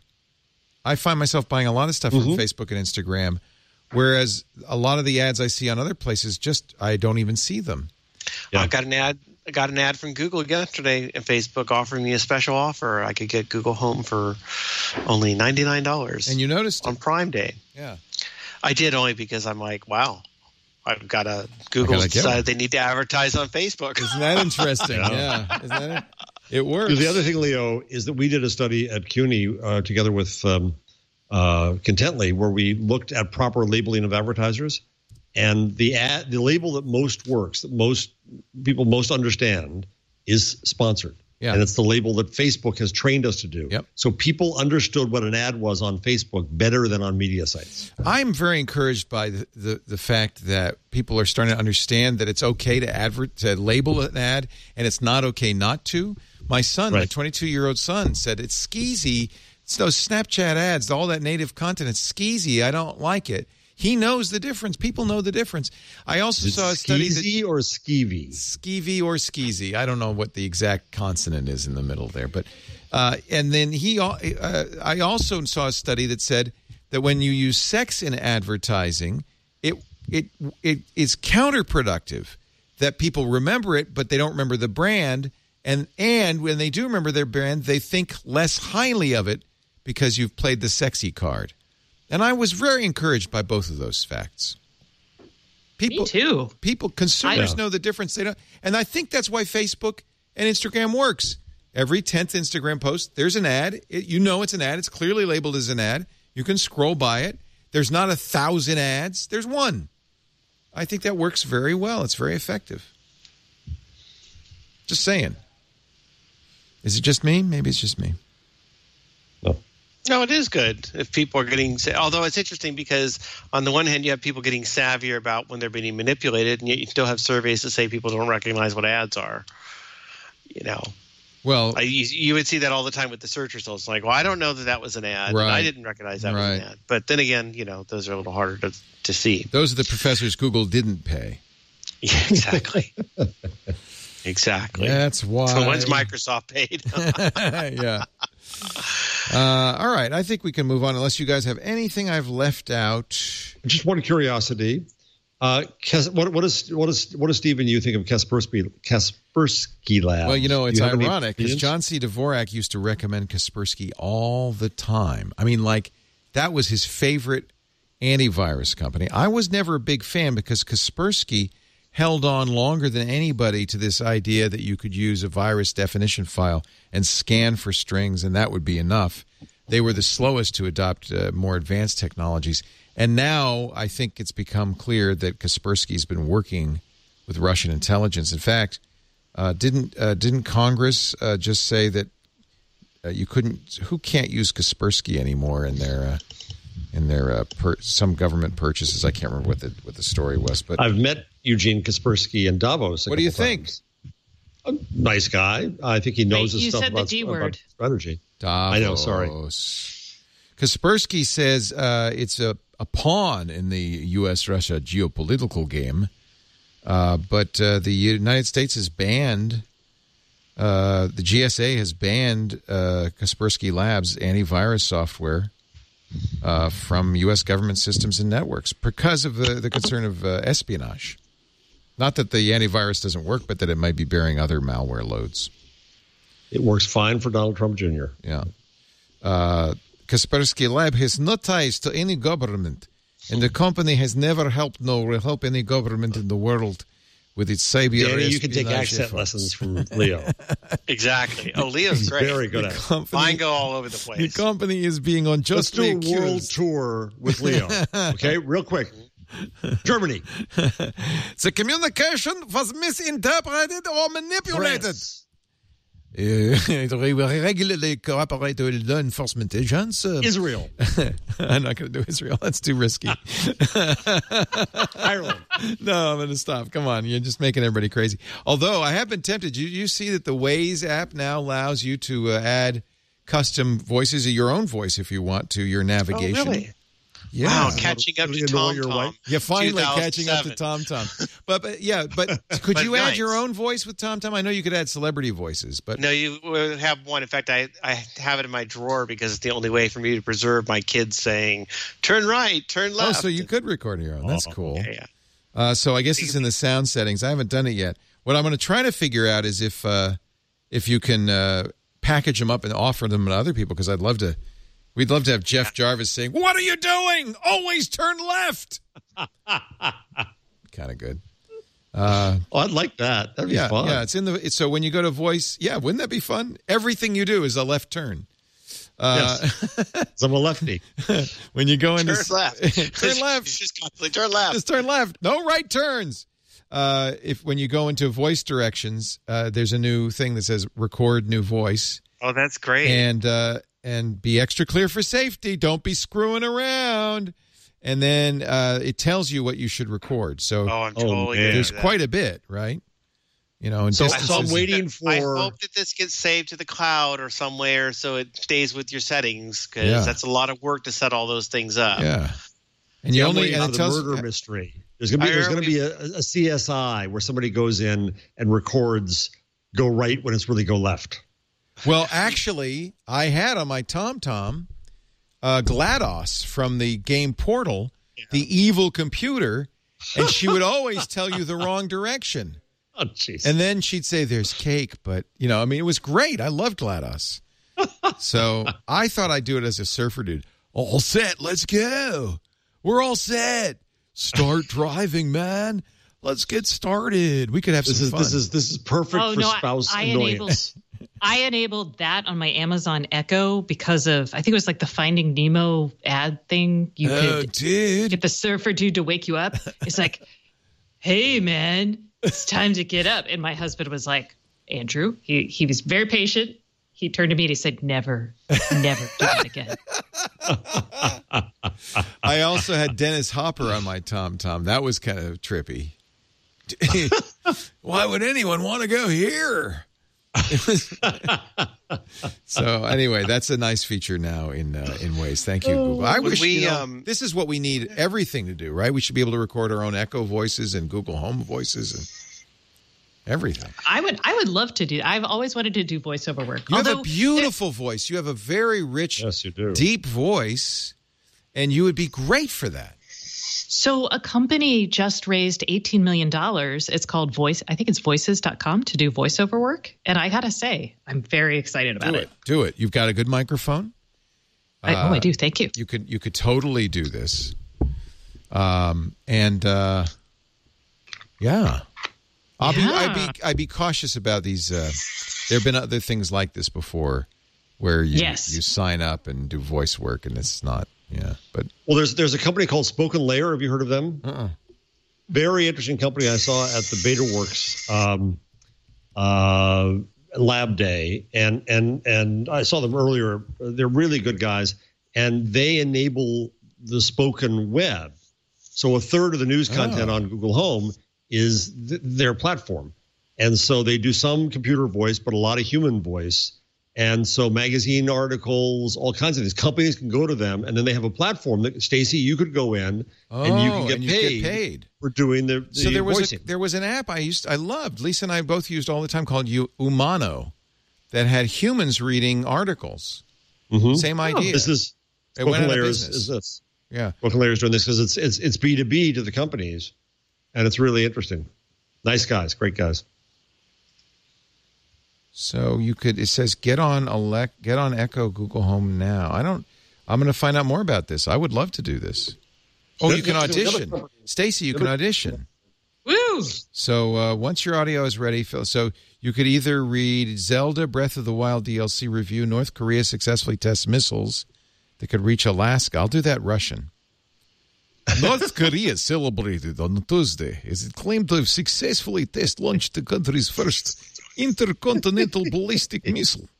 I find myself buying a lot of stuff Mm-hmm. from Facebook and Instagram, whereas a lot of the ads I see on other places, just I don't even see them. Yeah. I got an ad. I got an ad from Google yesterday and Facebook offering me a special offer. I could get Google Home for only ninety-nine dollars And you noticed on it. Prime Day. Yeah. I did only because I'm like, wow, I've got a Google gotta get one. decided they need to advertise on Facebook. Isn't that interesting? yeah. Isn't that it? It works. The other thing, Leo, is that we did a study at CUNY uh, together with um, uh, Contently, where we looked at proper labeling of advertisers, and the ad, the label that most works, that most people most understand, is sponsored. Yeah. And it's the label that Facebook has trained us to do. Yep. So people understood what an ad was on Facebook better than on media sites. I'm very encouraged by the, the, the fact that people are starting to understand that it's okay to advert to label an ad and it's not okay not to. My son, my Right. twenty-two-year-old son, said it's skeezy. It's those Snapchat ads, all that native content. It's skeezy. I don't like it. He knows the difference. People know the difference. I also Is saw a it study that skeezy or skeevy? skeevy or skeezy. I don't know what the exact consonant is in the middle there, but uh, and then he. Uh, I also saw a study that said that when you use sex in advertising, it it it is counterproductive. That people remember it, but they don't remember the brand, and and when they do remember their brand, they think less highly of it because you've played the sexy card. And I was very encouraged by both of those facts. People, Me too. People, consumers I- know the difference. They don't, and I think that's why Facebook and Instagram works. Every tenth Instagram post, there's an ad. It, you know it's an ad. It's clearly labeled as an ad. You can scroll by it. There's not a thousand ads. There's one. I think that works very well. It's very effective. Just saying. Is it just me? Maybe it's just me. No. No, it is good if people are getting. Although it's interesting because on the one hand, you have people getting savvier about when they're being manipulated, and yet you still have surveys that say people don't recognize what ads are. You know, Well, I, you, you would see that all the time with the search results. Like, well, I don't know that that was an ad. and I Right. didn't recognize that was Right. an ad. But then again, you know, those are a little harder to to see. those are the professors Google didn't pay. Yeah, exactly. Exactly. That's why. So when's Microsoft paid? yeah. Uh, all right. I think we can move on unless you guys have anything I've left out. Just one curiosity. Uh, Kas- what, what, is, what, is, what does Steve and you think of Kaspersky, Kaspersky Lab? Well, you know, it's Do you have any ironic because opinions? John C. Dvorak used to recommend Kaspersky all the time. I mean, like, that was his favorite antivirus company. I was never a big fan because Kaspersky held on longer than anybody to this idea that you could use a virus definition file and scan for strings, and that would be enough. They were the slowest to adopt uh, more advanced technologies. And now I think it's become clear that Kaspersky's been working with Russian intelligence. In fact, uh, didn't uh, didn't Congress uh, just say that uh, you couldn't? Who can't use Kaspersky anymore in their uh, in their uh, per, some government purchases? I can't remember what the what the story was. But I've met Eugene Kaspersky in Davos. a what do you couple think? times. A nice guy. I think he knows Wait, his you stuff said the about, D about word. strategy. Davos. I know, sorry. Kaspersky says uh, it's a, a pawn in the U S Russia geopolitical game, uh, but uh, the United States has banned, uh, the G S A has banned uh, Kaspersky Labs antivirus software uh, from U S government systems and networks because of the, the concern of uh, espionage. Not that the antivirus doesn't work, but that it might be bearing other malware loads. It works fine for Donald Trump Junior Yeah. Uh, Kaspersky Lab has no ties to any government, and the company has never helped nor help any government in the world with its cyber Danny, you can take espionage accent efforts. lessons from Leo. Exactly. Oh, Leo's He's great. very good at it. Company- Mine go all over the The place. company is being Let's unjustly do a world accused. tour with Leo. Okay, real quick. Germany. The communication was misinterpreted or manipulated. France. Uh, we regularly cooperate with law enforcement agents. Uh, Israel. I'm not going to do Israel. That's too risky. Ireland. No, I'm going to stop. Come on. You're just making everybody crazy. Although I have been tempted. You, you see that the Waze app now allows you to uh, add custom voices of your own voice if you want to your navigation. Oh, really? Yeah. Wow, catching up Really to annoy your TomTom. wife? You're finally catching up to two thousand seven. TomTom. But, but yeah, but could But you add nice. your own voice with TomTom? I know you could add celebrity voices, but No, you would have one. In fact, I, I have it in my drawer because it's the only way for me to preserve my kids saying, turn right, turn oh, left. so you could record your own. That's Oh, cool. Yeah, yeah. Uh, so I guess it's in the sound settings. I haven't done it yet. What I'm going to try to figure out is if uh, if you can uh, package them up and offer them to other people, because I'd love to. We'd love to have Jeff Jarvis saying, "What are you doing? Always turn left." Kind of good. Uh, Oh, I'd like that. That'd be yeah, fun. yeah. It's in the. It's, so when you go to voice, yeah, wouldn't that be fun? Everything you do is a left turn. Uh, Yes. I'm a lefty. when you go into Turn left. turn left. It's just constantly turn left. Just turn left. No right turns. Uh, if when you go into voice directions, uh, there's a new thing that says record new voice, Oh, that's great. and uh, and be extra clear for safety. Don't be screwing around. And then uh, it tells you what you should record. So oh, I'm Oh, totally man. gonna there's do that. quite a bit, right? You know, and So- distances. so I'm waiting for- I hope that this gets saved to the cloud or somewhere so it stays with your settings because Yeah. that's a lot of work to set all those things up. Yeah. And See, you I'm only waiting and for it the tells murder mystery. There's gonna be I there's heard gonna be a, a C S I where somebody goes in and records go right when it's really go left. Well, actually, I had on my TomTom uh, GLaDOS from the game Portal, the evil computer, and she would always tell you the wrong direction. Oh, jeez. And then she'd say, "There's cake," but you know, I mean, it was great. I loved GLaDOS. So I thought I'd do it as a surfer dude. All set. Let's go. We're all set. Start driving, man. Let's get started. We could have this some is fun. this is this is perfect Oh for no, I, spouse I enabled annoyance. I enabled that on my Amazon Echo because of I think it was like the Finding Nemo ad thing. You oh, could dude. get the surfer dude to wake you up. It's like, hey man, it's time to get up. And my husband was like, Andrew, he he was very patient. He turned to me and he said, never, never do that again. I also had Dennis Hopper on my TomTom. That was kind of trippy. Why would anyone want to go here? It was- so anyway, that's a nice feature now in uh, in Waze. Thank you, Google. I Would wish we, you know, um, this is what we need everything to do, right? We should be able to record our own Echo voices and Google Home voices and everything. I would I would love to do. I've always wanted to do voiceover work. You have Although a beautiful voice. You have a very rich, Yes, you do. deep voice, and you would be great for that. So a company just raised eighteen million dollars. It's called Voice. I think it's voices dot com to do voiceover work. And I got to say, I'm very excited about Do it. it. Do it. You've got a good microphone. I, oh, I do. Thank you. You could you could totally do this. Um, and uh, yeah. I'll be I'd Yeah. be I'd be cautious about these uh, there have been other things like this before where you Yes. you sign up and do voice work and it's not yeah, but Well, there's there's a company called Spoken Layer. Have you heard of them? uh-uh. Very interesting company I saw at the BetaWorks um, uh, Lab Day, and and and I saw them earlier. They're really good guys, and they enable the spoken web. So a third of the news content Oh. on Google Home is th- their platform, And so they do some computer voice, but a lot of human voice. And so magazine articles, all kinds of things. Companies can go to them, and then they have a platform that, Stacey, you could go in Oh, and you can get, and you paid, get paid for doing the, the So there was voicing. a, there was an app I used I loved. Lisa and I both used all the time called U- Umano that had humans reading articles. Mhm. Same Oh, idea. this is It went Spoken out of Layers business. is this. Yeah. Spoken Layers doing this because it's it's it's B two B to the companies, and it's really interesting. Nice guys, great guys. So you could. It says get on Alec, get on Echo Google Home now. I don't. I'm going to find out more about this. I would love to do this. Oh, you can audition, Stacey. You can audition. Woo! So uh, once your audio is ready, Phil. So you could either read Zelda Breath of the Wild D L C review. North Korea successfully tests missiles that could reach Alaska. I'll do that Russian. North Korea celebrated on Tuesday as it claimed to have successfully test launched the country's first intercontinental ballistic missile.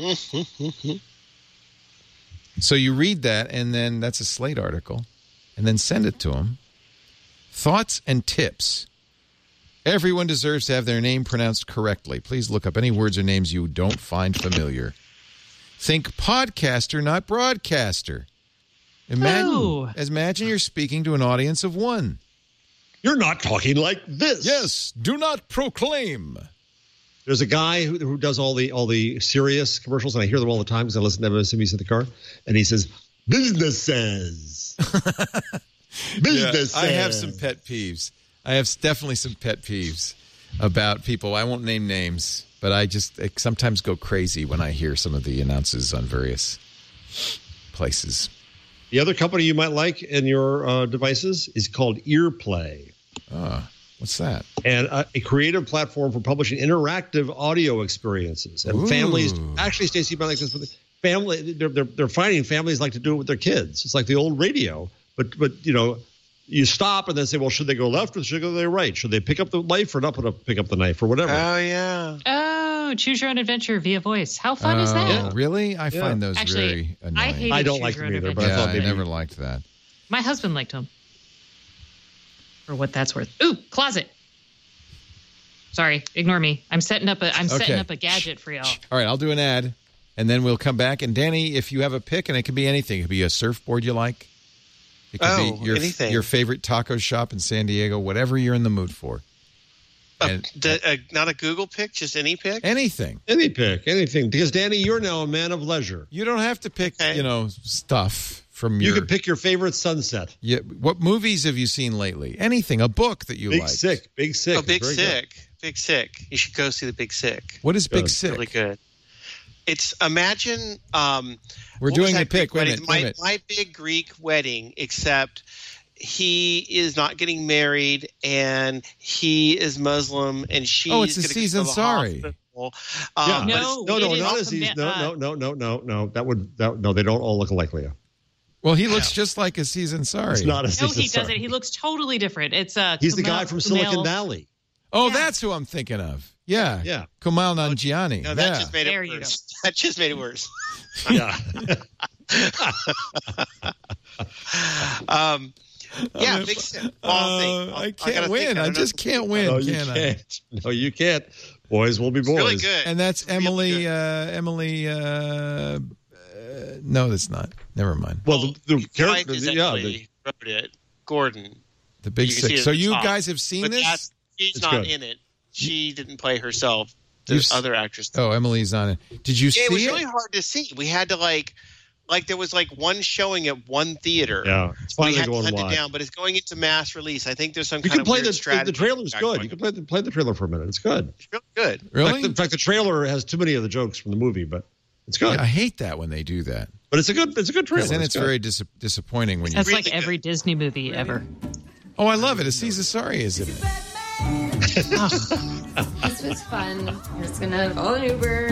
So you read that, and then that's a Slate article, and then send it to them. Thoughts and tips. Everyone deserves to have their name pronounced correctly. Please look up any words or names you don't find familiar. Think podcaster, not broadcaster. Imagine, Oh. imagine you're speaking to an audience of one. You're not talking like this. Yes, do not proclaim. There's a guy who, who does all the all the serious commercials, and I hear them all the time because I listen to M S M B C in the car, and he says, businesses. Businesses. Yeah, I have some pet peeves. I have definitely some pet peeves about people. I won't name names, but I just I sometimes go crazy when I hear some of the announces on various places. The other company you might like in your uh, devices is called Earplay. Uh, what's that? And a, a creative platform for publishing interactive audio experiences. And Ooh. families, actually, Stacey, you might like this, but family, they're, they're, they're finding families like to do it with their kids. It's like the old radio, but, but you know, you stop and then say, well, should they go left or should they go right? Should they pick up the knife or not put up, pick up the knife or whatever? Oh, yeah. Oh, choose your own adventure via voice. How fun is Oh, that? really? I Yeah. find those Actually, very I annoying. hate I don't Choose like Your them Own either, Adventure. but I yeah, thought I maybe never liked that. My husband liked them. For what that's worth. Ooh, closet. Sorry, ignore me. I'm setting up a I'm setting Okay. up a gadget for y'all. All right, I'll do an ad, and then we'll come back. And Danny, if you have a pick, and it could be anything. It could be a surfboard you like. It could Oh, be your, anything. your favorite taco shop in San Diego, whatever you're in the mood for. Uh, And- the, uh, not a Google pick, just any pick? Anything. Any pick, anything. Because, Danny, you're now a man of leisure. You don't have to pick, Okay. you know, stuff from You your... can pick your favorite sunset. Yeah, what movies have you seen lately? Anything. A book that you Big like. Sick. Big Sick. Oh, is Big very good. Sick. Big Sick. You should go see the Big Sick. What is Big Good. Sick? Really good. It's imagine. Um, We're what was doing that a pick. Greek Wait a wedding? minute, wait a My, minute. my big Greek wedding, except he is not getting married and he is Muslim and she's Oh, it's gonna Aziz go to the Ansari. hospital. Yeah. Um, but No, it's- no, it no, is not also Aziz. ma- No, uh, no, no, no, no, no. That would that no. They don't all look like Leo. Well, he looks just like Aziz Ansari. It's not Aziz. No, he Ansari. doesn't. He looks totally different. It's uh He's the Kumail- guy from Silicon Kumail- Valley. Oh, Yeah. that's who I'm thinking of. Yeah. Yeah. Kumail Nanjiani. no, that yeah. just made There it you worse. That just made it worse. Yeah. Um, yeah, Big Sick. Well, I'll think. Uh, I'll- I I can't gotta win. think. I don't know. just can't win, no, you can I? can't. No, you can't. Boys will be It's boys. really good. And that's It's really Emily. good. Uh, Emily. Uh, uh, no, that's not. Never mind. Well, the, the His character, wife is yeah, the, actually wrote it. Gordon. The Big You can see Sick. it So at the you top. guys have seen But this? that's, she's It's not good. in it. She didn't play herself. The You've s- other actress. Oh, Emily's on it. Did you see it was it? really hard to see. We had to like, like there was like one showing at one theater. yeah, it's We finally had to going hunt it live. down, but it's going into mass release. I think there's some You kind can of play weird the, the strategy. the trailer's back good. going You can play the, play the trailer for a minute. It's good. It's real good. In Really? fact, the, in fact, the trailer has too many of the jokes from the movie, but it's good. I hate that when they do that. But it's a good, it's a good trailer. Because then it's good. very dis- disappointing when you. That's Really like every Disney movie ever. Oh, I love it. Aziz Ansari is in it. This was fun. We're just gonna call an Uber.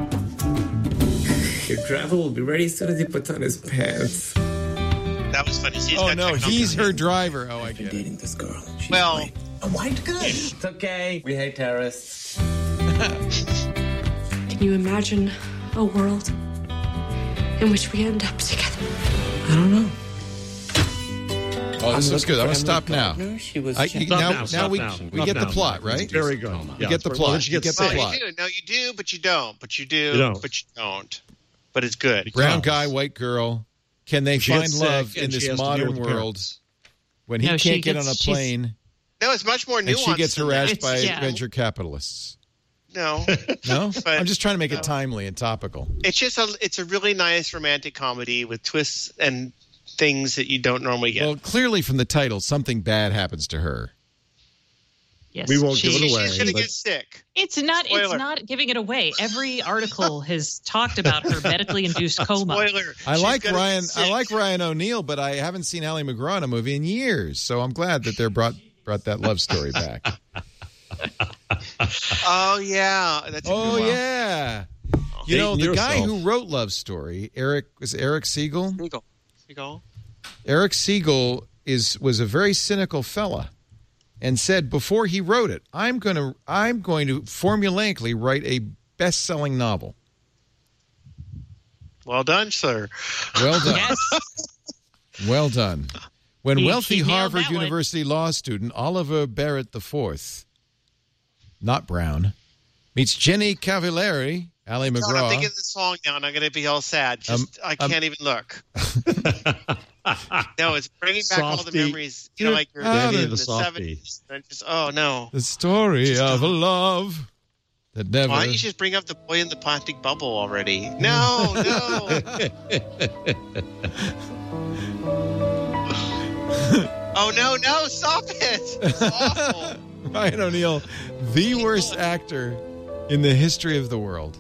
Your driver will be ready as soon as he puts on his pants. That was funny. She's Oh got no, technology. he's her driver. Oh, I Been get it. dating this girl. She's Well- white. A white good. It's okay. We hate terrorists. Can you imagine a world in which we end up together? I don't know. Oh, this looks good. I'm going to stop now. She was I, checking- now, now, now stop we, now. we Stop get the now. plot, right? Very good. You Yeah, get the well, plot. then she You gets get the sick. No, plot. you do. No, you do, but you don't. But you do, You don't. but you don't. But it's good. Brown guy, white girl. Can they She find gets love sick in and she this has to deal modern with the world parents. when he No, she can't get gets- on a she's- plane No, it's much more nuanced. and she gets than that. harassed It's- by yeah. venture capitalists? No, No? But- I'm just trying to make no. it timely and topical. it's just a it's a really nice romantic comedy with twists and things that you don't normally get. Well, clearly from the title, something bad happens to her. Yes, We won't she- give it away. She's gonna but- get sick. It's not. Spoiler. It's not giving it away. Every article has talked about her medically induced coma. Spoiler. I She's like gonna get Ryan. I sick. like Ryan O'Neill, but I haven't seen Ally McGraw in a movie in years. So I'm glad that they brought brought that love story back. Oh yeah, that's a Oh good one. yeah, you know Dating the guy yourself. who wrote Love Story, Eric was it Eric Siegel. Siegel. Siegel. Eric Siegel is was a very cynical fella, and said before he wrote it, "I'm going to I'm going to formulaically write a best-selling novel." Well done, sir. Well done. Yes. Well done. When He- wealthy he nailed Harvard that one. University law student Oliver Barrett the Fourth, not Brown, meets Jenny Cavallari, Ally God, I'm McGraw. thinking of the song now, and I'm going to be all sad. Just Um, I um, can't even look. No, it's bringing back all the Softy. memories. You know, like your Danny in and the the Softy. seventies. And just oh no. The story of a love that never. Why don't you just bring up the boy in the plastic bubble already? No, no. Oh no, no! Stop it! It's awful. Ryan O'Neal, the worst actor in the history of the world.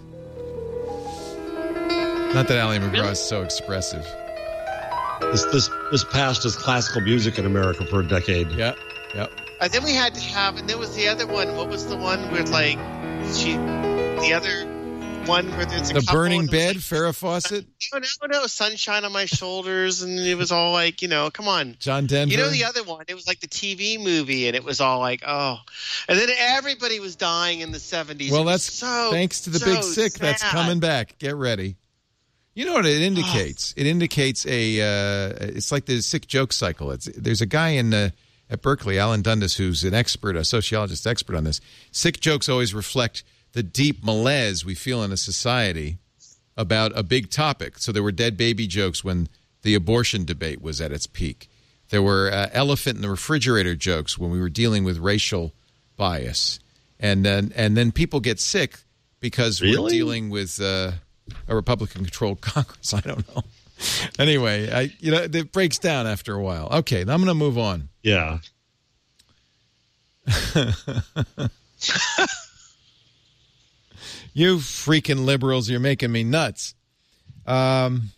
Not that Ally McGraw is so expressive. This this this passed as classical music in America for a decade. Yeah, yeah. And then we had to have, and there was the other one. What was the one where like she, the other one where there's a The couple Burning and it was Bed, like, Farrah Fawcett, no, no, no, sunshine on my shoulders, and it was all like, you know, come on. John Denver. You know the other one? It was like the T V movie, and it was all like, oh. And then everybody was dying in the seventies. Well, It was that's so, thanks to the so Big Sick. That's sad. coming back. Get ready. You know what it indicates? It indicates a. Uh, it's like the sick joke cycle. It's there's a guy in uh, at Berkeley, Alan Dundas, who's an expert, a sociologist expert on this. Sick jokes always reflect the deep malaise we feel in a society about a big topic. So there were dead baby jokes when the abortion debate was at its peak. There were uh, elephant in the refrigerator jokes when we were dealing with racial bias, and then and then people get sick because we're Really? dealing with uh, a Republican-controlled Congress. I don't know. Anyway, I you know it breaks down after a while. Okay, I'm going to move on. Yeah. You freaking liberals, you're making me nuts. Um,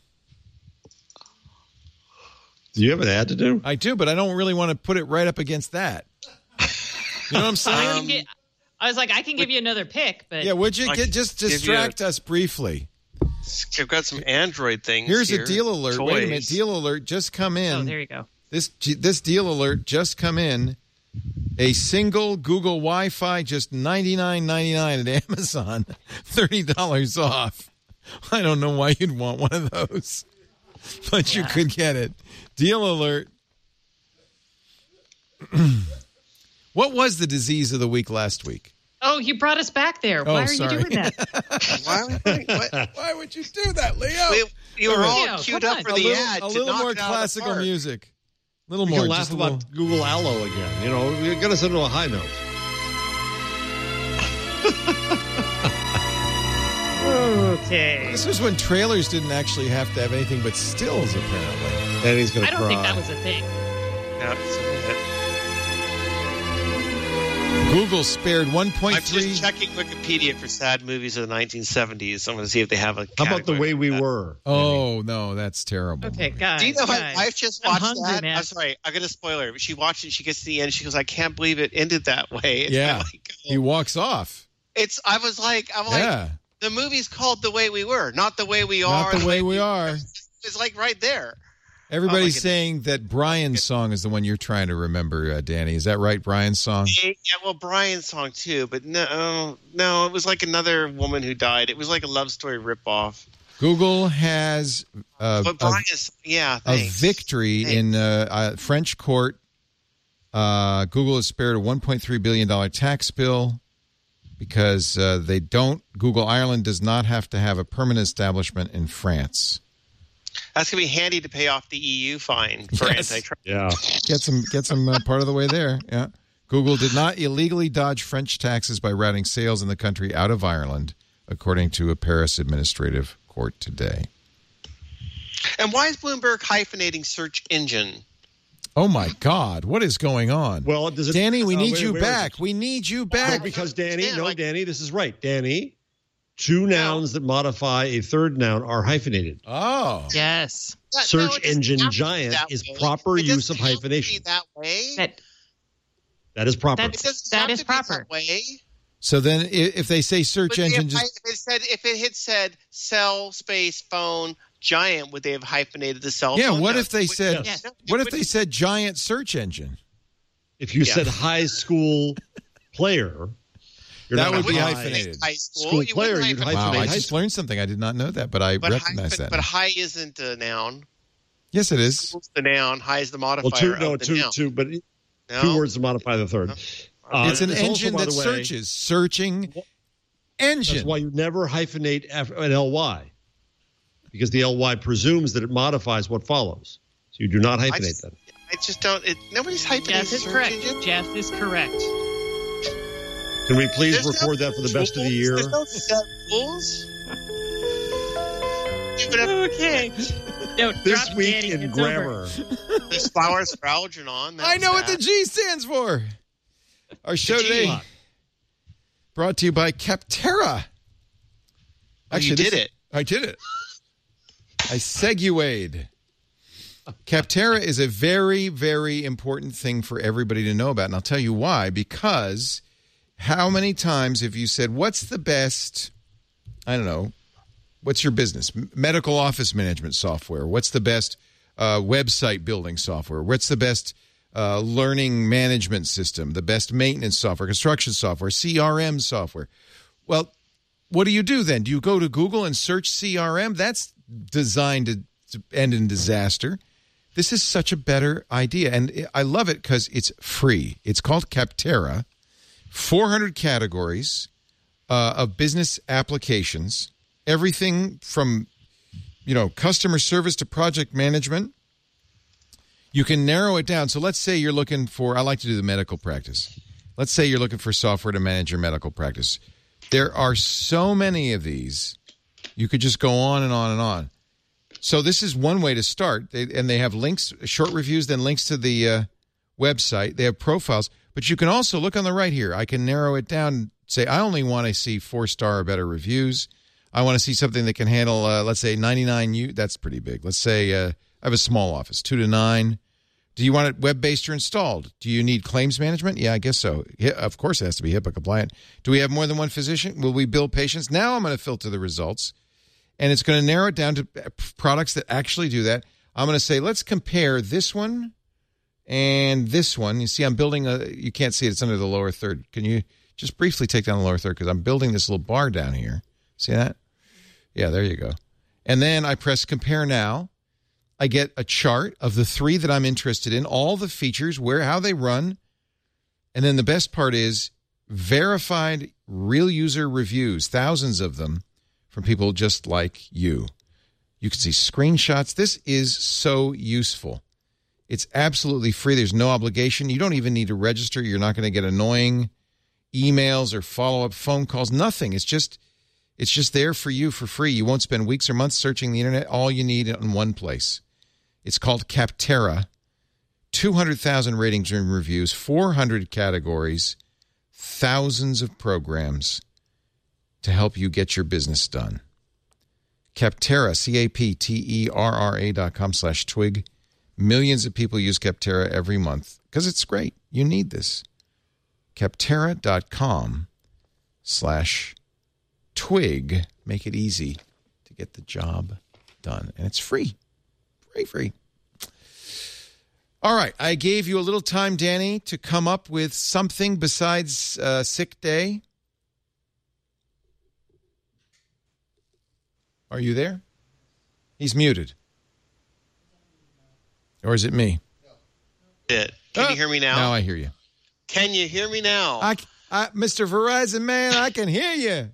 Do you have an ad to do? I do, but I don't really want to put it right up against that. You know what I'm I, saying? can get, I was like, I can give you another pick, but Yeah, would you I get, can just give you distract us briefly? I've got some Android things. Here's here. a deal alert. Wait a minute, Toys. deal alert just come in. oh, there you go. This this deal alert just come in. A single Google Wi-Fi, just ninety-nine ninety-nine at Amazon, thirty dollars off. I don't know why you'd want one of those, but you could get it. Deal alert. What was the disease of the week last week? Oh, you brought us back there. Oh, Why are sorry. you doing that? Why, would we- what? Why would you do that, Leo? We, you were all Leo, queued come up on. for a the little, ad. a to little knock more it out of the classical park. music. A little We more. can laugh just a about little- Google Allo again. You know, you're going to send to a high note. Okay. This was when trailers didn't actually have to have anything but stills, apparently. And he's going I to don't cry. think that was a thing. No, it's a minute. Google spared one I'm point three. just checking Wikipedia for sad movies of the nineteen seventies. I'm going to see if they have a. How about the way category we for that. were? Oh, no, that's terrible. Okay, guys. Do you know my guys. wife just I'm watched hungry, that? man. I'm sorry, I'm going to spoil her. She watched it. She gets to the end. She goes, "I can't believe it ended that way." It's Yeah. kinda like, He walks off. it's. I was like, I'm like, Yeah. the movie's called The Way We Were, not The Way We Not Are. the way we are. It's like right there. Everybody's Oh, my goodness. saying that Brian's song is the one you're trying to remember, uh, Danny. Is that right, Brian's song? Yeah, well, Brian's song too, but no, no, it was like another woman who died. It was like a love story ripoff. Google has uh, But a, Brian is, yeah, a thanks. victory Thanks. in uh, a French court. Uh, Google has spared a one point three billion dollars tax bill because uh, they don't. Google Ireland does not have to have a permanent establishment in France. That's going to be handy to pay off the E U fine for Yes. antitrust. Yeah. Get some, get some uh, part of the way there. Yeah. Google did not illegally dodge French taxes by routing sales in the country out of Ireland, according to a Paris administrative court today. And why is Bloomberg hyphenating search engine? Oh, my God. What is going on? Well, does it, Danny, we uh, need wait, you where is back. it? We need you No, back. because Danny, Yeah, no, like- Danny, this is right. Danny, two nouns that modify a third noun are hyphenated. Oh. Yes. That- Search no, it doesn't engine have to be giant that is way. proper It use doesn't of have to be hyphenation. that way. That That is proper. That's- It doesn't That have is to be proper. that way. So then i- if they say search But engine, if, just I- if it said if it had said cell space phone giant, would they have hyphenated the cell yeah, phone? what No, if they it would- said, Yes. no, it what if they wouldn't. said giant search engine? If you Yeah. said high school player, you're That not would be high. hyphenated. High school, School you player, wouldn't you'd hyphenate. Wow, hyphenate I high just school. learned something. I did not know that, but I But recognize hyphen, that. but high isn't a noun. Yes, it is. School's the noun. High is the modifier Well, two, no, of the two, noun. two, but No? two words to modify the third. Uh, It's an also, engine by that the way, searches. Searching engine. That's why you never hyphenate F- an L Y, because the L Y presumes that it modifies what follows. So you do not I hyphenate just, that. I just don't. It, nobody's hyphenating Jeff is search correct. engine. Jeff is correct. Can we please There's no record that for the best of the rules. year? There's no set rules. Even if Okay. No, This drop week Danny, in it's grammar. there's flowers for Algernon. that I was know what the that. G stands for. Our show The G. today brought to you by Capterra. Oh, you did this- it. I did it. I segued. Capterra is a very, very important thing for everybody to know about. And I'll tell you why. Because how many times have you said, what's the best, I don't know, what's your business? M- Medical office management software. What's the best uh, website building software? What's the best uh, learning management system? The best maintenance software, construction software, C R M software? Well, what do you do then? Do you go to Google and search C R M? That's designed to, to end in disaster. This is such a better idea. And I love it because it's free. It's called Capterra. four hundred categories uh, of business applications. Everything from, you know, customer service to project management. You can narrow it down. So let's say you're looking for, I like to do the medical practice. Let's say you're looking for software to manage your medical practice. There are so many of these. You could just go on and on and on. So this is one way to start. They, and they have links, short reviews, then links to the uh, website. They have profiles. But you can also look on the right here. I can narrow it down and say, I only want to see four-star or better reviews. I want to see something that can handle, uh, let's say, ninety-nine U. That's pretty big. Let's say uh, I have a small office, two to nine. Do you want it web-based or installed? Do you need claims management? Yeah, I guess so. Yeah, of course, it has to be HIPAA compliant. Do we have more than one physician? Will we bill patients? Now I'm going to filter the results, and it's going to narrow it down to products that actually do that. I'm going to say, let's compare this one and this one. You see, I'm building a, you can't see it. It's under the lower third. Can you just briefly take down the lower third? Because I'm building this little bar down here. See that? Yeah, there you go. And then I press compare now. I get a chart of the three that I'm interested in, all the features, where, how they run. And then the best part is verified real user reviews, thousands of them from people just like you. You can see screenshots. This is so useful. It's absolutely free. There's no obligation. You don't even need to register. You're not going to get annoying emails or follow-up phone calls. Nothing. It's just it's just there for you for free. You won't spend weeks or months searching the internet. All you need in one place. It's called Capterra. two hundred thousand ratings and reviews, four hundred categories, thousands of programs to help you get your business done. Capterra, C A P T E R R A dot com slash twig. Millions of people use Capterra every month because it's great. You need this. Capterra dot com slash twig. Make it easy to get the job done. And it's free. Free, free. All right. I gave you a little time, Danny, to come up with something besides uh, sick day. Are you there? He's muted. Or is it me? It. Can Oh, you hear me now? Now I hear you. Can you hear me now? I, I, Mister Verizon man, I can hear you.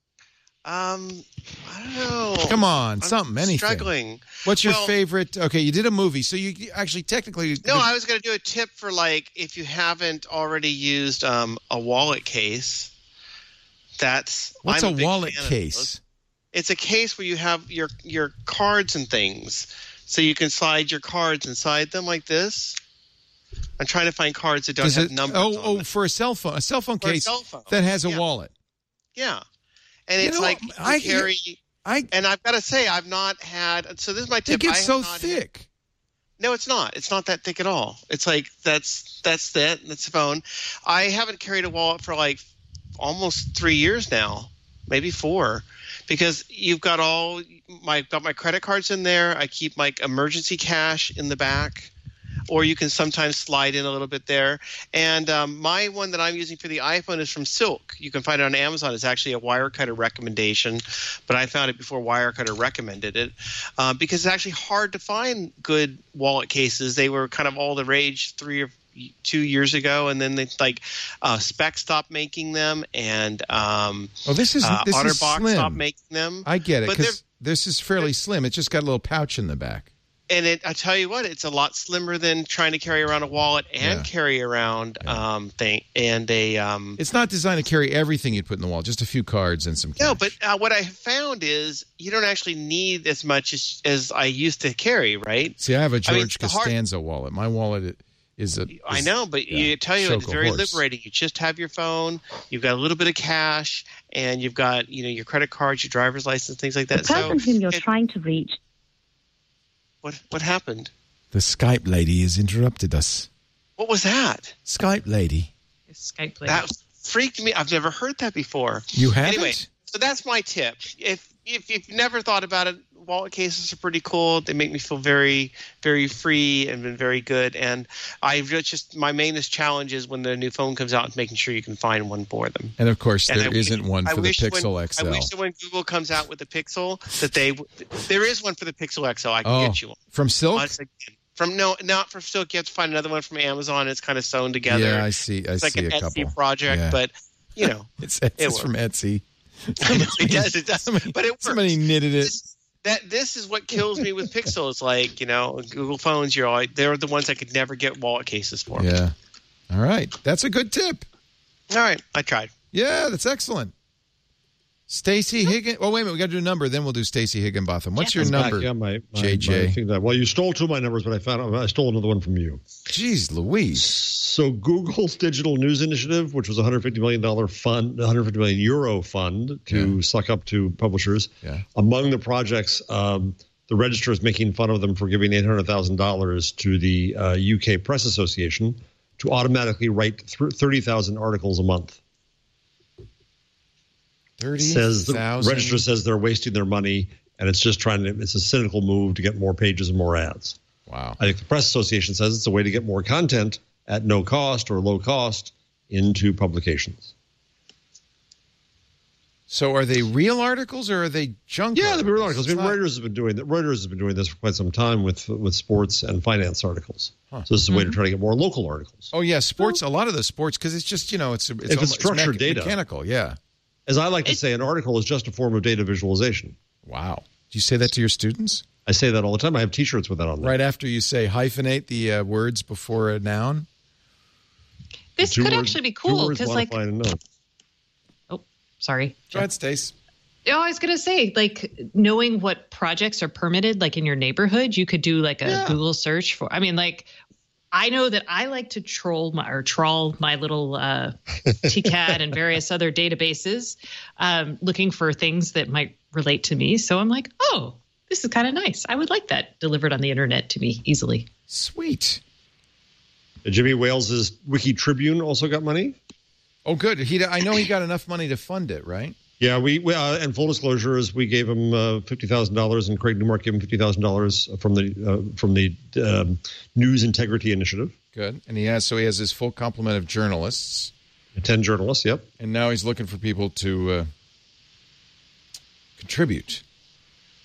Um, I don't know. Come on, I'm something, anything. Struggling. What's your Well, favorite? Okay, you did a movie, so you actually technically. No, I was going to do a tip for like if you haven't already used um, a wallet case. That's What's I'm a big wallet fan of case? those. It's a case where you have your your cards and things, so you can slide your cards inside them like this. I'm trying to find cards that don't Does have it, numbers. oh, on oh, them. for a cell phone, a cell phone For a case cell phone, that has a yeah. wallet. Yeah, and You it's know, like I- you carry. I And I've got to say, I've not had. So this is my tip. it gets I have so not had- thick. No, it's not. It's not that thick at all. It's like that's that's it. That's the phone. I haven't carried a wallet for like almost three years now, maybe four, because you've got all my got my credit cards in there. I keep my emergency cash in the back, or you can sometimes slide in a little bit there. And um, my one that I'm using for the iPhone is from Silk. You can find it on Amazon. It's actually a Wirecutter recommendation, but I found it before Wirecutter recommended it uh, because it's actually hard to find good wallet cases. They were kind of all the rage three or two years ago, and then they like uh, Spec stopped making them, and um, Oh, this is uh, this is Otterbox slim. stopped making them. I get it But because this is fairly slim. It's just got a little pouch in the back. And it, I tell you what, it's a lot slimmer than trying to carry around a wallet and Yeah. carry around Yeah. um, thing and a. Um, It's not designed to carry everything you'd put in the wallet, just a few cards and some cash. no, but uh, what I have found is you don't actually need as much as, as I used to carry, right? See, I have a I mean, George the hard- Costanza wallet. My wallet is a. I is- know, but yeah, you tell you choke it's a very horse. liberating. You just have your phone, you've got a little bit of cash, and you've got you know your credit cards, your driver's license, things like The that. person so whom you're it- trying to reach. what what happened? The Skype lady has interrupted us. What was that? Skype lady, Skype later. That freaked me. I've never heard that before. you haven't? Anyway, so that's my tip. If if you've never thought about it, wallet cases are pretty cool. They make me feel very, very free and been very good. And I just my mainest challenge is when the new phone comes out, and making sure you can find one for them. And of course, And there I wish- isn't one I for the wish Pixel when, X L. I wish that when Google comes out with the Pixel, that they there is one for the Pixel X L. I can Oh, get you one. from Silk? Once again. From no, not from Silk. You have to find another one from Amazon. It's kind of sewn together. Yeah, I see. I it's like see an a Etsy couple. project, Yeah. but you know, It's, it's, It it's from Etsy. it does. It does. Somebody, but it works. somebody knitted it. This, that this is what kills me with Pixel. It's like you know, Google phones. You're all, they're the ones I could never get wallet cases for. Yeah. All right. That's a good tip. All right, I tried. Yeah, that's excellent. Stacy Higgin. Oh, wait a minute. We got to do a number. Then we'll do Stacy Higginbotham. What's your I'm back. number? Yeah, my, my, J J. my thing that, well, you stole two of my numbers, but I found I stole another one from you. Jeez Louise. So Google's digital news initiative, which was a one hundred fifty million dollars fund, one hundred fifty million euro fund to Yeah. suck up to publishers. Yeah. Among the projects, um, the Register is making fun of them for giving eight hundred thousand dollars to the uh, U K Press Association to automatically write th- thirty thousand articles a month. thirty Says the thousand. Register says they're wasting their money, and it's just trying to. It's a cynical move to get more pages and more ads. Wow. I think the Press Association says it's a way to get more content at no cost or low cost into publications. So are they real articles or are they junk? Yeah, the real articles. I It's mean, not- Reuters has been doing that. Reuters has been doing this for quite some time with with sports and finance articles. Huh. So this is a way to try to get more local articles. Oh yeah, sports. A lot of the sports because it's just you know it's it's, If it's almost- structured mech- data. mechanical. Yeah. As I like to say, an article is just a form of data visualization. Wow. Do you say that to your students? I say that all the time. I have T-shirts with that on them. Right after you say hyphenate the uh, words before a noun. This Two could words- actually be two cool words because, like, modify and no. oh, sorry. Go ahead, Stace. Oh, I was gonna say, like, knowing what projects are permitted, like in your neighborhood, you could do like a Yeah. Google search for. I mean, like, I know that I like to troll my or trawl my little uh, T C A D and various other databases, um, looking for things that might relate to me. So I'm like, oh, this is kind of nice. I would like that delivered on the internet to me easily. Sweet. Jimmy Wales's Wiki Tribune also got money. Oh, good. He. I know he got enough money to fund it, right? Yeah, we, we uh, and full disclosure is we gave him uh, fifty thousand dollars, and Craig Newmark gave him fifty thousand dollars from the uh, from the um, News Integrity Initiative. Good. And he has so he has his full complement of journalists, Ten journalists. Yep. and now he's looking for people to uh, contribute.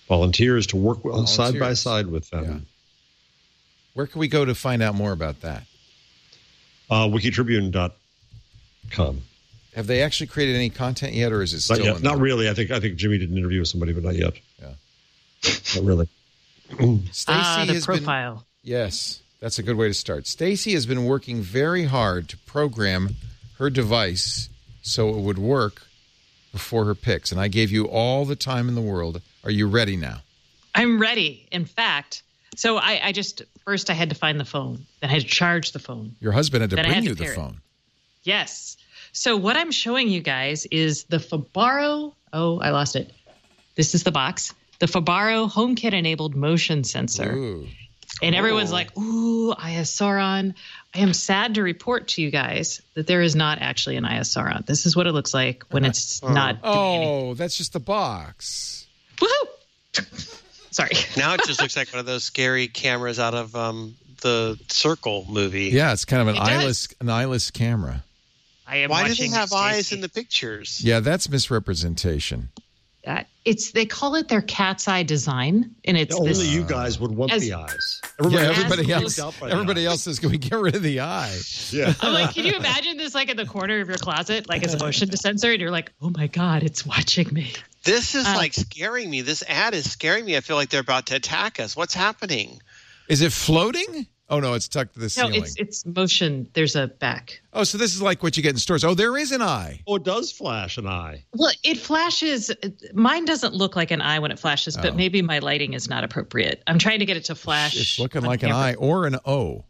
volunteers to work with, Volunteers. side by side with them. Yeah. Where can we go to find out more about that? Uh, wiki tribune dot com. Have they actually created any content yet, or is it still Not yet. in Not the- really. I think I think Jimmy did an interview with somebody, but not yet. Yeah. Not really. Stacey Ah, the has profile. been yes, that's a good way to start. Stacey has been working very hard to program her device so it would work before her picks, and I gave you all the time in the world. Are you ready now? I'm ready. In fact, so I, I just first I had to find the phone, then I had to charge the phone. Your husband had to Then I bring had to you the pair it. phone. Yes. So what I'm showing you guys is the Fabaro. Oh, I lost it. This is the box. The Fabaro HomeKit-enabled motion sensor. Ooh. And everyone's like, ooh, I S R on. I am sad to report to you guys that there is not actually an I S R on. This is what it looks like when it's not doing anything. Oh, that's just the box. Woohoo! Sorry. Now it just looks like one of those scary cameras out of um, the Circle movie. Yeah, it's kind of an It does. eyeless, an eyeless camera. I am Why do they watching have eyes Stacey. in the pictures? Yeah, that's misrepresentation. Uh, it's they call it their cat's eye design, and it's Only this, you guys would want As- the eyes. Yeah, else everybody is else. freaked out by the Everybody eye. else says, "Can we get rid of the eye?" Yeah. I'm like, can you imagine this like in the corner of your closet, like as a motion sensor, and you're like, oh my god, it's watching me. This is Uh, like scaring me. This ad is scaring me. I feel like they're about to attack us. What's happening? Is it floating? Oh no, it's tucked to the No, ceiling. it's it's motion. There's a back. Oh, so this is like what you get in stores. Oh, there is an eye. Oh, it does flash an eye. Well, it flashes. Mine doesn't look like an eye when it flashes, but Oh. maybe my lighting is not appropriate. I'm trying to get it to flash. It's looking on like an camera. eye or an O.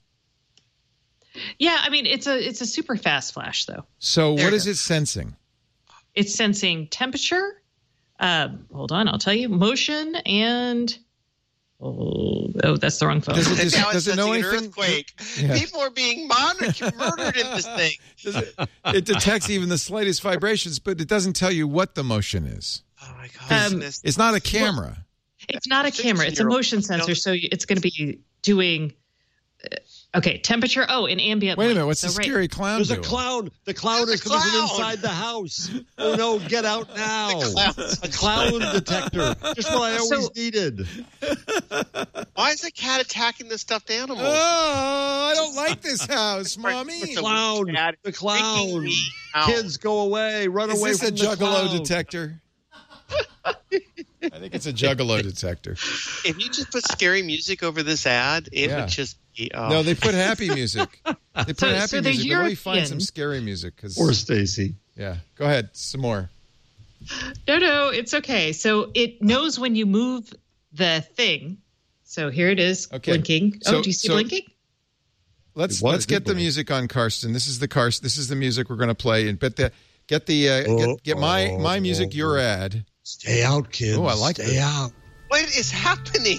Yeah, I mean it's a it's a super fast flash though. So There what it is it sensing? It's sensing temperature. Um, hold on, I'll tell you. Motion and oh, oh that's the wrong phone. Does it, does, Now does it's it know sensing an anything? earthquake. Yeah. People are being monitored, murdered in this thing. Does it, it detects even the slightest vibrations, but it doesn't tell you what the motion is. Oh my god! Um, this- It's not a camera. It's not a camera. It's a motion sensor, so it's going to be doing. Uh, okay, temperature. Oh, in ambient. Wait a light. minute. What's So the right- scary clown There's a doing? clown. The clown There's is a coming from clown. inside the house. Oh no, get out now. clown's- A clown detector. Just what I always So- needed. Why is the cat attacking the stuffed animals? Oh, I don't like this house, mommy. It's a Clown. cat The freaking clown. me out. Kids, go away. Run Is away this from a the juggalo clown. detector? I think it's a juggalo detector. If you just put scary music over this ad, it Yeah. would just be. Oh. No, they put happy music. They put So- happy so the music. But let me find European- some scary music. Cause, Or Stacy. yeah, go ahead. Some more. No, no, it's okay. So it knows when you move the thing. So here it is, Okay. blinking. So- oh, do you see so- blinking? Let's It was let's get the good. music on Karsten. This is the Karsten. This is the music we're going to play. And bet the get the uh, get, get my my music. Your ad. Stay out, kids. Oh, I like Stay this. out. What is happening?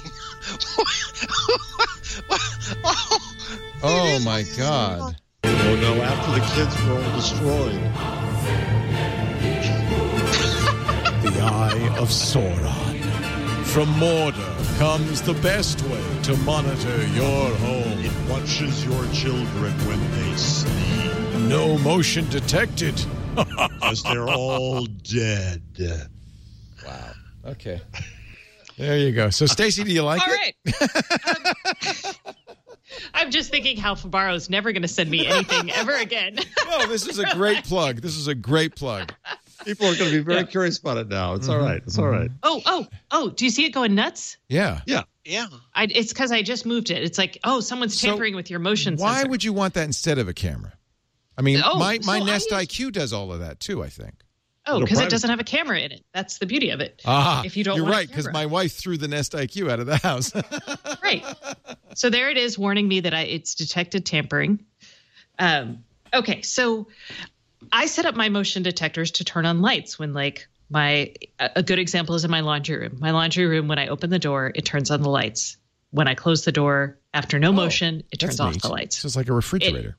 Oh my God. Oh no, after the kids were all destroyed. The Eye of Sauron. From Mordor comes the best way to monitor your home. It watches your children when they sleep, No motion detected. as they're all dead. Okay. There you go. So, Stacy, do you like All it? right. Um, I'm just thinking how Fabaro's never going to send me anything ever again. No, this is a great plug. This is a great plug. People are going to be very curious about it now. It's all right. It's all right. oh, oh, oh! Do you see it going nuts? Yeah. Yeah. Yeah. I, it's because I just moved it. It's like, oh, someone's So tampering with your motion Why sensor. would you want that instead of a camera? I mean, Oh, my, my so I Nest use- I Q does all of that too, I think. Oh, Little because it private. doesn't have a camera in it. That's the beauty of it. Ah, If you don't you're want a right, because camera. my wife threw the Nest I Q out of the house. Right. So there it is, warning me that I it's detected tampering. Um, okay, so I set up my motion detectors to turn on lights when, like, my a a good example is in my laundry room. My laundry room, when I open the door, it turns on the lights. When I close the door, after no motion, it That's turns off neat. the lights. So it's like a refrigerator.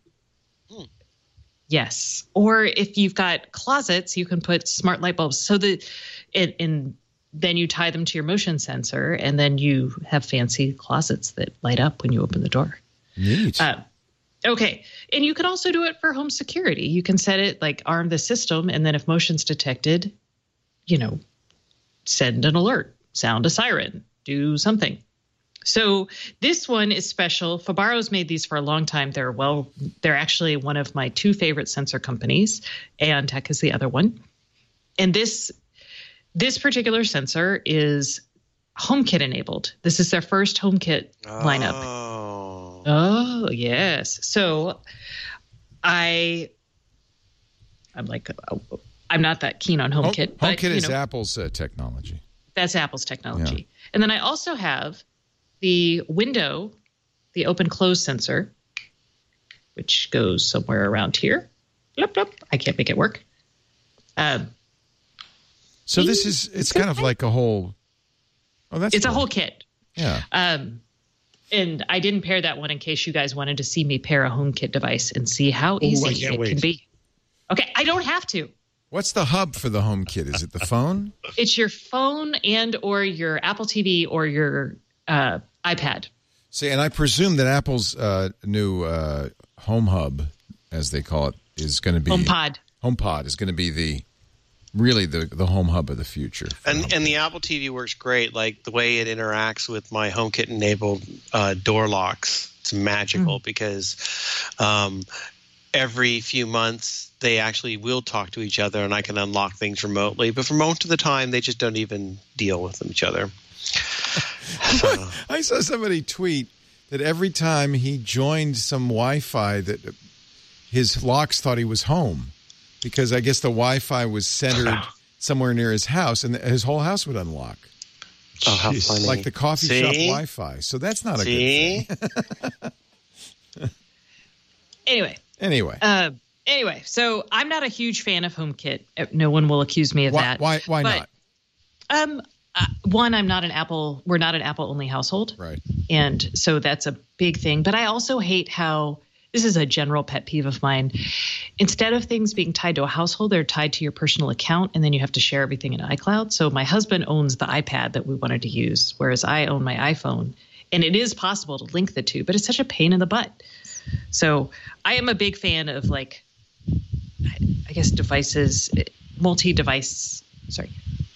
Yes. Or if you've got closets, you can put smart light bulbs. So the and, and then you tie them to your motion sensor, and then you have fancy closets that light up when you open the door. Neat. Uh, okay. And you can also do it for home security. You can set it like arm the system, and then if motion's detected, you know, send an alert. sound a siren, do something. So this one is special. Fabaro's made these for a long time. They're well, they're actually one of my two favorite sensor companies. AeonTech is the other one. And this this particular sensor is HomeKit enabled. This is their first HomeKit lineup. Oh. Oh, yes. So I I'm like I'm not that keen on HomeKit. Home, but, HomeKit you is know, Apple's uh, technology. That's Apple's technology. Yeah. And then I also have the window, the open-close sensor, which goes somewhere around here. Blup, blup. I can't make it work. Um, so this is, it's kind of like a whole, oh, that's It's cool. a whole kit. Yeah. Um, and I didn't pair that one in case you guys wanted to see me pair a HomeKit device and see how easy I can't it wait. can be. Okay, I don't have to. What's the hub for the HomeKit? Is it the phone? It's your phone and or your Apple T V or your uh, iPad. See, and I presume that Apple's uh, new uh, Home Hub, as they call it, is going to be HomePod. HomePod is going to be the really the the home hub of the future. And and the Apple T V works great. Like the way it interacts with my HomeKit enabled uh, door locks, it's magical mm. because um, every few months they actually will talk to each other, and I can unlock things remotely. But for most of the time, they just don't even deal with each other. So. I saw somebody tweet that every time he joined some Wi-Fi, that his locks thought he was home because I guess the Wi-Fi was centered somewhere near his house, and his whole house would unlock. Oh, how funny! Like the coffee See? shop Wi-Fi. So that's not a See? good thing. Anyway. Anyway. Uh, anyway, so I'm not a huge fan of HomeKit. No one will accuse me of why, that. Why? Why but, not? Um, uh, one, I'm not an Apple. We're not an Apple-only household, right? And so that's a big thing. But I also hate how this is a general pet peeve of mine. Instead of things being tied to a household, they're tied to your personal account, and then you have to share everything in iCloud. So my husband owns the iPad that we wanted to use, whereas I own my iPhone, and it is possible to link the two, but it's such a pain in the butt. So I am a big fan of like, I guess devices, multi-device. Sorry.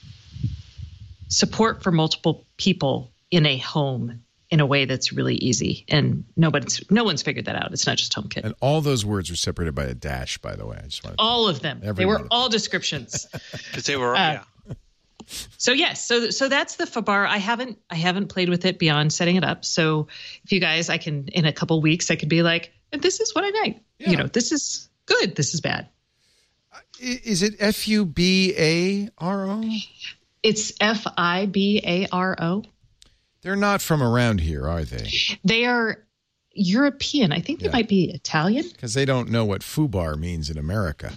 Support for multiple people in a home in a way that's really easy, and nobody's no one's figured that out. It's not just HomeKit. And all those words are separated by a dash, by the way. I just want all of them. Every they were one. all descriptions. Because they were, uh, yeah. So yes, so so that's the Fabaro. I haven't I haven't played with it beyond setting it up. So if you guys, I can in a couple weeks, I could be like, this is what I like. Yeah. You know, this is good. This is bad. Is it F U B A R O? It's F I B A R O. They're not from around here, are they? They are European. I think they yeah. might be Italian. Because they don't know what FUBAR means in America.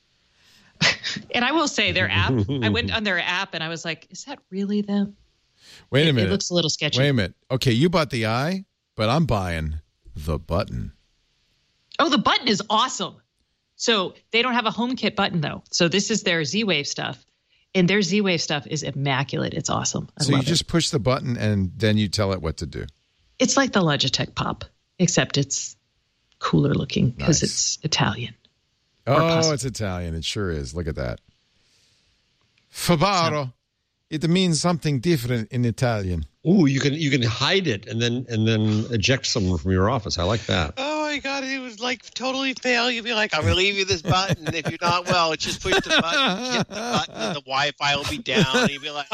And I will say their app, I went on their app and I was like, is that really them? Wait a it, minute. It looks a little sketchy. Wait a minute. Okay, you bought the eye, but I'm buying the button. Oh, the button is awesome. So they don't have a HomeKit button, though. So this is their Z-Wave stuff. And their Z-Wave stuff is immaculate. It's awesome. I so you love just it. push the button and then you tell it what to do. It's like the Logitech Pop, except it's cooler looking because nice. It's Italian. Oh, it's Italian. It sure is. Look at that. Fabaro. So, it means something different in Italian. Ooh, you can you can hide it and then and then eject someone from your office. I like that. Oh my God, it was like totally fail. You'd be like, I'm gonna leave you this button. If you're not well, just push the button, hit the button, and the Wi-Fi will be down. And you'd be like,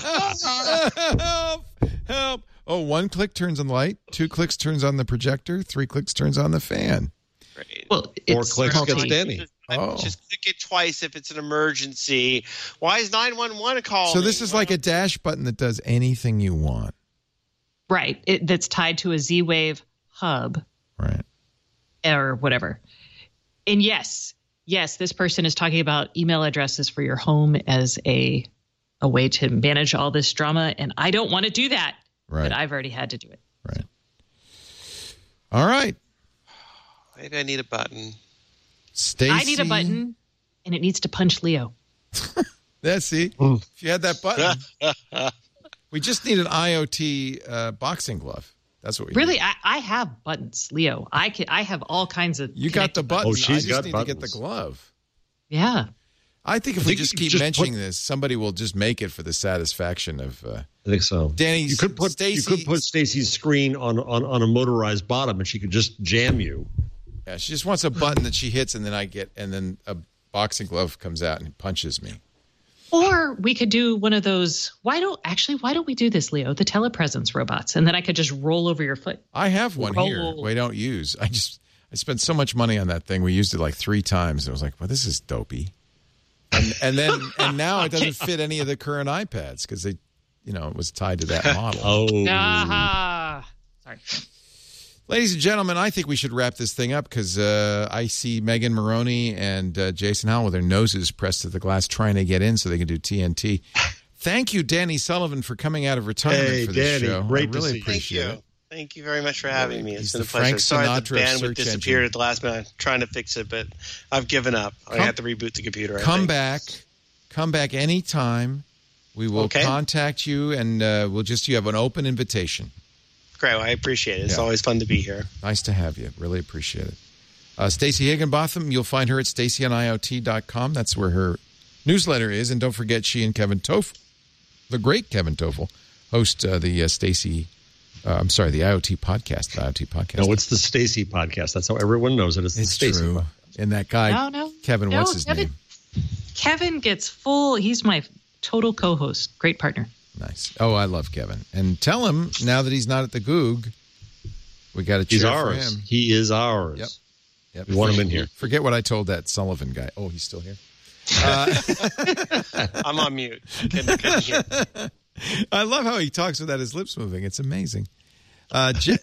help, help. Oh, one click turns on the light, two clicks turns on the projector, three clicks turns on the fan. Great. Well, Four clicks gets Danny. Oh. Just click it twice if it's an emergency. Why is nine one one calling? So this is like a dash button that does anything you want. Right. It, that's tied to a Z-Wave hub. Right. Or whatever. And yes, yes, this person is talking about email addresses for your home as a a way to manage all this drama. And I don't want to do that. Right. But I've already had to do it. Right. All right. Maybe I need a button. Stacey. I need a button, and it needs to punch Leo. That's see. Mm. If you had that button, we just need an IoT uh, boxing glove. That's what we really. need. I, I have buttons, Leo. I can. I have all kinds of. You got the button. Oh, she's I just got need buttons. to get the glove. Yeah. I think if I we think just you keep just mentioning put- this, somebody will just make it for the satisfaction of uh, I think so. Danny. You could put Stacey, you could put Stacey's screen on, on on a motorized bottom, and she could just jam you. Yeah, she just wants a button that she hits, and then I get, and then a boxing glove comes out and punches me. Or we could do one of those. Why don't actually? Why don't we do this, Leo? The telepresence robots, and then I could just roll over your foot. I have one Roll. here. We don't use. I just I spent so much money on that thing. We used it like three times. I was like, well, this is dopey. And, and then and now it doesn't fit any of the current iPads because they, you know, it was tied to that model. Oh, Ah, sorry. Ladies and gentlemen, I think we should wrap this thing up because uh, I see Megan Maroney and uh, Jason Howell with their noses pressed to the glass trying to get in so they can do T N T. Thank you, Danny Sullivan, for coming out of retirement Hey, for this Danny, show. great I to really see you. appreciate Thank you. it. Thank you very much for having me. It's He's been a the Frank pleasure. Sorry that the Sinatra of bandwidth search disappeared engine. at the last minute. I'm trying to fix it, but I've given up. I Come- have to reboot the computer. I Come think. back. Come back anytime. We will Okay. contact you, and uh, we'll just, you have an open invitation. Great. Well, I appreciate it. It's Yeah. always fun to be here. Nice to have you. Really appreciate it. Uh, Stacey Higginbotham, you'll find her at stacey on I O T dot com. That's where her newsletter is. And don't forget, she and Kevin Toffel, the great Kevin Toffel, host uh, the uh, Stacey, uh, I'm sorry, the I O T podcast, the I O T podcast. no, it's the Stacey podcast. That's how everyone knows it. It's the It's Stacey true. podcast. And that guy, No, no, Kevin, no, what's his Kevin. name? Kevin gets full. He's my total co-host. Great partner. Nice. Oh, I love Kevin. And tell him, now that he's not at the Goog, we got a chair He's for ours. him. He is ours. Yep. Yep. We want him in here. Forget what I told that Sullivan guy. Oh, he's still here. Uh, I'm on mute. Couldn't, couldn't hear. I love how he talks without his lips moving. It's amazing. Uh, Je-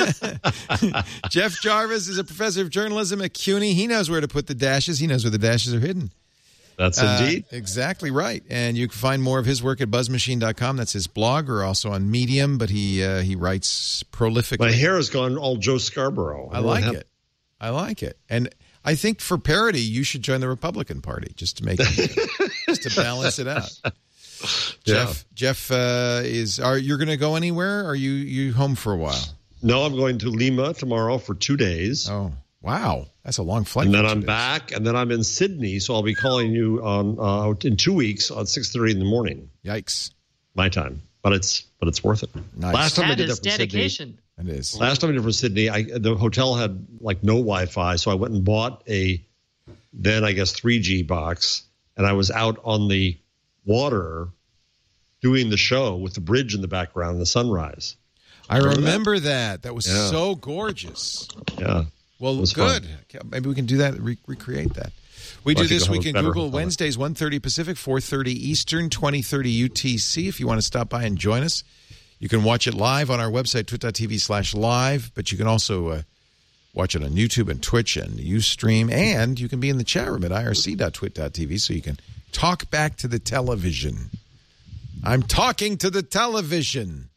Jeff Jarvis is a professor of journalism at CUNY. He knows where to put the dashes. He knows where the dashes are hidden. That's Uh, indeed. exactly right. And you can find more of his work at buzz machine dot com. That's his blog, or also on Medium, but he uh, he writes prolifically. My hair has gone all Joe Scarborough. I don't like have- it. I like it. And I think for parody, you should join the Republican Party just to make it, just to balance it out. Yeah. Jeff, Jeff uh, is. Are you going to go anywhere? Or are you you home for a while? No, I'm going to Lima tomorrow for two days. Oh, wow, that's a long flight. And then for two I'm days. back, and then I'm in Sydney, so I'll be calling you on uh, in two weeks on six thirty in the morning, Yikes! my time. But it's but it's worth it. Nice. Last time I That did is that from dedication. Sydney. It is. Last time I did it from Sydney, I, the hotel had like no Wi-Fi, so I went and bought a then I guess three G box, and I was out on the water doing the show with the bridge in the background and the sunrise. I Remember remember that. That was Yeah. so gorgeous. Yeah. Well, It was good. fun. Maybe we can do that. Re- recreate that. We Well, I do think this I'll have week a in better Google hotel. Wednesdays, one thirty Pacific, four thirty Eastern, twenty thirty U T C. If you want to stop by and join us, you can watch it live on our website, twit dot t v slash live, but you can also uh, watch it on YouTube and Twitch and Ustream, and you can be in the chat room at I R C dot twit dot t v so you can talk back to the television. I'm talking to the television.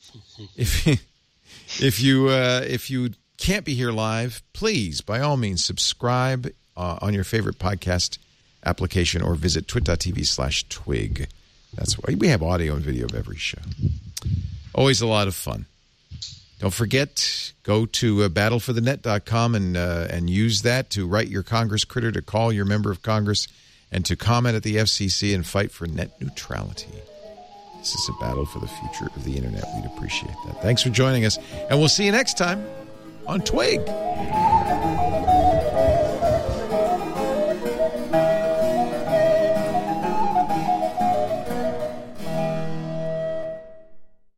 If you, if you uh, if you can't be here live, please, by all means, subscribe uh, on your favorite podcast application or visit twit dot t v slash twig. That's why we have audio and video of every show. Always a lot of fun. Don't forget, go to uh, battle for the net dot com and uh, and use that to write your Congress critter, to call your member of Congress, and to comment at the F C C and fight for net neutrality. This is a battle for the future of the internet. We'd appreciate that. Thanks for joining us, and we'll see you next time on Twig.